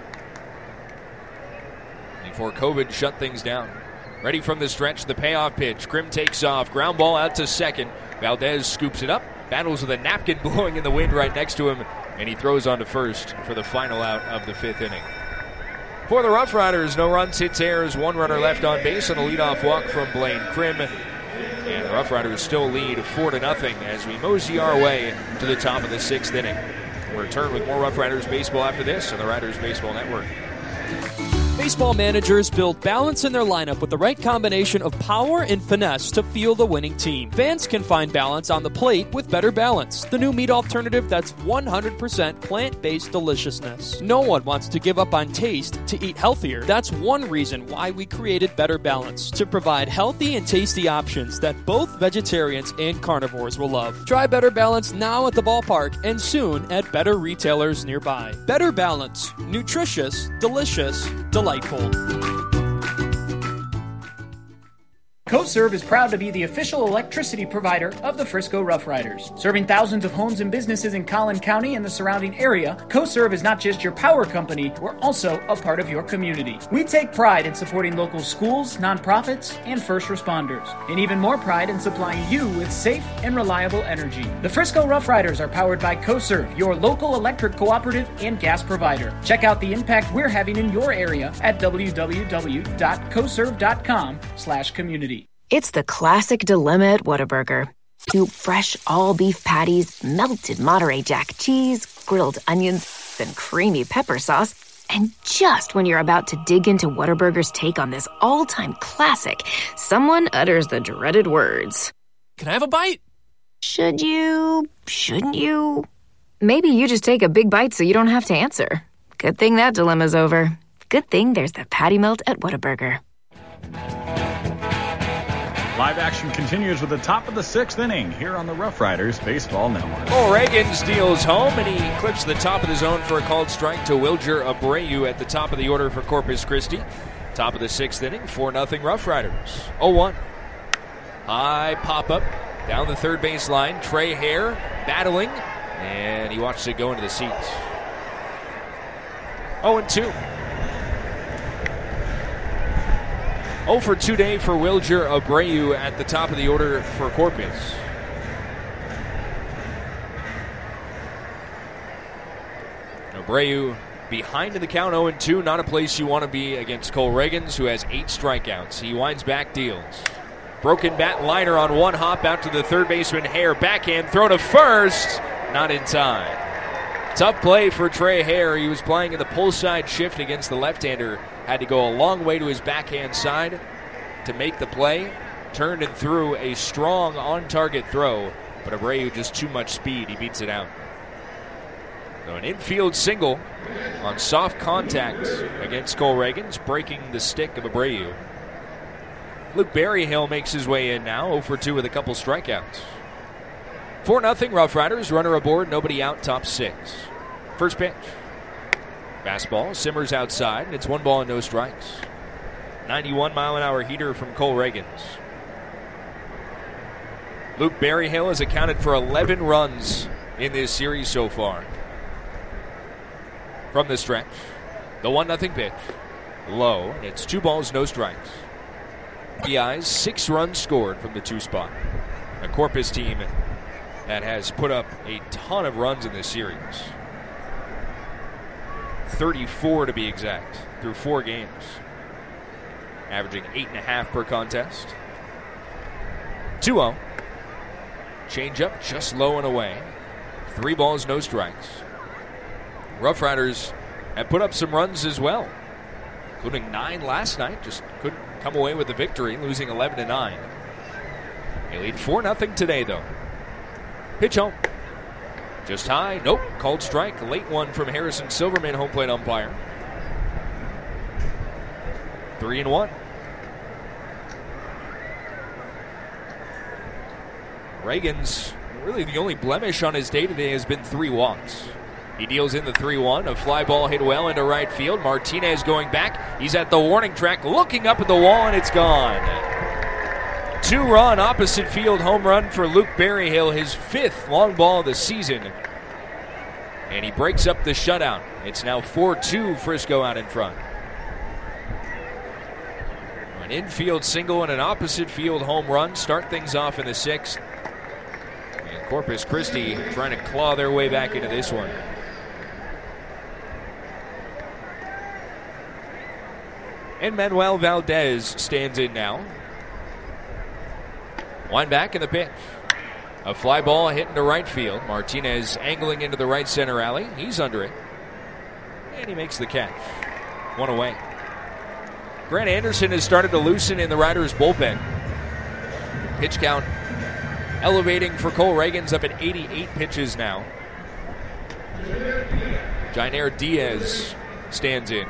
Before COVID shut things down. Ready from the stretch, the payoff pitch. Grimm takes off. Ground ball out to second. Valdez scoops it up. Battles with a napkin blowing in the wind right next to him. And he throws on to first for the final out of the fifth inning. For the Rough Riders, no runs, hits, errors. One runner left on base on a leadoff walk from Blaine Grimm. And the Rough Riders still lead four to nothing as we mosey our way to the top of the sixth inning. We'll return with more Rough Riders baseball after this on the Riders Baseball Network. Baseball managers build balance in their lineup with the right combination of power and finesse to field a winning team. Fans can find balance on the plate with Better Balance, the new meat alternative that's one hundred percent plant-based deliciousness. No one wants to give up on taste to eat healthier. That's one reason why we created Better Balance, to provide healthy and tasty options that both vegetarians and carnivores will love. Try Better Balance now at the ballpark and soon at better retailers nearby. Better Balance, nutritious, delicious, delightful. CoServe is proud to be the official electricity provider of the Frisco Rough Riders. Serving thousands of homes and businesses in Collin County and the surrounding area, CoServe is not just your power company, we're also a part of your community. We take pride in supporting local schools, nonprofits, and first responders, and even more pride in supplying you with safe and reliable energy. The Frisco Rough Riders are powered by CoServe, your local electric cooperative and gas provider. Check out the impact we're having in your area at w w w dot coserve dot com slash community. It's the classic dilemma at Whataburger. Two fresh all-beef patties, melted Monterey Jack cheese, grilled onions, and creamy pepper sauce. And just when you're about to dig into Whataburger's take on this all-time classic, someone utters the dreaded words. Can I have a bite? Should you? Shouldn't you? Maybe you just take a big bite so you don't have to answer. Good thing that dilemma's over. Good thing there's the patty melt at Whataburger. Live action continues with the top of the sixth inning here on the Rough Riders Baseball Network. O'Regan steals home, and he clips the top of the zone for a called strike to Wilger Abreu at the top of the order for Corpus Christi. Top of the sixth inning, four nothing Rough Riders. oh one. High pop-up down the third base line. Trey Hare battling, and he watches it go into the seats. oh and two. oh for two day for Wilger Abreu at the top of the order for Corpus. Abreu behind in the count, oh and two. Not a place you want to be against Cole Reagans, who has eight strikeouts. He winds back, deals. Broken bat liner on one hop out to the third baseman Hare. Backhand throw to first. Not in time. Tough play for Trey Hare. He was playing in the pull side shift against the left-hander. Had to go a long way to his backhand side to make the play. Turned and threw a strong on-target throw, but Abreu just too much speed. He beats it out. So an infield single on soft contact against Cole Reagans, breaking the stick of Abreu. Luke Berryhill makes his way in now, oh for two with a couple strikeouts. four nothing Rough Riders, runner aboard, nobody out, top six. First pitch. Fastball simmers outside, and it's one ball and no strikes. ninety-one mile an hour heater from Cole Reagans. Luke Berryhill has accounted for eleven runs in this series so far. From the stretch, the one nothing pitch. Low, and it's two balls, no strikes. The Eyes, six runs scored from the two spot. A Corpus team that has put up a ton of runs in this series. thirty-four to be exact, through four games. Averaging eight and a half per contest. two oh. Changeup just low and away. Three balls, no strikes. Rough Riders have put up some runs as well, including nine last night. Just couldn't come away with the victory, losing eleven to nine. They lead four nothing today, though. Pitch home. Just high. Nope. Called strike. Late one from Harrison Silverman, home plate umpire. Three and one. Reagans, really the only blemish on his day today has been three walks. He deals in the three one. A fly ball hit well into right field. Martinez going back. He's at the warning track, looking up at the wall, and it's gone. Two-run opposite field home run for Luke Berryhill, his fifth long ball of the season. And he breaks up the shutout. It's now four two Frisco out in front. An infield single and an opposite field home run start things off in the sixth. And Corpus Christi trying to claw their way back into this one. And Manuel Valdez stands in now. Wind back in the pitch. A fly ball hit into right field. Martinez angling into the right center alley. He's under it. And he makes the catch. One away. Grant Anderson has started to loosen in the Riders' bullpen. Pitch count elevating for Cole Reagans up at eighty-eight pitches now. Jainer Diaz stands in.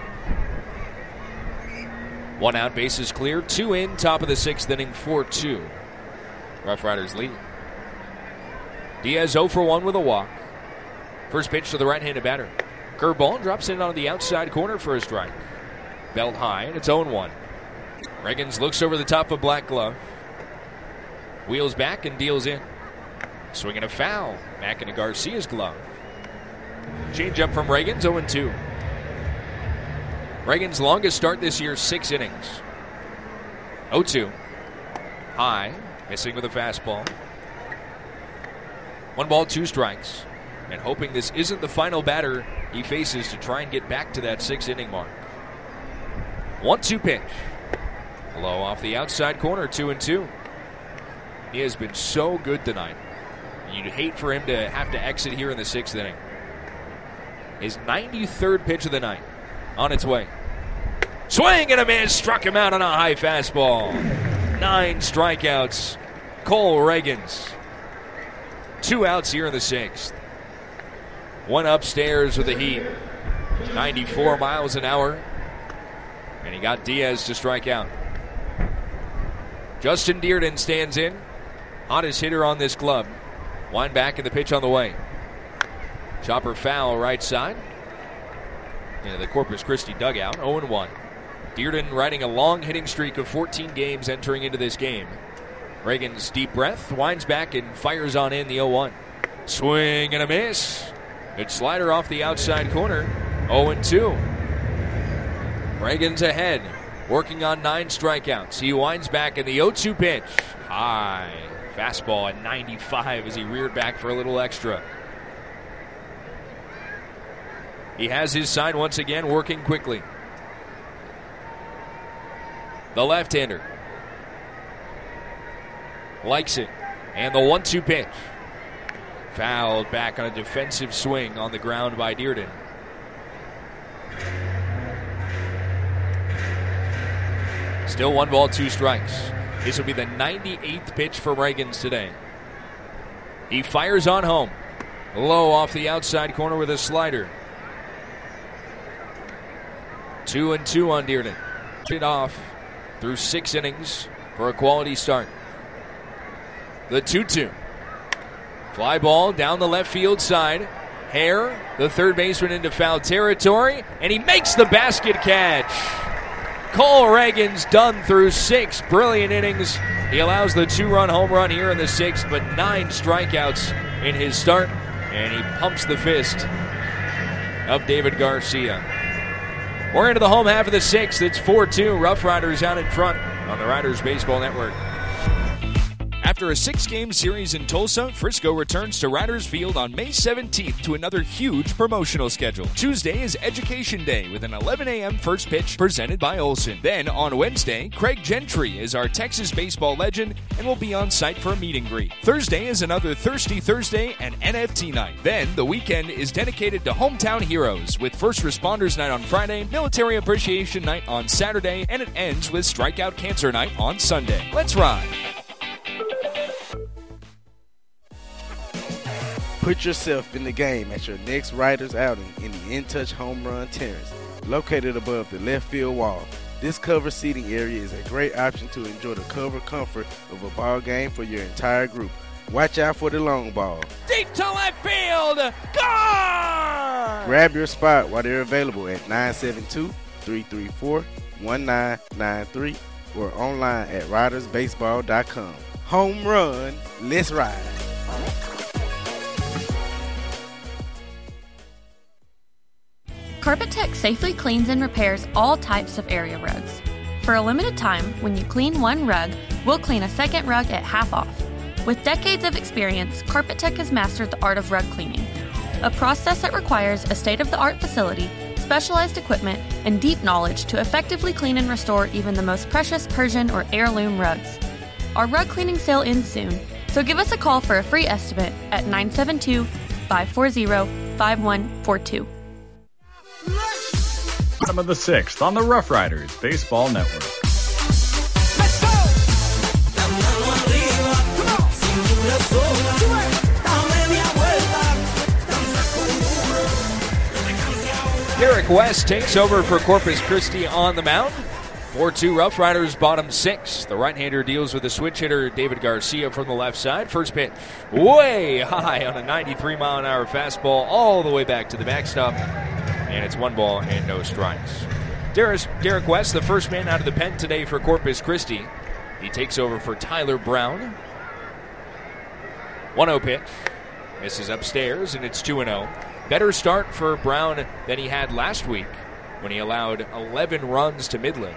One out, bases clear. Two in, top of the sixth inning, four two. Rough Riders lead. Diaz oh for one with a walk. First pitch to the right-handed batter. Curveball drops in on the outside corner for a strike. Belt high, and it's oh one. Reagans looks over the top of Black Glove. Wheels back and deals in. Swinging a foul. Back into Garcia's glove. Change up from Reagans, oh two. Reagans' longest start this year, six innings. oh two. High, missing with a fastball. One ball, two strikes. And hoping this isn't the final batter he faces to try and get back to that six inning mark. one two pitch. Low off the outside corner, two and two. He has been so good tonight. You'd hate for him to have to exit here in the sixth inning. His ninety-third pitch of the night. On its way. Swing and a miss. Struck him out on a high fastball. Nine strikeouts. Cole Reagans. Two outs here in the sixth. One upstairs with the heat. ninety-four miles an hour. And he got Diaz to strike out. Justin Dearden stands in. Hottest hitter on this club. Wind back and the pitch on the way. Chopper foul right side. Into the Corpus Christi dugout, oh one. Dearden riding a long hitting streak of fourteen games entering into this game. Reagans deep breath, winds back and fires on in the oh one. Swing and a miss. Good slider off the outside corner, oh two. Reagans ahead, working on nine strikeouts. He winds back in the oh two pitch. High fastball at ninety-five as he reared back for a little extra. He has his side once again, working quickly. The left-hander. likes it. And the one two pitch. Fouled back on a defensive swing on the ground by Dearden. Still one ball, two strikes. This will be the ninety-eighth pitch for Reagans today. He fires on home. Low off the outside corner with a slider. Two and two on Dearden. It off through six innings for a quality start. The two two. Fly ball down the left field side. Hare, the third baseman, into foul territory, and he makes the basket catch. Cole Reagans done through six brilliant innings. He allows the two-run home run here in the sixth, but nine strikeouts in his start, and he pumps the fist of David Garcia. We're into the home half of the sixth. It's four two. Rough Riders out in front on the Riders Baseball Network. After a six-game series in Tulsa, Frisco returns to Riders Field on May seventeenth to another huge promotional schedule. Tuesday is Education Day with an eleven a.m. first pitch presented by Olsen. Then on Wednesday, Craig Gentry is our Texas baseball legend and will be on site for a meet and greet. Thursday is another Thirsty Thursday and N F T night. Then the weekend is dedicated to hometown heroes with First Responders Night on Friday, Military Appreciation Night on Saturday, and it ends with Strikeout Cancer Night on Sunday. Let's ride! Put yourself in the game at your next Riders outing in the In Touch Home Run Terrace, located above the left field wall. This covered seating area is a great option to enjoy the cover comfort of a ball game for your entire group. Watch out for the long ball. Deep to left field. Gone! Grab your spot while they're available at nine seven two, three three four, one nine nine three or online at riders baseball dot com. Home run, let's ride. Carpet Tech safely cleans and repairs all types of area rugs. For a limited time, when you clean one rug, we'll clean a second rug at half off. With decades of experience, Carpet Tech has mastered the art of rug cleaning, a process that requires a state-of-the-art facility, specialized equipment, and deep knowledge to effectively clean and restore even the most precious Persian or heirloom rugs. Our rug cleaning sale ends soon, so give us a call for a free estimate at nine seven two, five four zero, five one four two. Bottom of the sixth on the Rough Riders Baseball Network. Derek West takes over for Corpus Christi on the mound. four two Rough Riders bottom six. The right-hander deals with the switch hitter David Garcia from the left side. First pitch way high on a ninety-three mile an hour fastball all the way back to the backstop. And it's one ball and no strikes. Derek West, the first man out of the pen today for Corpus Christi. He takes over for Tyler Brown. one oh pitch. Misses upstairs, and it's two and oh. Better start for Brown than he had last week when he allowed eleven runs to Midland.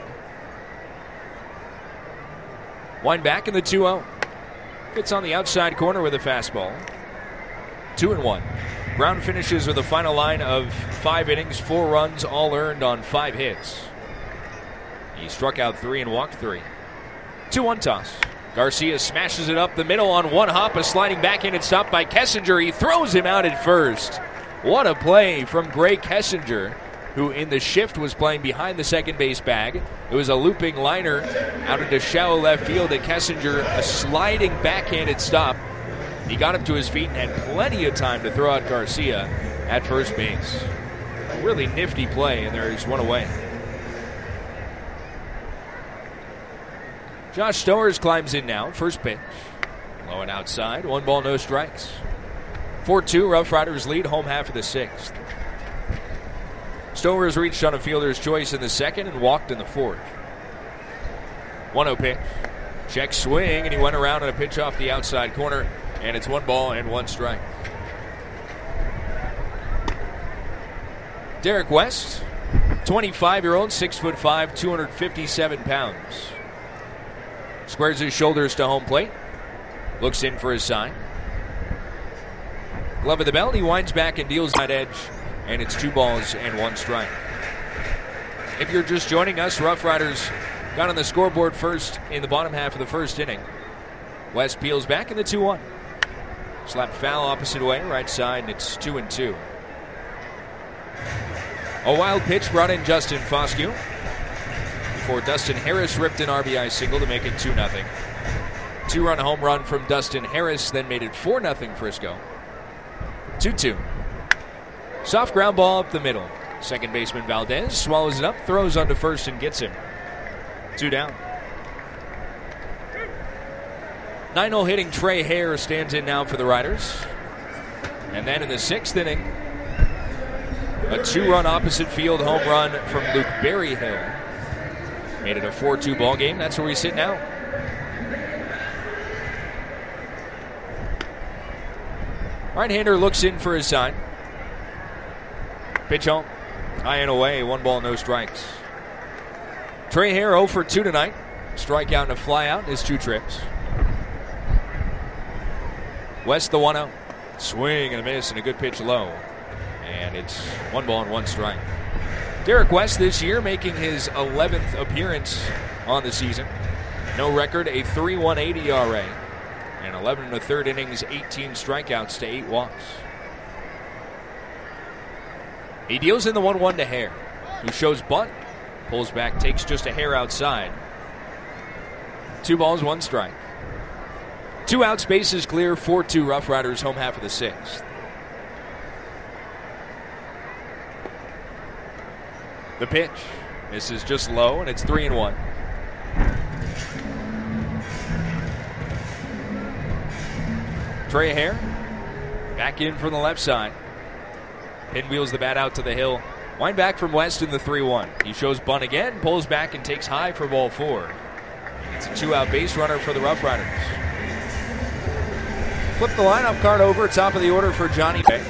Wind back in the two oh. Gets on the outside corner with a fastball. two and one. Brown finishes with a final line of five innings, four runs, all earned on five hits. He struck out three and walked three. two one toss. Garcia smashes it up the middle on one hop, a sliding backhand stopped by Kessinger. He throws him out at first. What a play from Gray Kessinger, who in the shift was playing behind the second base bag. It was a looping liner out into shallow left field, and Kessinger, a sliding backhanded stop. He got him to his feet and had plenty of time to throw out Garcia at first base. A really nifty play, and there's one away. Josh Stowers climbs in now. First pitch. Low and outside. One ball, no strikes. four two, Rough Riders lead, home half of the sixth. Stowers reached on a fielder's choice in the second and walked in the fourth. one oh pitch. Check swing, and he went around on a pitch off the outside corner. And it's one ball and one strike. Derek West, twenty-five-year-old, six foot five, two hundred fifty-seven pounds. Squares his shoulders to home plate. Looks in for his sign. Glove of the belt. He winds back and deals that edge. And it's two balls and one strike. If you're just joining us, Rough Riders got on the scoreboard first in the bottom half of the first inning. West peels back in the two one. Slap foul opposite way, right side, and it's two and two. A wild pitch brought in Justin Foscue before Dustin Harris ripped an R B I single to make it two nothing. Two-run home run from Dustin Harris then made it four nothing Frisco. two two. Soft ground ball up the middle. Second baseman Valdez swallows it up, throws onto first, and gets him. Two down. nine-hole hitting Trey Hare stands in now for the Riders. And then in the sixth inning, a two-run opposite field home run from Luke Berryhill made it a four two ball game. That's where we sit now. Right-hander looks in for his sign. Pitch home. High and away. One ball, no strikes. Trey Hare oh for two tonight. Strikeout and a flyout in his two trips. West the one oh. Swing and a miss and a good pitch low. And it's one ball and one strike. Derek West this year making his eleventh appearance on the season. No record, a three point one eight E R A. And eleven and a third innings, eighteen strikeouts to eight walks. He deals in the one one to Hare, who shows bunt, pulls back, takes just a hair outside. Two balls, one strike. Two outs, bases clear, four two Rough Riders, home half of the sixth. The pitch. This is just low, and it's three and one. Trey Hare back in from the left side. Pinwheels the bat out to the hill. Wind back from West in the three one. He shows bunt again, pulls back, and takes high for ball four. It's a two-out base runner for the Rough Riders. Flip the lineup card over, top of the order for Johnny Bay.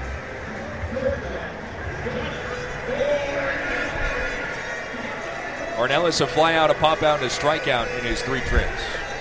Ornelas a fly out, a pop out, and a strikeout in his three trips.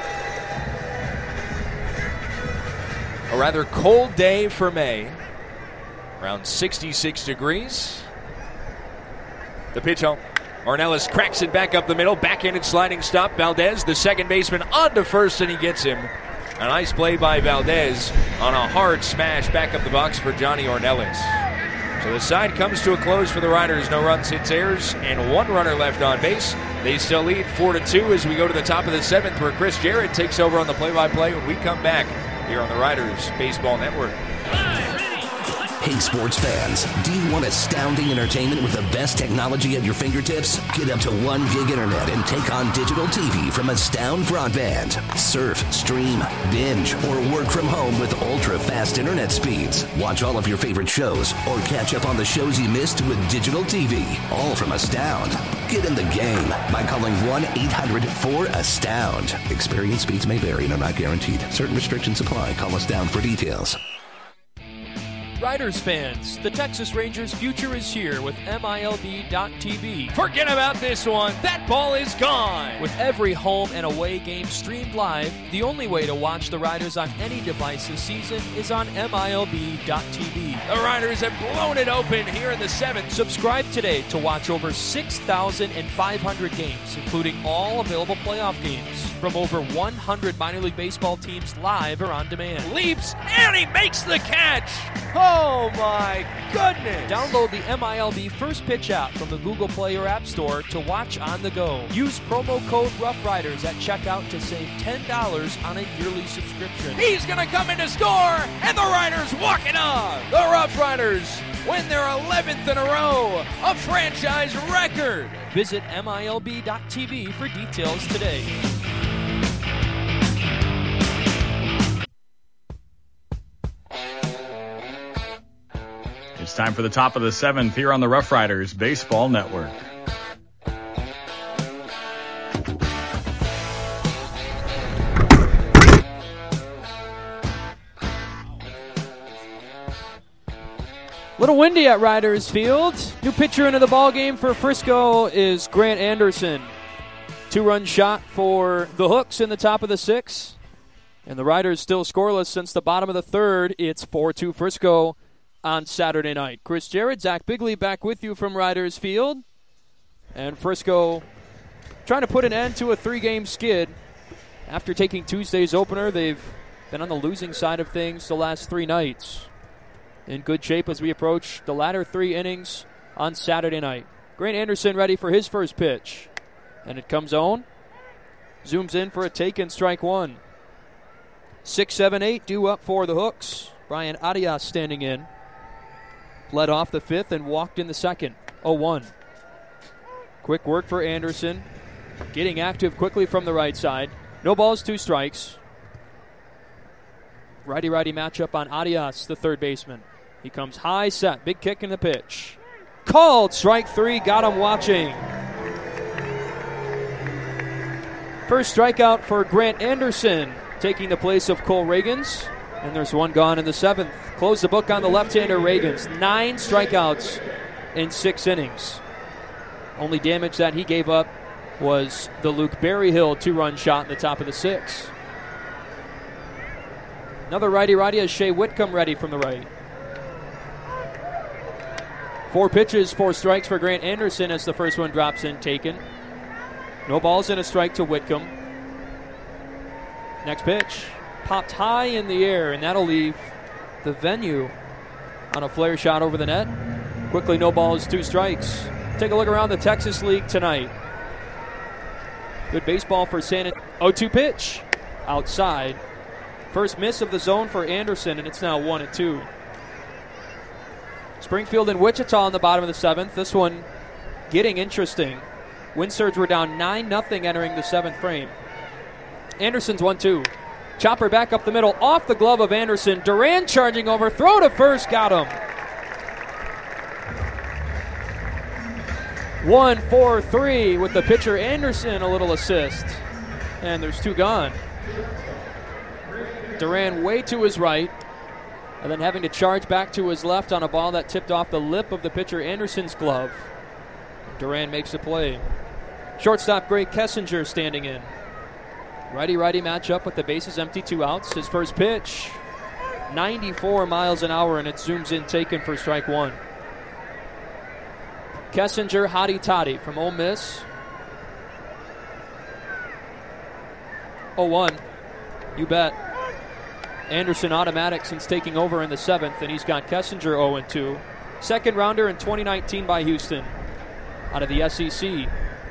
A rather cold day for May. Around sixty-six degrees. The pitch home. Ornelas cracks it back up the middle. Backhanded sliding stop. Valdez, the second baseman, on to first, and he gets him. A nice play by Valdez on a hard smash back up the box for Johnny Ornelas. So the side comes to a close for the Riders. No runs, hits, errors, and one runner left on base. They still lead four to two as we go to the top of the seventh, where Chris Jarrett takes over on the play-by-play when we come back here on the Riders Baseball Network. Hey, sports fans, do you want astounding entertainment with the best technology at your fingertips? Get up to one gig internet and take on digital T V from Astound Broadband. Surf, stream, binge, or work from home with ultra-fast internet speeds. Watch all of your favorite shows or catch up on the shows you missed with digital T V. All from Astound. Get in the game by calling one eight hundred four astound. Experience speeds may vary and are not guaranteed. Certain restrictions apply. Call Astound for details. Riders fans, the Texas Rangers' future is here with M I L B dot T V. Forget about this one. That ball is gone. With every home and away game streamed live, the only way to watch the Riders on any device this season is on M I L B dot T V. The Riders have blown it open here in the seventh. Subscribe today to watch over six thousand five hundred games, including all available playoff games from over one hundred minor league baseball teams live or on demand. Leaps, and he makes the catch. Oh, my goodness. Download the M I L B First Pitch app from the Google Play or App Store to watch on the go. Use promo code Rough Riders at checkout to save ten dollars on a yearly subscription. He's going to come in to score, and the Riders walk it off. The Rough Riders win their eleventh in a row, a franchise record. Visit M I L B dot T V for details today. It's time for the top of the seventh here on the Rough Riders Baseball Network. Little windy at Riders Field. New pitcher into the ball game for Frisco is Grant Anderson. Two-run shot for the Hooks in the top of the sixth. And the Riders still scoreless since the bottom of the third. It's four two Frisco on Saturday night. Chris Jarrett, Zach Bigley back with you from Riders Field. And Frisco trying to put an end to a three-game skid After taking Tuesday's opener, they've been on the losing side of things the last three nights. In good shape as we approach the latter three innings on Saturday night. Grant Anderson ready for his first pitch. And it comes on. Zooms in for a take and strike one. Six, seven, eight due up for the Hooks. Brian Arias standing in. Led off the fifth and walked in the second. oh one. Quick work for Anderson. Getting active quickly from the right side. No balls, two strikes. Righty-righty matchup on Arias, the third baseman. He comes high, set, big kick in the pitch. Called, strike three, got him watching. First strikeout for Grant Anderson, taking the place of Cole Reagans. And there's one gone in the seventh. Close the book on the left-hander Reagans. Nine strikeouts in six innings. Only damage that he gave up was the Luke Berryhill two-run shot in the top of the sixth. Another righty-righty as Shea Whitcomb ready from the right. Four pitches, four strikes for Grant Anderson as the first one drops in, taken. No balls and a strike to Whitcomb. Next pitch, popped high in the air, and that'll leave the venue on a flare shot over the net. Quickly, no balls, two strikes. Take a look around the Texas League tonight. Good baseball for San Antonio. oh two pitch, outside. First miss of the zone for Anderson, and it's now one and two. Springfield and Wichita in the bottom of the seventh. This one getting interesting. Wind Surge were down nine nothing entering the seventh frame. Anderson's one two. Chopper back up the middle, off the glove of Anderson. Duran charging over, throw to first, got him. One, four, three with the pitcher Anderson, a little assist. And there's two gone. Duran way to his right, and then having to charge back to his left on a ball that tipped off the lip of the pitcher Anderson's glove. Duran makes a play. Shortstop Greg Kessinger standing in. Righty-righty matchup with the bases empty, two outs. His first pitch, ninety-four miles an hour, and it zooms in, taken for strike one. Kessinger, hotty toddy from Ole Miss. oh one. You bet. Anderson automatic since taking over in the seventh, and he's got Kessinger oh and two. Second rounder in twenty nineteen by Houston out of the S E C.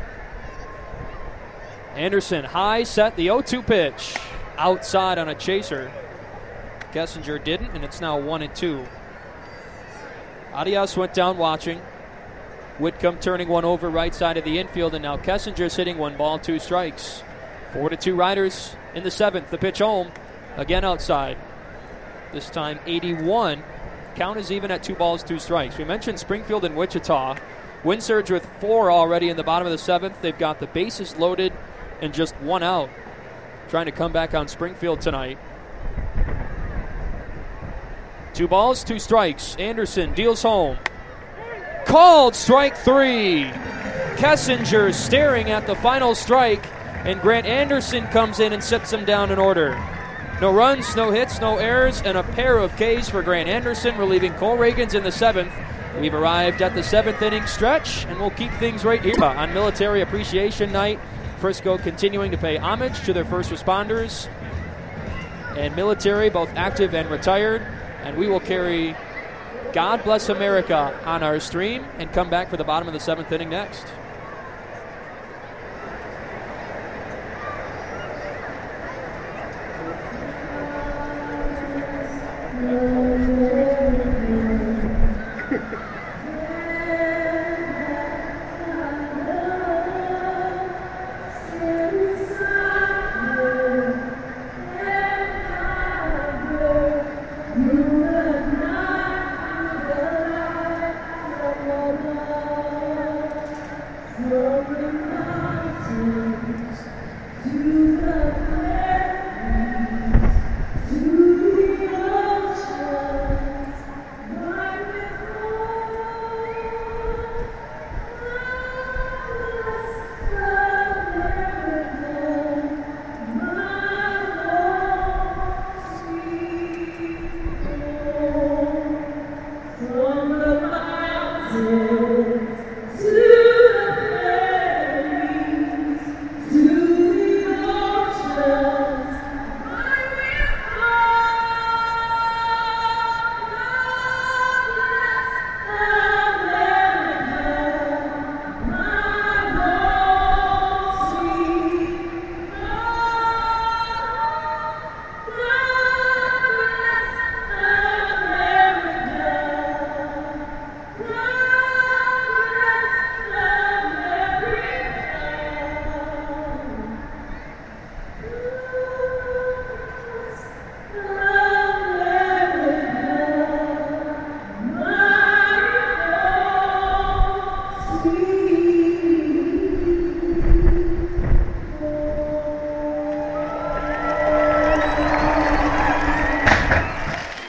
Anderson high, set, the oh two pitch. Outside on a chaser. Kessinger didn't, and it's now one and two. Arias went down watching. Whitcomb turning one over right side of the infield, and now Kessinger's hitting one ball, two strikes. Four to two Riders in the seventh. The pitch home. Again outside. This time eighty-one. Count is even at two balls, two strikes. We mentioned Springfield and Wichita. Wind Surge with four already in the bottom of the seventh. They've got the bases loaded and just one out. Trying to come back on Springfield tonight. Two balls, two strikes. Anderson deals home. Called strike three. Kessinger staring at the final strike, and Grant Anderson comes in and sets him down in order. No runs, no hits, no errors, and a pair of Ks for Grant Anderson, relieving Cole Reagans in the seventh. We've arrived at the seventh inning stretch, and we'll keep things right here on Military Appreciation Night. Frisco continuing to pay homage to their first responders and military, both active and retired. And we will carry God Bless America on our stream and come back for the bottom of the seventh inning next.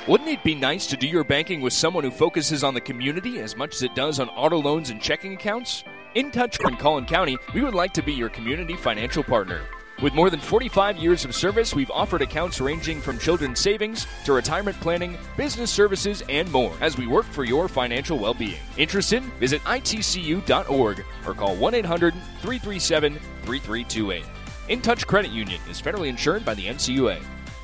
Wouldn't it be nice to do your banking with someone who focuses on the community as much as it does on auto loans and checking accounts? In touch from Collin County, we would like to be your community financial partner. With more than forty-five years of service, we've offered accounts ranging from children's savings to retirement planning, business services, and more as we work for your financial well-being. Interested? Visit I T C U dot org or call one eight hundred, three three seven, three three two eight. In Touch Credit Union is federally insured by the N C U A.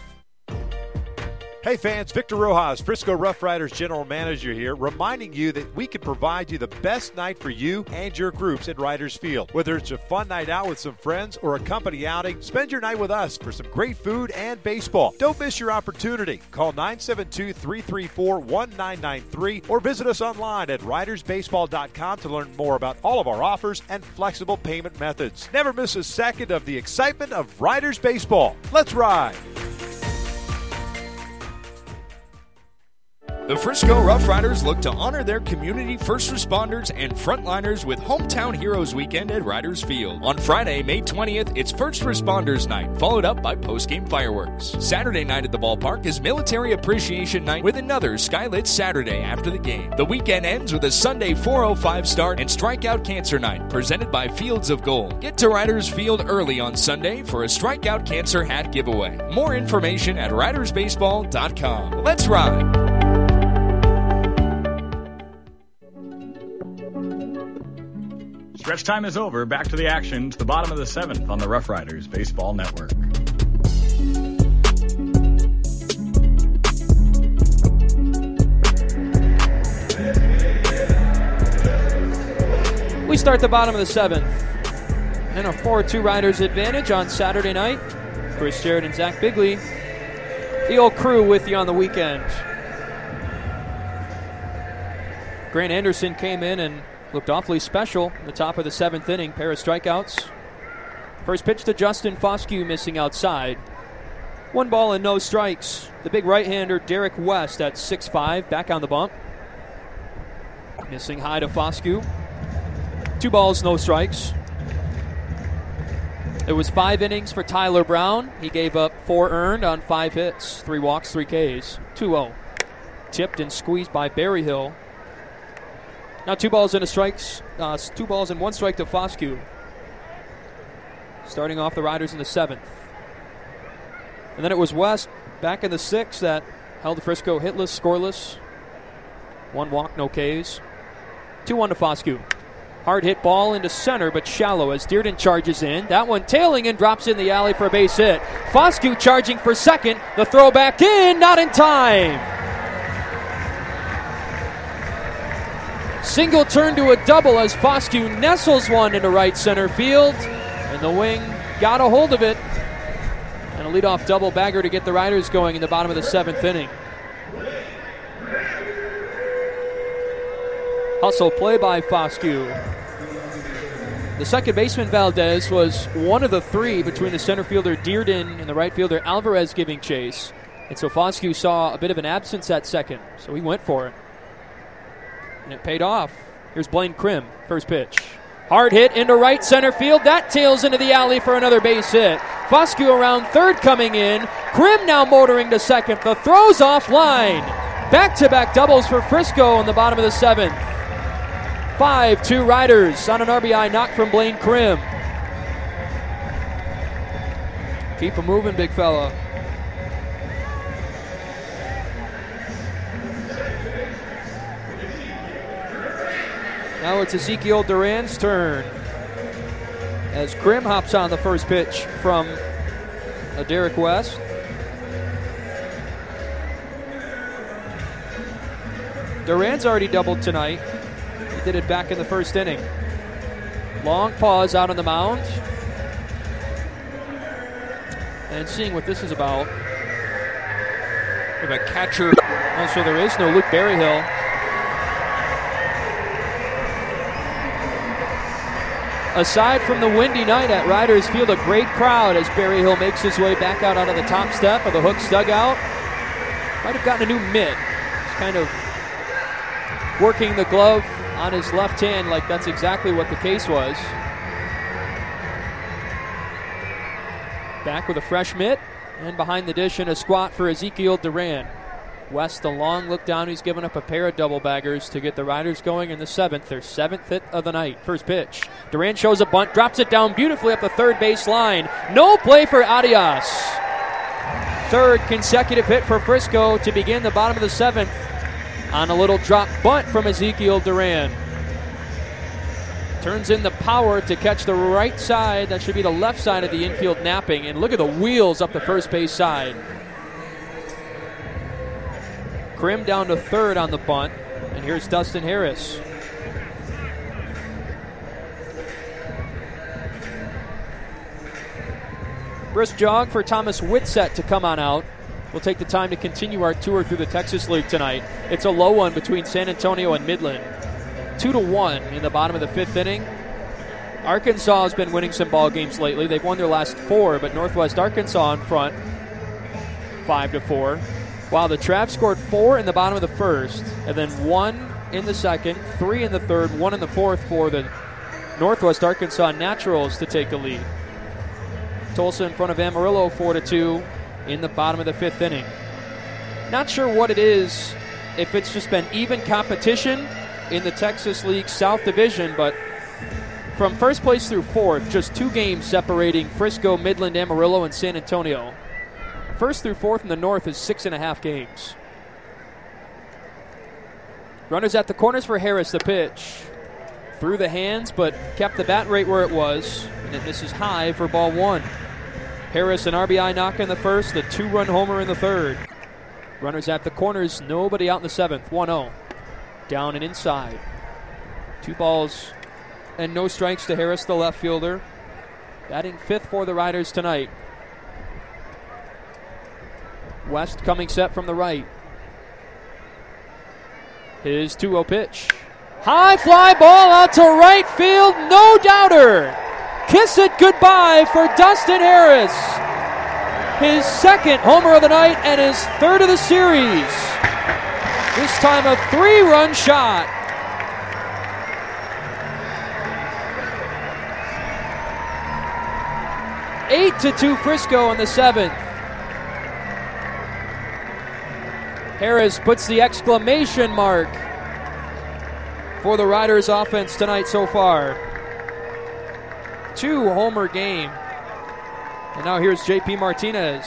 Hey fans, Victor Rojas, Frisco Rough Riders General Manager here, reminding you that we can provide you the best night for you and your groups at Riders Field. Whether it's a fun night out with some friends or a company outing, spend your night with us for some great food and baseball. Don't miss your opportunity. Call nine seven two, three three four, one nine nine three or visit us online at riders baseball dot com to learn more about all of our offers and flexible payment methods. Never miss a second of the excitement of Riders Baseball. Let's ride! The Frisco Rough Riders look to honor their community first responders and frontliners with Hometown Heroes Weekend at Riders Field. On Friday, May twentieth, it's First Responders Night, followed up by post-game fireworks. Saturday night at the ballpark is Military Appreciation Night with another Skylit Saturday after the game. The weekend ends with a Sunday four oh five start and Strikeout Cancer Night, presented by Fields of Gold. Get to Riders Field early on Sunday for a Strikeout Cancer hat giveaway. More information at riders baseball dot com. Let's ride! Stretch time is over. Back to the action to the bottom of the seventh on the Rough Riders Baseball Network. We start the bottom of the seventh in a four two Riders advantage on Saturday night. Chris Jarrett and Zach Bigley, the old crew with you on the weekend. Grant Anderson came in and looked awfully special in the top of the seventh inning. Pair of strikeouts. First pitch to Justin Foscue, missing outside. One ball and no strikes. The big right-hander Derek West at six five, back on the bump. Missing high to Foscue. Two balls, no strikes. It was five innings for Tyler Brown. He gave up four earned on five hits. Three walks, three Ks. two oh. Tipped and squeezed by Berryhill. Now two balls and a strikes, uh, two balls and one strike to Foscue. Starting off the Riders in the seventh. And then it was West back in the sixth that held Frisco hitless, scoreless. One walk, no Ks. two one to Foscue. Hard hit ball into center, but shallow as Dearden charges in. That one tailing and drops in the alley for a base hit. Foscue charging for second. The throw back in, not in time. Single turn to a double as Foscue nestles one into right center field. And the wing got a hold of it. And a leadoff double bagger to get the Riders going in the bottom of the seventh inning. Hustle play by Foscue. The second baseman Valdez was one of the three between the center fielder Dearden and the right fielder Alvarez giving chase. And so Foscue saw a bit of an absence at second. So he went for it. And it paid off. Here's Blaine Krim, first pitch. Hard hit into right center field. That tails into the alley for another base hit. Foscue around third coming in. Krim now motoring to second. The throw's offline. Back-to-back doubles for Frisco in the bottom of the seventh. five two Riders on an R B I knock from Blaine Krim. Keep him moving, big fella. Now it's Ezekiel Duran's turn as Krim hops on the first pitch from a Derek West. Duran's already doubled tonight. He did it back in the first inning. Long pause out on the mound. And seeing what this is about. We have a catcher. Oh, so there is no Luke Berryhill. Aside from the windy night at Riders Field, a great crowd as Berryhill makes his way back out onto the top step of the Hooks dugout. Might have gotten a new mitt. He's kind of working the glove on his left hand like that's exactly what the case was. Back with a fresh mitt, and behind the dish in a squat for Ezekiel Duran. West, the long look down. He's given up a pair of double baggers to get the Riders going in the seventh. Their seventh hit of the night. First pitch. Durant shows a bunt, drops it down beautifully up the third base line. No play for Arias. Third consecutive hit for Frisco to begin the bottom of the seventh on a little drop bunt from Ezekiel Duran. Turns in the power to catch the right side. That should be the left side of the infield napping. And look at the wheels up the first base side. Krim down to third on the bunt. And here's Dustin Harris. Brisk jog for Thomas Whitsett to come on out. We'll take the time to continue our tour through the Texas League tonight. It's a low one between San Antonio and Midland. Two to one in the bottom of the fifth inning. Arkansas has been winning some ball games lately. They've won their last four, but Northwest Arkansas in front, five to four. While the Travs scored four in the bottom of the first, and then one in the second, three in the third, one in the fourth for the Northwest Arkansas Naturals to take the lead. Tulsa in front of Amarillo, four to two in the bottom of the fifth inning. Not sure what it is, if it's just been even competition in the Texas League South Division, but from first place through fourth, just two games separating Frisco, Midland, Amarillo, and San Antonio. First through fourth in the North is six and a half games. Runners at the corners for Harris, the pitch. Through the hands, but kept the bat rate where it was, and it misses high for ball one. Harris, an R B I knock in the first, the two-run homer in the third. Runners at the corners, nobody out in the seventh, one oh. Down and inside. Two balls and no strikes to Harris, the left fielder. Batting fifth for the Riders tonight. West coming set from the right. His two oh pitch. High fly ball out to right field, no doubter. Kiss it goodbye for Dustin Harris. His second homer of the night and his third of the series. This time a three-run shot. Eight to two Frisco in the seventh. Harris puts the exclamation mark for the Riders offense tonight so far. Two homer game. And now here's J P Martinez.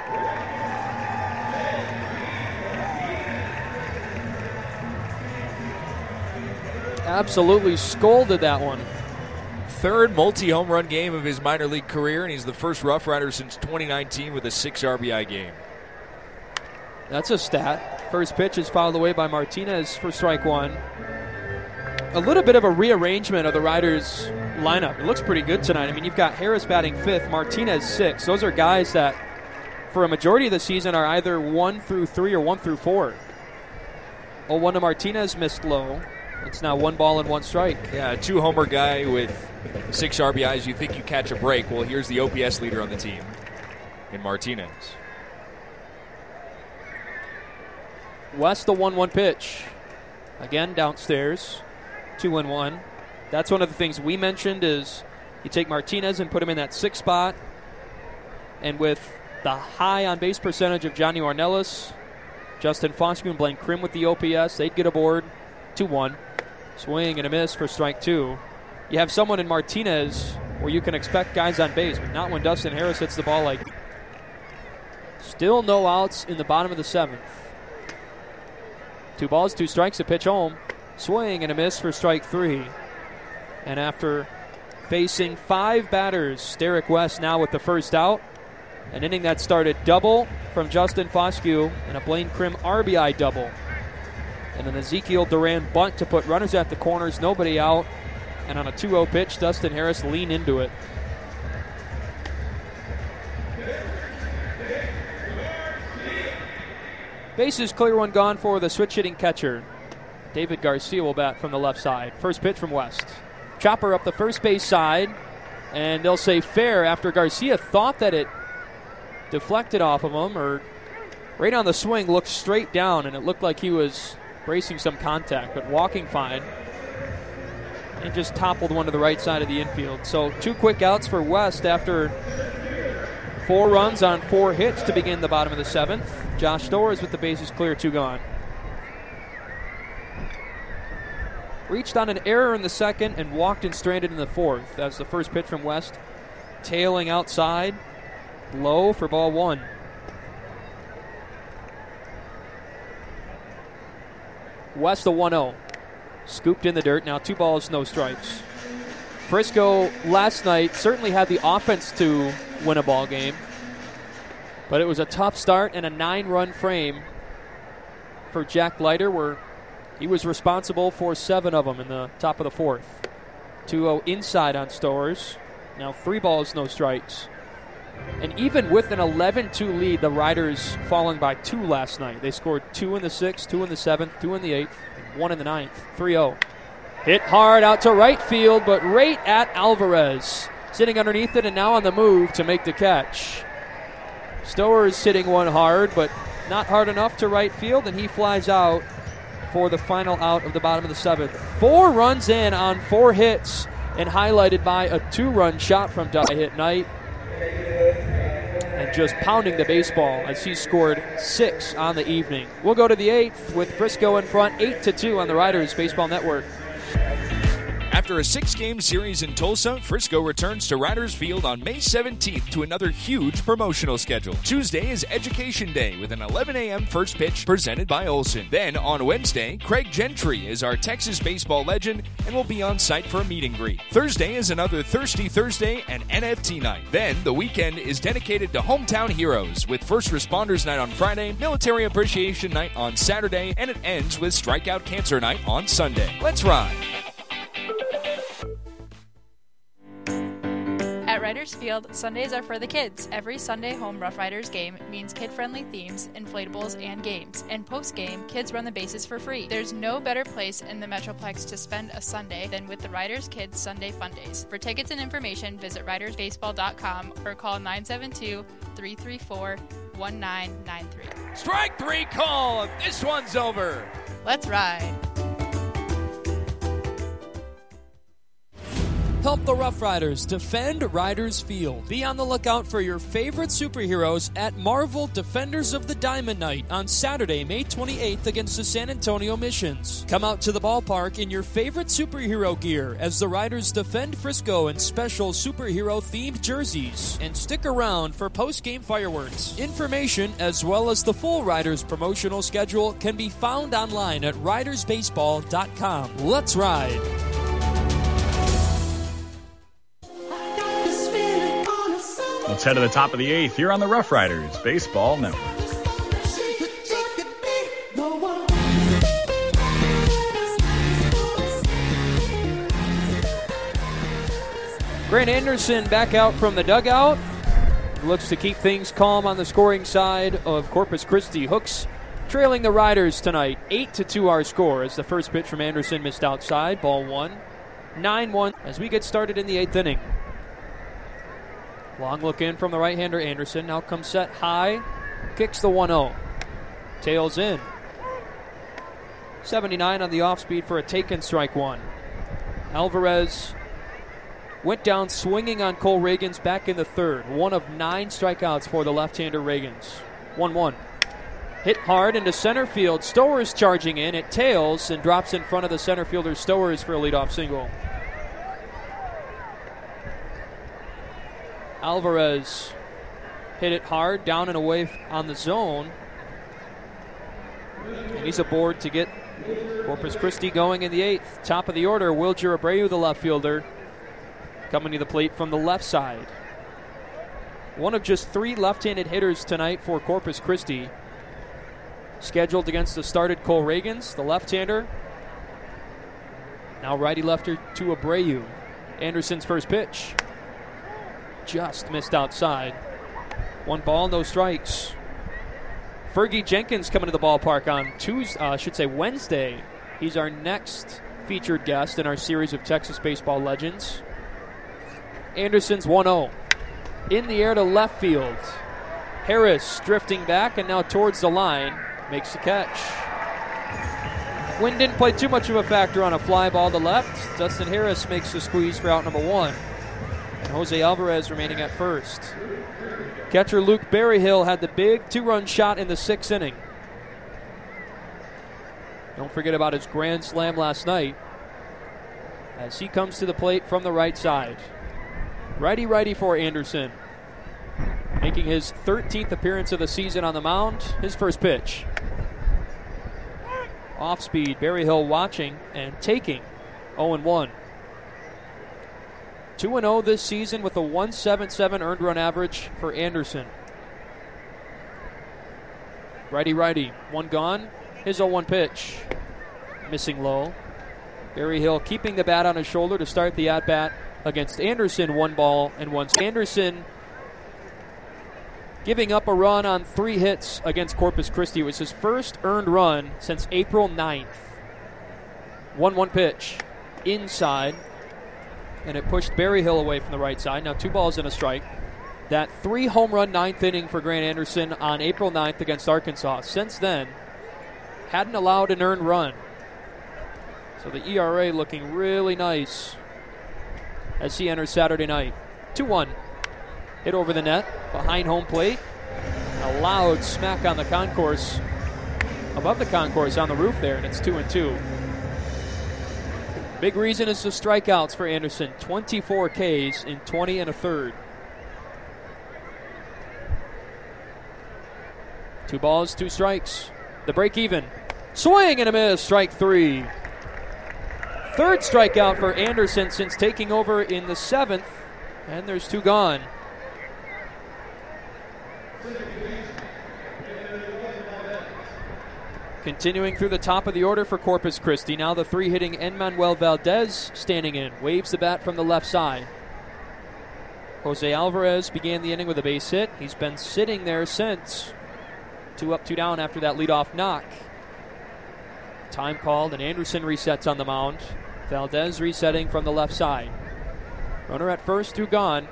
Absolutely scolded that one. Third multi-home run game of his minor league career, and he's the first Rough Rider since twenty nineteen with a six R B I game. That's a stat. First pitch is fouled away by Martinez for strike one. A little bit of a rearrangement of the Riders' lineup. It looks pretty good tonight. I mean, you've got Harris batting fifth, Martinez sixth. Those are guys that, for a majority of the season, are either one through three or one through four. oh one to Martinez, missed low. It's now one ball and one strike. Yeah, a two-homer guy with six R B Is. You think you catch a break. Well, here's the O P S leader on the team in Martinez. West, the one one pitch. Again, downstairs. two and one. That's one of the things we mentioned is you take Martinez and put him in that sixth spot. And with the high on-base percentage of Johnny Ornelas, Justin Foscue and Blaine Krim with the O P S, they'd get aboard. two one. Swing and a miss for strike two. You have someone in Martinez where you can expect guys on base, but not when Dustin Harris hits the ball like that. Still no outs in the bottom of the seventh. Two balls, two strikes, a pitch home. Swing and a miss for strike three. And after facing five batters, Derek West now with the first out. An inning that started double from Justin Foscue and a Blaine Krim R B I double. And an Ezekiel Duran bunt to put runners at the corners, nobody out. And on a two oh pitch, Dustin Harris leaned into it. Bases clear, one gone for the switch-hitting catcher. David Garcia will bat from the left side. First pitch from West. Chopper up the first base side, and they'll say fair after Garcia thought that it deflected off of him, or right on the swing, looked straight down, and it looked like he was bracing some contact, but walking fine. And just toppled one to the right side of the infield. So two quick outs for West after Four runs on four hits to begin the bottom of the seventh. Josh Stowers with the bases clear, two gone. Reached on an error in the second and walked and stranded in the fourth. That's the first pitch from West. Tailing outside. Low for ball one. West the one oh. Scooped in the dirt. Now two balls, no strikes. Frisco last night certainly had the offense to win a ball game, but it was a tough start and a nine-run frame for Jack Leiter, where he was responsible for seven of them in the top of the fourth. two oh inside on Stowers. Now three balls, no strikes. And even with an eleven two lead, the Riders falling by two last night. They scored two in the sixth, two in the seventh, two in the eighth, and one in the ninth. three oh. Hit hard out to right field, but right at Alvarez. Sitting underneath it and now on the move to make the catch. Stowers hitting one hard, but not hard enough to right field, and he flies out for the final out of the bottom of the seventh. Four runs in on four hits, and highlighted by a two-run shot from Die-Hit Knight. And just pounding the baseball as he scored six on the evening. We'll go to the eighth with Frisco in front, eight to two on the Riders Baseball Network. After a six-game series in Tulsa, Frisco returns to Riders Field on May seventeenth to another huge promotional schedule. Tuesday is Education Day with an eleven a.m. first pitch presented by Olson. Then on Wednesday, Craig Gentry is our Texas baseball legend and will be on site for a meet and greet. Thursday is another Thirsty Thursday and N F T night. Then the weekend is dedicated to hometown heroes with First Responders Night on Friday, Military Appreciation Night on Saturday, and it ends with Strikeout Cancer Night on Sunday. Let's ride. At Riders Field, Sundays are for the kids. Every Sunday home Rough Riders game means kid-friendly themes, inflatables, and games. And post-game, kids run the bases for free. There's no better place in the Metroplex to spend a Sunday than with the Riders Kids Sunday Fun Days. For tickets and information, visit riders baseball dot com or call nine seven two, three three four, one nine nine three. Strike three call. This one's over. Let's ride. Help the Rough Riders defend Riders Field. Be on the lookout for your favorite superheroes at Marvel Defenders of the Diamond Night on Saturday, May twenty-eighth against the San Antonio Missions. Come out to the ballpark in your favorite superhero gear as the Riders defend Frisco in special superhero-themed jerseys. And stick around for post-game fireworks. Information as well as the full Riders promotional schedule can be found online at riders baseball dot com. Let's ride! Let's head to the top of the eighth here on the Rough Riders Baseball Network. Grant Anderson back out from the dugout. Looks to keep things calm on the scoring side of Corpus Christi. Hooks trailing the Riders tonight. eight to two our score as the first pitch from Anderson missed outside. Ball one. nine one as we get started in the eighth inning. Long look in from the right-hander Anderson. Now comes set high. Kicks the one oh. Tails in. seventy-nine on the off-speed for a taken strike one. Alvarez went down swinging on Cole Reagans back in the third. One of nine strikeouts for the left-hander Reagans. one one. Hit hard into center field. Stowers charging in. It tails and drops in front of the center fielder Stowers for a leadoff single. Alvarez hit it hard, down and away on the zone. And he's aboard to get Corpus Christi going in the eighth. Top of the order, Wilger Abreu, the left fielder, coming to the plate from the left side. One of just three left-handed hitters tonight for Corpus Christi. Scheduled against the started Cole Reagans, the left-hander. Now righty-lefter to Abreu. Anderson's first pitch. Just missed outside. One ball, no strikes. Fergie Jenkins coming to the ballpark on Tuesday, uh, I should say Wednesday. He's our next featured guest in our series of Texas baseball legends. Anderson's one oh. In the air to left field. Harris drifting back and now towards the line. Makes the catch. Wind didn't play too much of a factor on a fly ball to left. Dustin Harris makes the squeeze for out number one. And Jose Alvarez remaining at first. Catcher Luke Berryhill had the big two-run shot in the sixth inning. Don't forget about his grand slam last night as he comes to the plate from the right side. Righty-righty for Anderson. Making his thirteenth appearance of the season on the mound. His first pitch. Off speed, Berryhill watching and taking. oh and one. two and oh this season with a one seventy-seven earned run average for Anderson. Righty-righty, one gone. His oh one pitch. Missing low. Berryhill keeping the bat on his shoulder to start the at-bat against Anderson. One ball and one. Anderson giving up a run on three hits against Corpus Christi. It was his first earned run since April ninth. one one pitch. Inside. And it pushed Berryhill away from the right side. Now two balls and a strike. That three home run ninth inning for Grant Anderson on April ninth against Arkansas. Since then, hadn't allowed an earned run. So the E R A looking really nice as he enters Saturday night. two one. Hit over the net, behind home plate. A loud smack on the concourse, above the concourse on the roof there, and it's two and two. Big reason is the strikeouts for Anderson. twenty-four Ks in twenty and a third. Two balls, two strikes. The break even. Swing and a miss, strike three. Third strikeout for Anderson since taking over in the seventh, and there's two gone. Continuing through the top of the order for Corpus Christi. Now the three-hitting Enmanuel Valdez standing in. Waves the bat from the left side. Jose Alvarez began the inning with a base hit. He's been sitting there since. Two up, two down after that leadoff knock. Time called, and Anderson resets on the mound. Valdez resetting from the left side. Runner at first, two gone.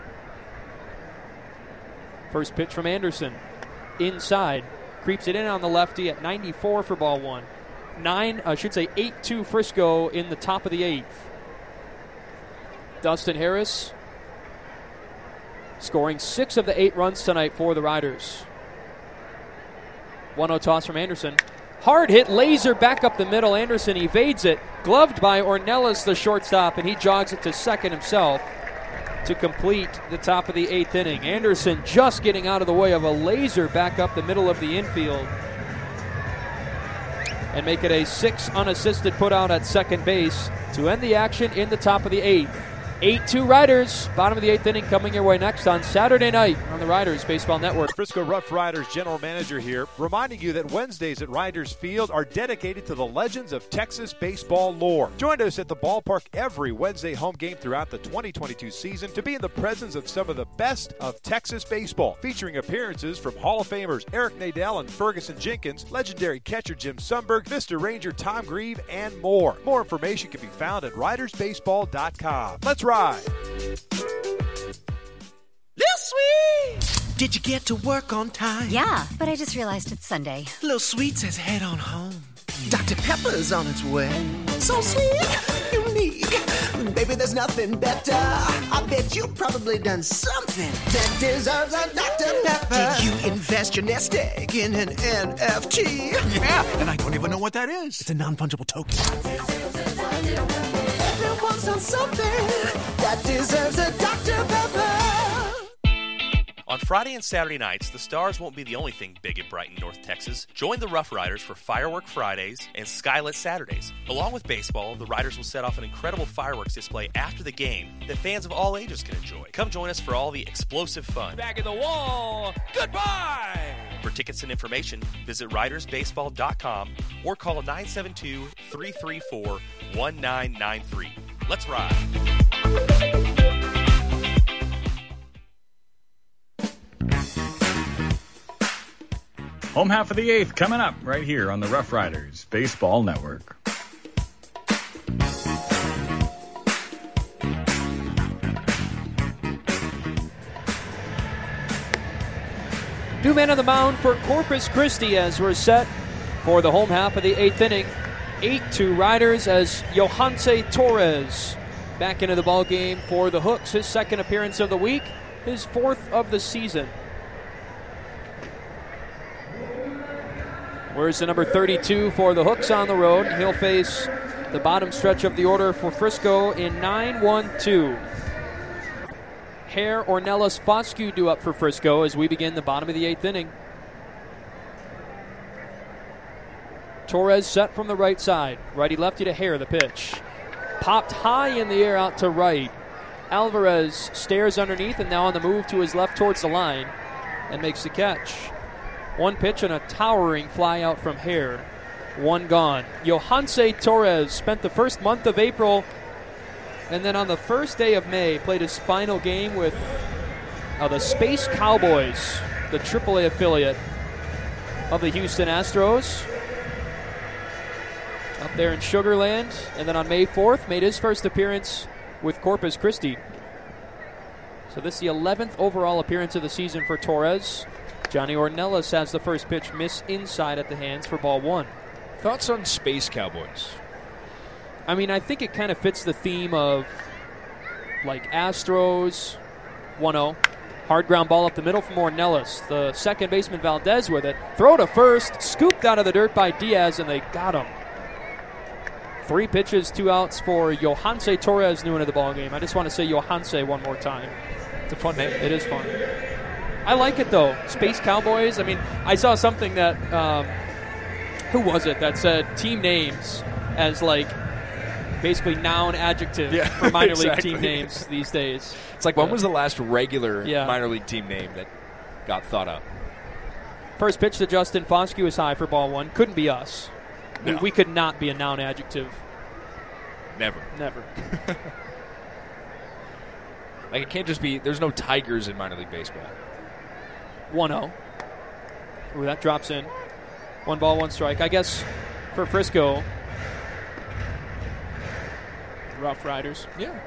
First pitch from Anderson. Inside. Creeps it in on the lefty at ninety-four for ball one. Nine, I should say eight two Frisco in the top of the eighth. Dustin Harris scoring six of the eight runs tonight for the Riders. one oh toss from Anderson. Hard hit laser back up the middle. Anderson evades it. Gloved by Ornelas, the shortstop, and he jogs it to second himself to complete the top of the eighth inning. Anderson just getting out of the way of a laser back up the middle of the infield and make it a six unassisted put out at second base to end the action in the top of the eighth. eight two Riders, bottom of the eighth inning coming your way next on Saturday night on the Riders Baseball Network. Frisco Rough Riders general manager here, reminding you that Wednesdays at Riders Field are dedicated to the legends of Texas baseball lore. Join us at the ballpark every Wednesday home game throughout the twenty twenty-two season to be in the presence of some of the best of Texas baseball, featuring appearances from Hall of Famers Eric Nadel and Ferguson Jenkins, legendary catcher Jim Sundberg, Vista Ranger Tom Grieve, and more. More information can be found at riders baseball dot com. Let's ride. Lil Sweet! Did you get to work on time? Yeah, but I just realized it's Sunday. Lil Sweet says head on home. Doctor Pepper's on its way. So sweet, unique. Baby, there's nothing better. I bet you've probably done something that deserves a Doctor Pepper. Did you invest your nest egg in an N F T? Yeah, and I don't even know what that is. It's a non-fungible token. Everyone's done something that deserves a Doctor Pepper. On Friday and Saturday nights, the Stars won't be the only thing big and bright in North Texas. Join the Rough Riders for Firework Fridays and Skylit Saturdays. Along with baseball, the Riders will set off an incredible fireworks display after the game that fans of all ages can enjoy. Come join us for all the explosive fun. Back in the wall. Goodbye. For tickets and information, visit riders baseball dot com or call nine seven two, three three four, one nine nine three. Let's ride. Home half of the eighth coming up right here on the Rough Riders Baseball Network. New man on the mound for Corpus Christi as we're set for the home half of the eighth inning. eight two Riders as Johanse Torres back into the ball game for the Hooks. His second appearance of the week, his fourth of the season. Where's the number thirty-two for the Hooks on the road? He'll face the bottom stretch of the order for Frisco in nine one two. Hare, Ornelas, Foscue due up for Frisco as we begin the bottom of the eighth inning. Torres set from the right side. Righty-lefty to Hare, the pitch. Popped high in the air out to right. Alvarez stares underneath and now on the move to his left towards the line and makes the catch. One pitch and a towering fly out from Hare. One gone. Yohanse Torres spent the first month of April and then on the first day of May played his final game with uh, the Space Cowboys, the triple A affiliate of the Houston Astros, up there in Sugar Land. And then on May fourth made his first appearance with Corpus Christi. So this is the eleventh overall appearance of the season for Torres. Johnny Ornelas has the first pitch miss inside at the hands for ball one. Thoughts on Space Cowboys? I mean, I think it kind of fits the theme of, like, Astros, one oh. Hard ground ball up the middle from Ornelas. The second baseman Valdez with it. Throw to first, scooped out of the dirt by Diaz, and they got him. Three pitches, two outs for Yohanse Torres, new into the ballgame. I just want to say Yohanse one more time. It's a fun name. It is fun. I like it, though. Space Cowboys. I mean, I saw something that, um, who was it, that said team names as, like, basically noun adjective yeah, for minor exactly. league team names these days. It's like, when yeah. was the last regular yeah. minor league team name that got thought up? First pitch to Justin Foscue is high for ball one. Couldn't be us. No. We, we could not be a noun adjective. Never. Never. Like, it can't just be, there's no Tigers in minor league baseball. one oh. Ooh, that drops in. One ball, one strike. I guess for Frisco, Rough Riders. Yeah.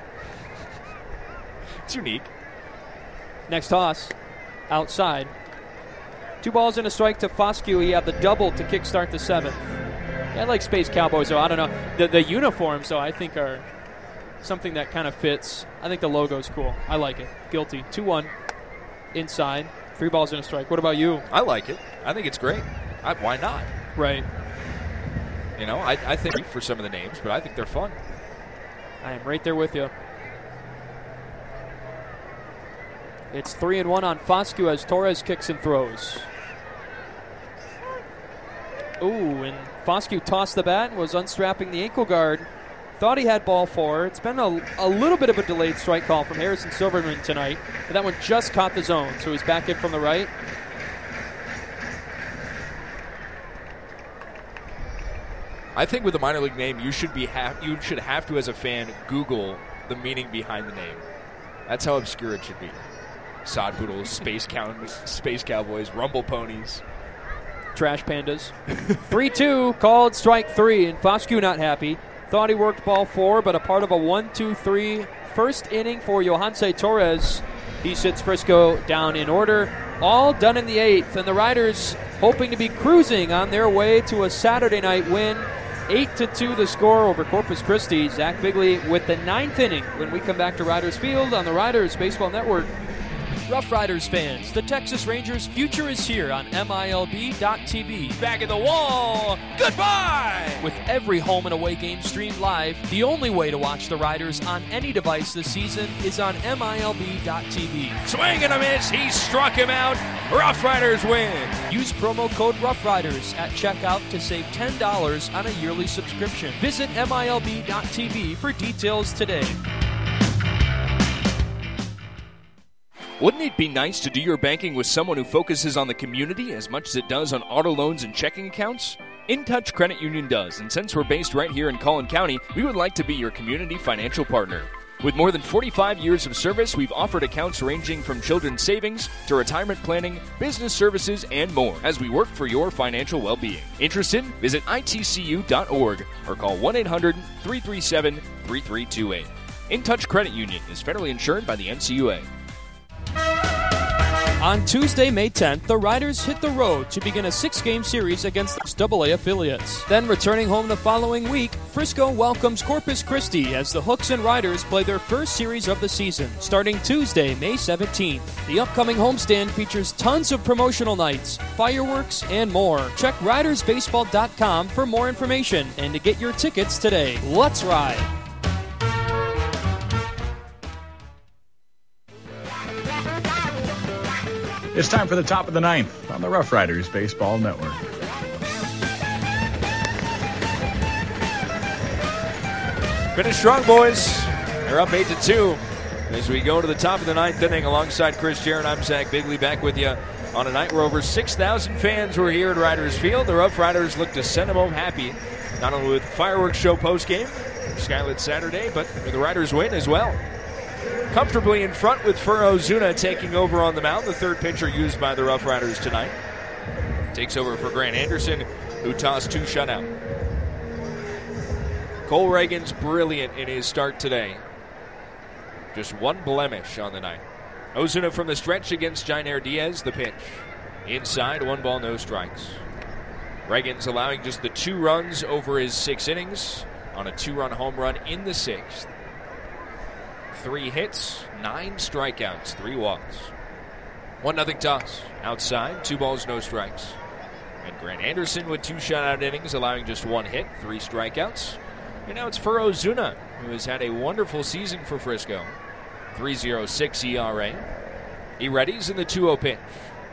It's unique. Next toss, outside. Two balls and a strike to Foscue. He had the double to kickstart the seventh. Yeah, I like Space Cowboys, though. I don't know. The, the uniforms, though, I think are something that kind of fits. I think the logo's cool. I like it. Guilty. two one. Inside. Three balls and a strike. What about you? I like it. I think it's great. I, why not? Right. You know, I, I think for some of the names, but I think they're fun. I am right there with you. It's three and one on Foscue as Torres kicks and throws. Ooh, and Foscue tossed the bat and was unstrapping the ankle guard. Thought he had ball four. It's been a, a little bit of a delayed strike call from Harrison Silverman tonight, but that one just caught the zone, so he's back in from the right. I think with a minor league name, you should be ha- you should have to, as a fan, Google the meaning behind the name. That's how obscure it should be. Sod Poodles, Space Cow- Space Cowboys, Rumble Ponies. Trash Pandas. three two, called strike three, and Foscue not happy. Thought he worked ball four, but a part of a one two three first inning for Yohanse Torres. He sits Frisco down in order. All done in the eighth, and the Riders hoping to be cruising on their way to a Saturday night win. eight to two the score over Corpus Christi. Zach Bigley with the ninth inning when we come back to Riders Field on the Riders Baseball Network. Rough Riders fans, the Texas Rangers' future is here on M I L B dot T V. Back at the wall, goodbye! With every home and away game streamed live, the only way to watch the Riders on any device this season is on M I L B dot T V. Swing and a miss, he struck him out. Rough Riders win. Use promo code Rough Riders at checkout to save ten dollars on a yearly subscription. Visit M I L B dot T V for details today. Wouldn't it be nice to do your banking with someone who focuses on the community as much as it does on auto loans and checking accounts? InTouch Credit Union does, and since we're based right here in Collin County, we would like to be your community financial partner. With more than forty-five years of service, we've offered accounts ranging from children's savings to retirement planning, business services, and more as we work for your financial well-being. Interested? Visit I T C U dot org or call one eight hundred three three seven three three two eight. InTouch Credit Union is federally insured by the N C U A. On Tuesday, May tenth, the Riders hit the road to begin a six-game series against double A affiliates. Then returning home the following week, Frisco welcomes Corpus Christi as the Hooks and Riders play their first series of the season, starting Tuesday, May seventeenth. The upcoming homestand features tons of promotional nights, fireworks, and more. Check riders baseball dot com for more information and to get your tickets today. Let's ride! It's time for the top of the ninth on the Rough Riders Baseball Network. Finish strong, boys. They're up eight to two as we go to the top of the ninth inning alongside Chris Jarrett. I'm Zach Bigley back with you on a night where over six thousand fans were here at Riders Field. The Rough Riders look to send them home happy, not only with the fireworks show postgame, Skylit Saturday, but with the Riders win as well. Comfortably in front with Furo Zuna taking over on the mound, the third pitcher used by the Rough Riders tonight. Takes over for Grant Anderson, who tossed two shutout. Cole Reagan's brilliant in his start today. Just one blemish on the night. Ozuna from the stretch against Jainer Diaz, the pitch. Inside, one ball, no strikes. Reagan's allowing just the two runs over his six innings on a two-run home run in the sixth. Three hits, nine strikeouts, three walks. One nothing toss. Outside, two balls, no strikes. And Grant Anderson with two shutout innings, allowing just one hit, three strikeouts. And now it's Furo Zuna, who has had a wonderful season for Frisco. three point oh six E R A. He readies in the two oh pitch.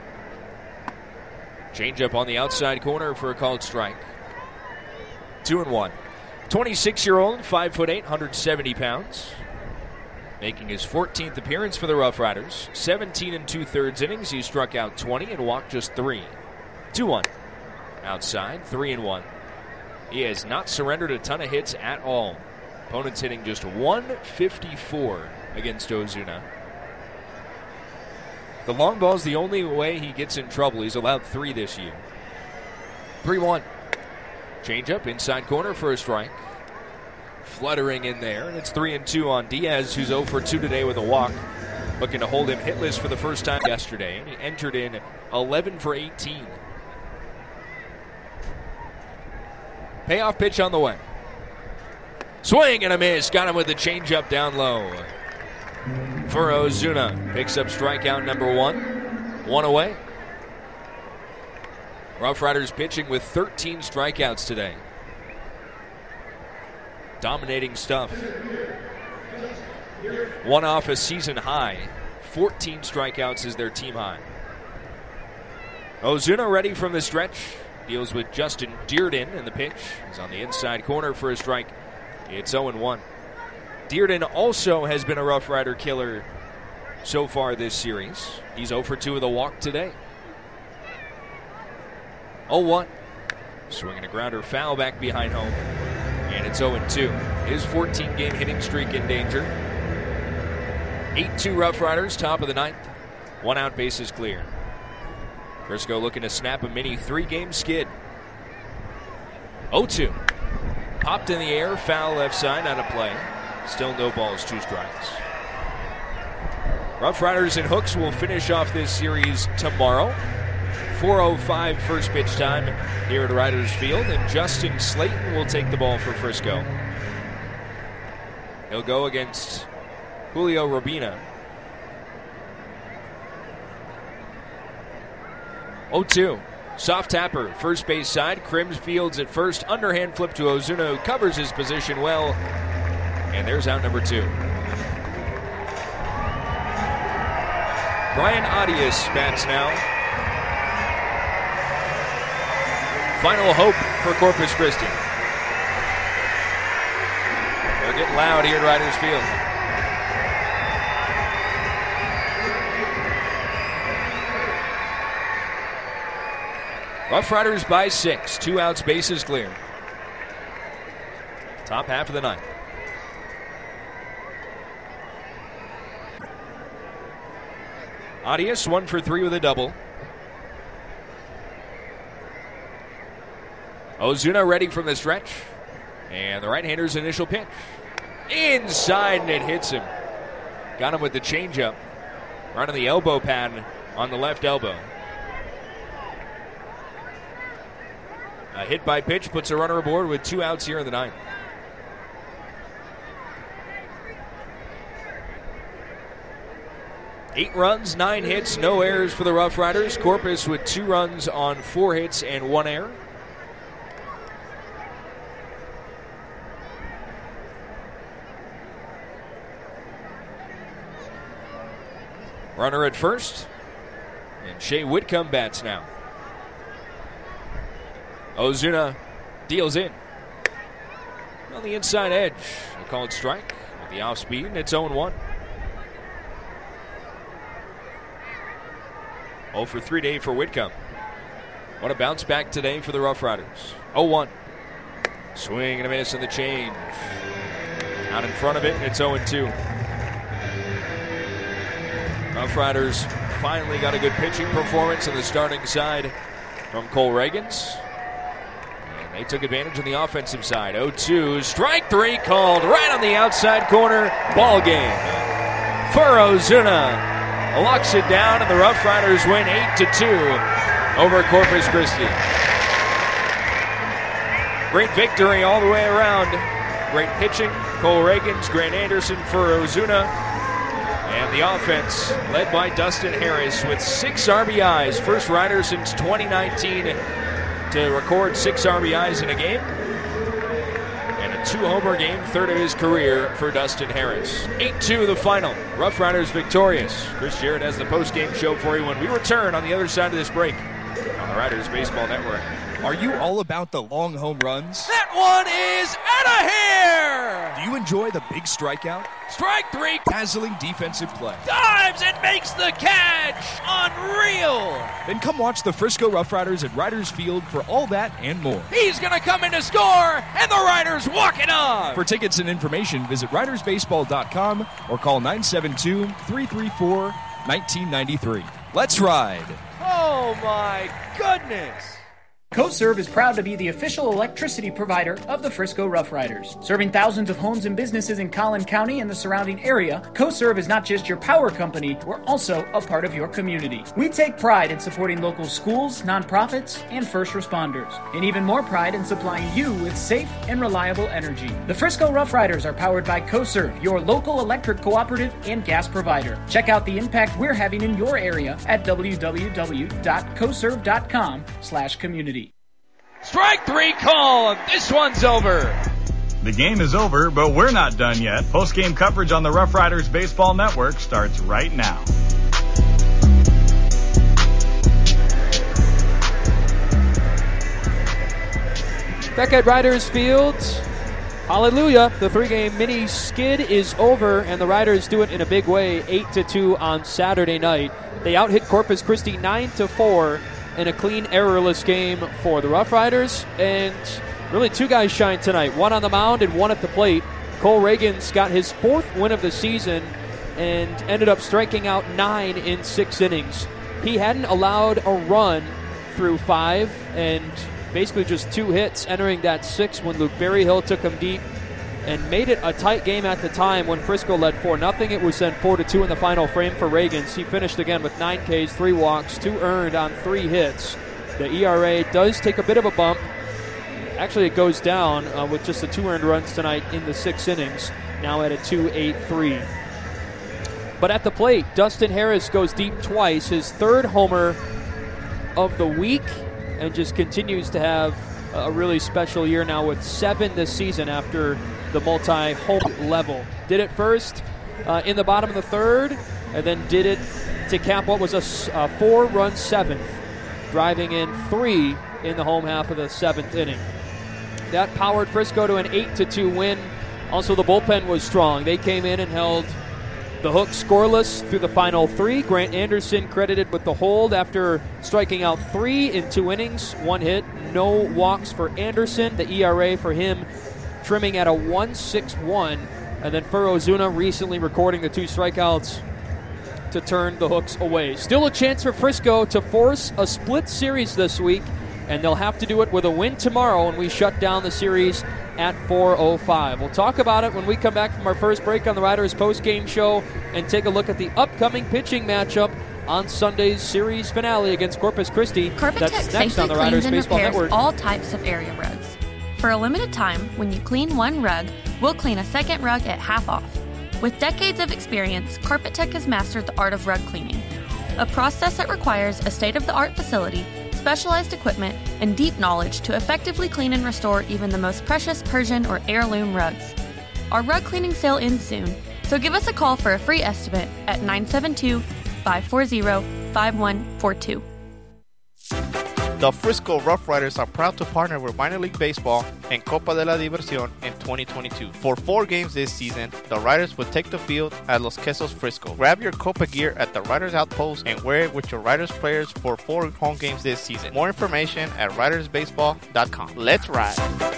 Changeup on the outside corner for a called strike. Two and one. twenty-six-year-old, five foot eight, one hundred seventy pounds. Making his fourteenth appearance for the Rough Riders. seventeen and two-thirds innings. He struck out twenty and walked just three. two one. Outside, three and one. He has not surrendered a ton of hits at all. Opponents hitting just one fifty-four against Ozuna. The long ball is the only way he gets in trouble. He's allowed three this year. three one. Changeup inside corner for a strike. Fluttering in there, and it's three and two on Diaz, who's oh for two today with a walk. Looking to hold him hitless for the first time yesterday, and he entered in eleven for eighteen. Payoff pitch on the way. Swing and a miss. Got him with the changeup down low. Furo Zuna picks up strikeout number one. One away. Rough Riders pitching with thirteen strikeouts today. Dominating stuff. One off a season high. fourteen strikeouts is their team high. Ozuna ready from the stretch. Deals with Justin Dearden in the pitch. He's on the inside corner for a strike. It's oh and one. Dearden also has been a Rough Rider killer so far this series. He's oh for two with a walk today. oh one. Swinging a grounder foul back behind home. And it's oh and two. His fourteen-game hitting streak in danger. eight two Rough Riders, top of the ninth. One out, bases clear. Frisco looking to snap a mini three-game skid. oh two. Popped in the air, foul left side, out of play. Still no balls, two strikes. Rough Riders and Hooks will finish off this series tomorrow. four oh five first pitch time here at Riders Field, and Justin Slayton will take the ball for Frisco. He'll go against Julio Robina. oh two. Soft tapper, first base side. Crims fields at first. Underhand flip to Ozuna, who covers his position well. And there's out number two. Brian Arias bats now. Final hope for Corpus Christi. They're getting loud here at Riders Field. Rough Riders by six. Two outs, bases clear. Top half of the ninth. Arias one for three with a double. Ozuna ready from the stretch. And the right-hander's initial pitch. Inside, and it hits him. Got him with the changeup. Right on the elbow pad on the left elbow. A hit by pitch puts a runner aboard with two outs here in the ninth. Eight runs, nine hits, no errors for the Rough Riders. Corpus with two runs on four hits and one error. Runner at first, and Shea Whitcomb bats now. Ozuna deals in. On the inside edge, a called strike with the off speed, and it's oh one. oh for three today for Whitcomb. What a bounce back today for the Rough Riders. oh one. Swing and a miss in the change. Out in front of it, and it's oh two. Rough Riders finally got a good pitching performance on the starting side from Cole Reagans. And they took advantage on the offensive side. oh two, strike three called right on the outside corner. Ball game for Ozuna. Locks it down, and the Rough Riders win eight to two over Corpus Christi. Great victory all the way around. Great pitching. Cole Reagans, Grant Anderson for Ozuna. And the offense led by Dustin Harris with six R B Is. First rider since twenty nineteen to record six R B Is in a game. And a two-homer game, third of his career for Dustin Harris. eight two the final. Rough Riders victorious. Chris Jarrett has the post-game show for you when we return on the other side of this break on the Riders Baseball Network. Are you all about the long home runs? That one is out of here! Do you enjoy the big strikeout? Strike three! Dazzling defensive play. Dives and makes the catch! Unreal! Then come watch the Frisco Rough Riders at Riders Field for all that and more. He's gonna come in to score, and the Riders walk it off! For tickets and information, visit riders baseball dot com or call nine seven two, three three four, one nine nine three. Let's ride! Oh my goodness! CoServe is proud to be the official electricity provider of the Frisco Rough Riders. Serving thousands of homes and businesses in Collin County and the surrounding area, CoServe is not just your power company, we're also a part of your community. We take pride in supporting local schools, nonprofits, and first responders, and even more pride in supplying you with safe and reliable energy. The Frisco Rough Riders are powered by CoServe, your local electric cooperative and gas provider. Check out the impact we're having in your area at w w w dot coserve dot com slash community. Strike three call. This one's over. The game is over, but we're not done yet. Post-game coverage on the Rough Riders Baseball Network starts right now. Back at Riders Field, hallelujah, the three-game mini skid is over, and the Riders do it in a big way, eight to two on Saturday night. They out-hit Corpus Christi nine to four. In a clean, errorless game for the Rough Riders. And really two guys shine tonight, one on the mound and one at the plate. Cole Reagans got his fourth win of the season and ended up striking out nine in six innings. He hadn't allowed a run through five and basically just two hits entering that sixth when Luke Berryhill took him deep and made it a tight game at the time when Frisco led four nothing. It was then four to two in the final frame for Reagans. He finished again with nine Ks, three walks, two earned on three hits. The E R A does take a bit of a bump. Actually, it goes down uh, with just the two earned runs tonight in the six innings, now at a two point eight three. But at the plate, Dustin Harris goes deep twice, his third homer of the week, and just continues to have a really special year now with seven this season after the multi-home level. Did it first uh, in the bottom of the third, and then did it to cap what was a, a four-run seventh, driving in three in the home half of the seventh inning. That powered Frisco to an eight to two win. Also, the bullpen was strong. They came in and held the Hook scoreless through the final three. Grant Anderson credited with the hold after striking out three in two innings, one hit, no walks for Anderson. The E R A for him trimming at a one point six one, and then for Ozuna recently recording the two strikeouts to turn the Hooks away. Still a chance for Frisco to force a split series this week, and they'll have to do it with a win tomorrow when we shut down the series at four oh five. We'll talk about it when we come back from our first break on the Riders post-game show and take a look at the upcoming pitching matchup on Sunday's series finale against Corpus Christi. Carpet That's Tech next safely on the cleans Riders and Baseball repairs Network. all types of area rugs. For a limited time, when you clean one rug, we'll clean a second rug at half off. With decades of experience, Carpet Tech has mastered the art of rug cleaning, a process that requires a state-of-the-art facility, specialized equipment, and deep knowledge to effectively clean and restore even the most precious Persian or heirloom rugs. Our rug cleaning sale ends soon, so give us a call for a free estimate at nine seven two, five four zero, five one four two. The Frisco Rough Riders are proud to partner with Minor League Baseball and Copa de la Diversión in twenty twenty-two. For four games this season, the Riders will take the field at Los Quesos Frisco. Grab your Copa gear at the Riders Outpost and wear it with your Riders players for four home games this season. More information at riders baseball dot com. Let's ride!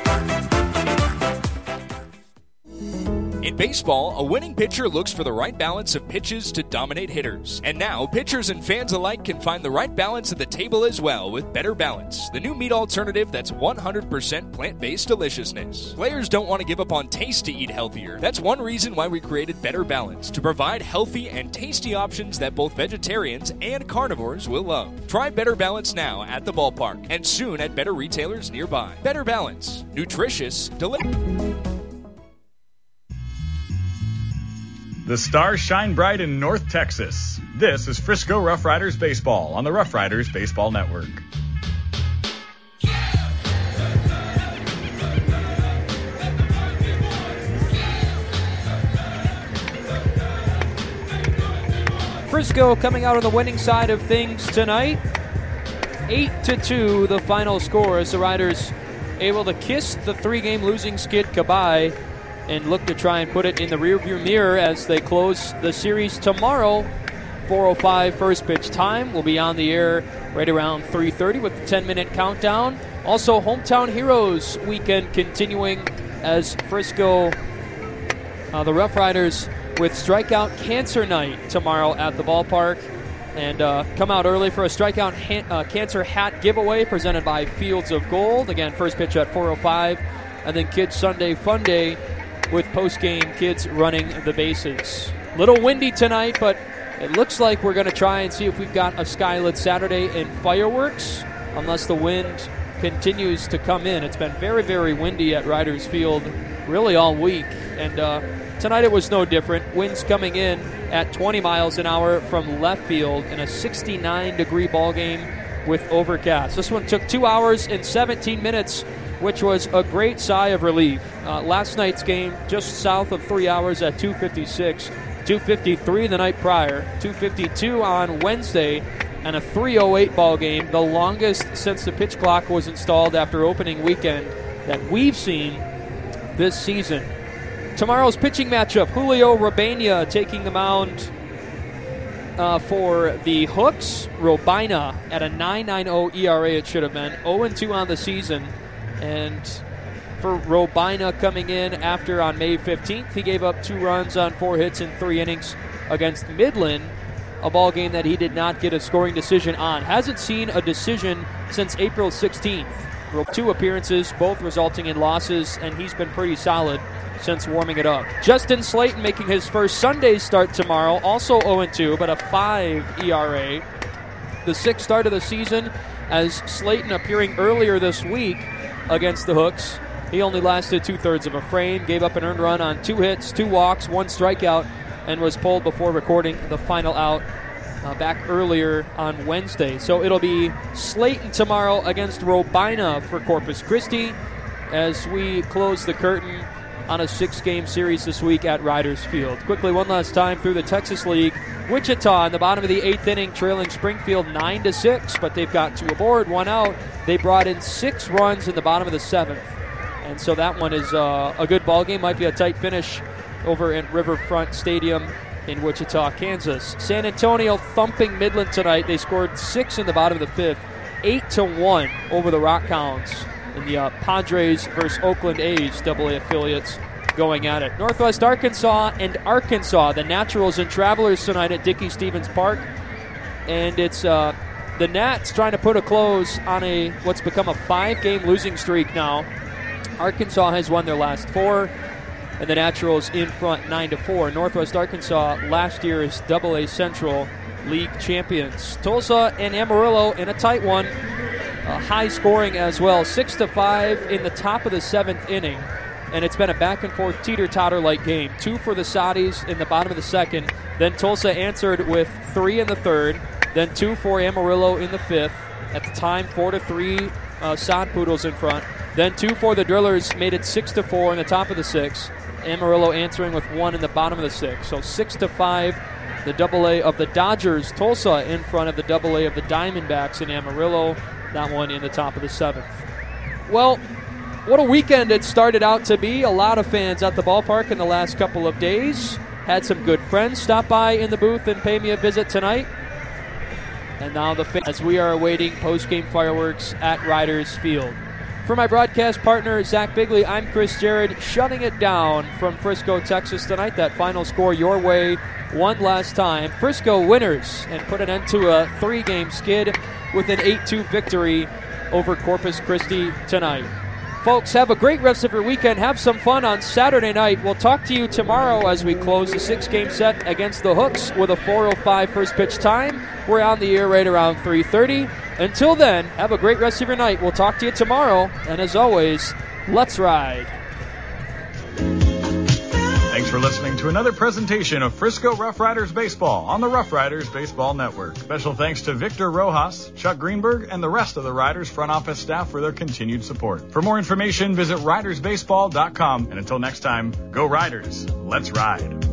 In baseball, a winning pitcher looks for the right balance of pitches to dominate hitters. And now, pitchers and fans alike can find the right balance at the table as well with Better Balance, the new meat alternative that's one hundred percent plant-based deliciousness. Players don't want to give up on taste to eat healthier. That's one reason why we created Better Balance, to provide healthy and tasty options that both vegetarians and carnivores will love. Try Better Balance now at the ballpark and soon at better retailers nearby. Better Balance, nutritious, delicious. The stars shine bright in North Texas. This is Frisco Rough Riders Baseball on the Rough Riders Baseball Network. Frisco coming out on the winning side of things tonight. eight to two the final score as the Riders able to kiss the three-game losing skid goodbye and look to try and put it in the rearview mirror as they close the series tomorrow. four oh five first pitch time. We'll be on the air right around three thirty with the ten-minute countdown. Also, Hometown Heroes weekend continuing as Frisco, uh, the Rough Riders, with Strikeout Cancer Night tomorrow at the ballpark. And uh, come out early for a Strikeout ha- uh, Cancer Hat giveaway presented by Fields of Gold. Again, first pitch at four oh five. And then Kids Sunday Fun Day with post-game kids running the bases. Little windy tonight, but it looks like we're going to try and see if we've got a skylit Saturday and fireworks, unless the wind continues to come in. It's been very, very windy at Riders Field really all week, and uh, tonight it was no different. Winds coming in at twenty miles an hour from left field in a sixty-nine degree ball game with overcast. This one took two hours and seventeen minutes, which was a great sigh of relief. Uh, last night's game just south of three hours at two fifty-six, two fifty-three the night prior, two fifty-two on Wednesday, and a three oh eight ball game, the longest since the pitch clock was installed after opening weekend that we've seen this season. Tomorrow's pitching matchup, Julio Robena taking the mound uh, for the Hooks. Robina at a nine point nine oh E R A, it should have been, oh and two on the season. And for Robina coming in after on May fifteenth, he gave up two runs on four hits in three innings against Midland, a ball game that he did not get a scoring decision on. Hasn't seen a decision since April sixteenth. Two appearances, both resulting in losses, and he's been pretty solid since warming it up. Justin Slayton making his first Sunday start tomorrow, also oh and two, but a five E R A. The sixth start of the season as Slayton appearing earlier this week against the Hooks. He only lasted two-thirds of a frame, gave up an earned run on two hits, two walks, one strikeout, and was pulled before recording the final out uh, back earlier on Wednesday. So it'll be Slayton tomorrow against Robina for Corpus Christi as we close the curtain on a six-game series this week at Riders Field. Quickly, one last time through the Texas League. Wichita in the bottom of the eighth inning, trailing Springfield nine to six, but they've got two aboard, one out. They brought in six runs in the bottom of the seventh, and so that one is uh, a good ball game. Might be a tight finish over at Riverfront Stadium in Wichita, Kansas. San Antonio thumping Midland tonight. They scored six in the bottom of the fifth, eight to one over the Rockhounds in the uh, Padres versus Oakland A's double A affiliates going at it. Northwest Arkansas and Arkansas, the Naturals and Travelers tonight at Dickey Stevens Park. And it's uh, the Nats trying to put a close on a what's become a five-game losing streak now. Arkansas has won their last four, and the Naturals in front nine to four. Northwest Arkansas last year's double A Central League champions. Tulsa and Amarillo in a tight one. Uh, high scoring as well. Six to five in the top of the seventh inning. And it's been a back-and-forth teeter-totter-like game. Two for the Saudis in the bottom of the second. Then Tulsa answered with three in the third. Then two for Amarillo in the fifth. At the time, four to three, uh, Sod Poodles in front. Then two for the Drillers made it six to four in the top of the sixth. Amarillo answering with one in the bottom of the sixth. So six to five, the Double A of the Dodgers. Tulsa in front of the Double A of the Diamondbacks in Amarillo. That one in the top of the seventh. Well, what a weekend it started out to be. A lot of fans at the ballpark in the last couple of days. Had some good friends stop by in the booth and pay me a visit tonight. And now the fans, as we are awaiting post-game fireworks at Riders Field. For my broadcast partner, Zach Bigley, I'm Chris Jared, shutting it down from Frisco, Texas tonight. That final score your way one last time. Frisco winners and put an end to a three-game skid with an eight two victory over Corpus Christi tonight. Folks, have a great rest of your weekend. Have some fun on Saturday night. We'll talk to you tomorrow as we close the six-game set against the Hooks with a four oh five first pitch time. We're on the air right around three thirty. Until then, have a great rest of your night. We'll talk to you tomorrow. And as always, let's ride. Thanks for listening to another presentation of Frisco Rough Riders Baseball on the Rough Riders Baseball Network. Special thanks to Victor Rojas, Chuck Greenberg, and the rest of the Riders front office staff for their continued support. For more information, visit riders baseball dot com. And until next time, go Riders. Let's ride.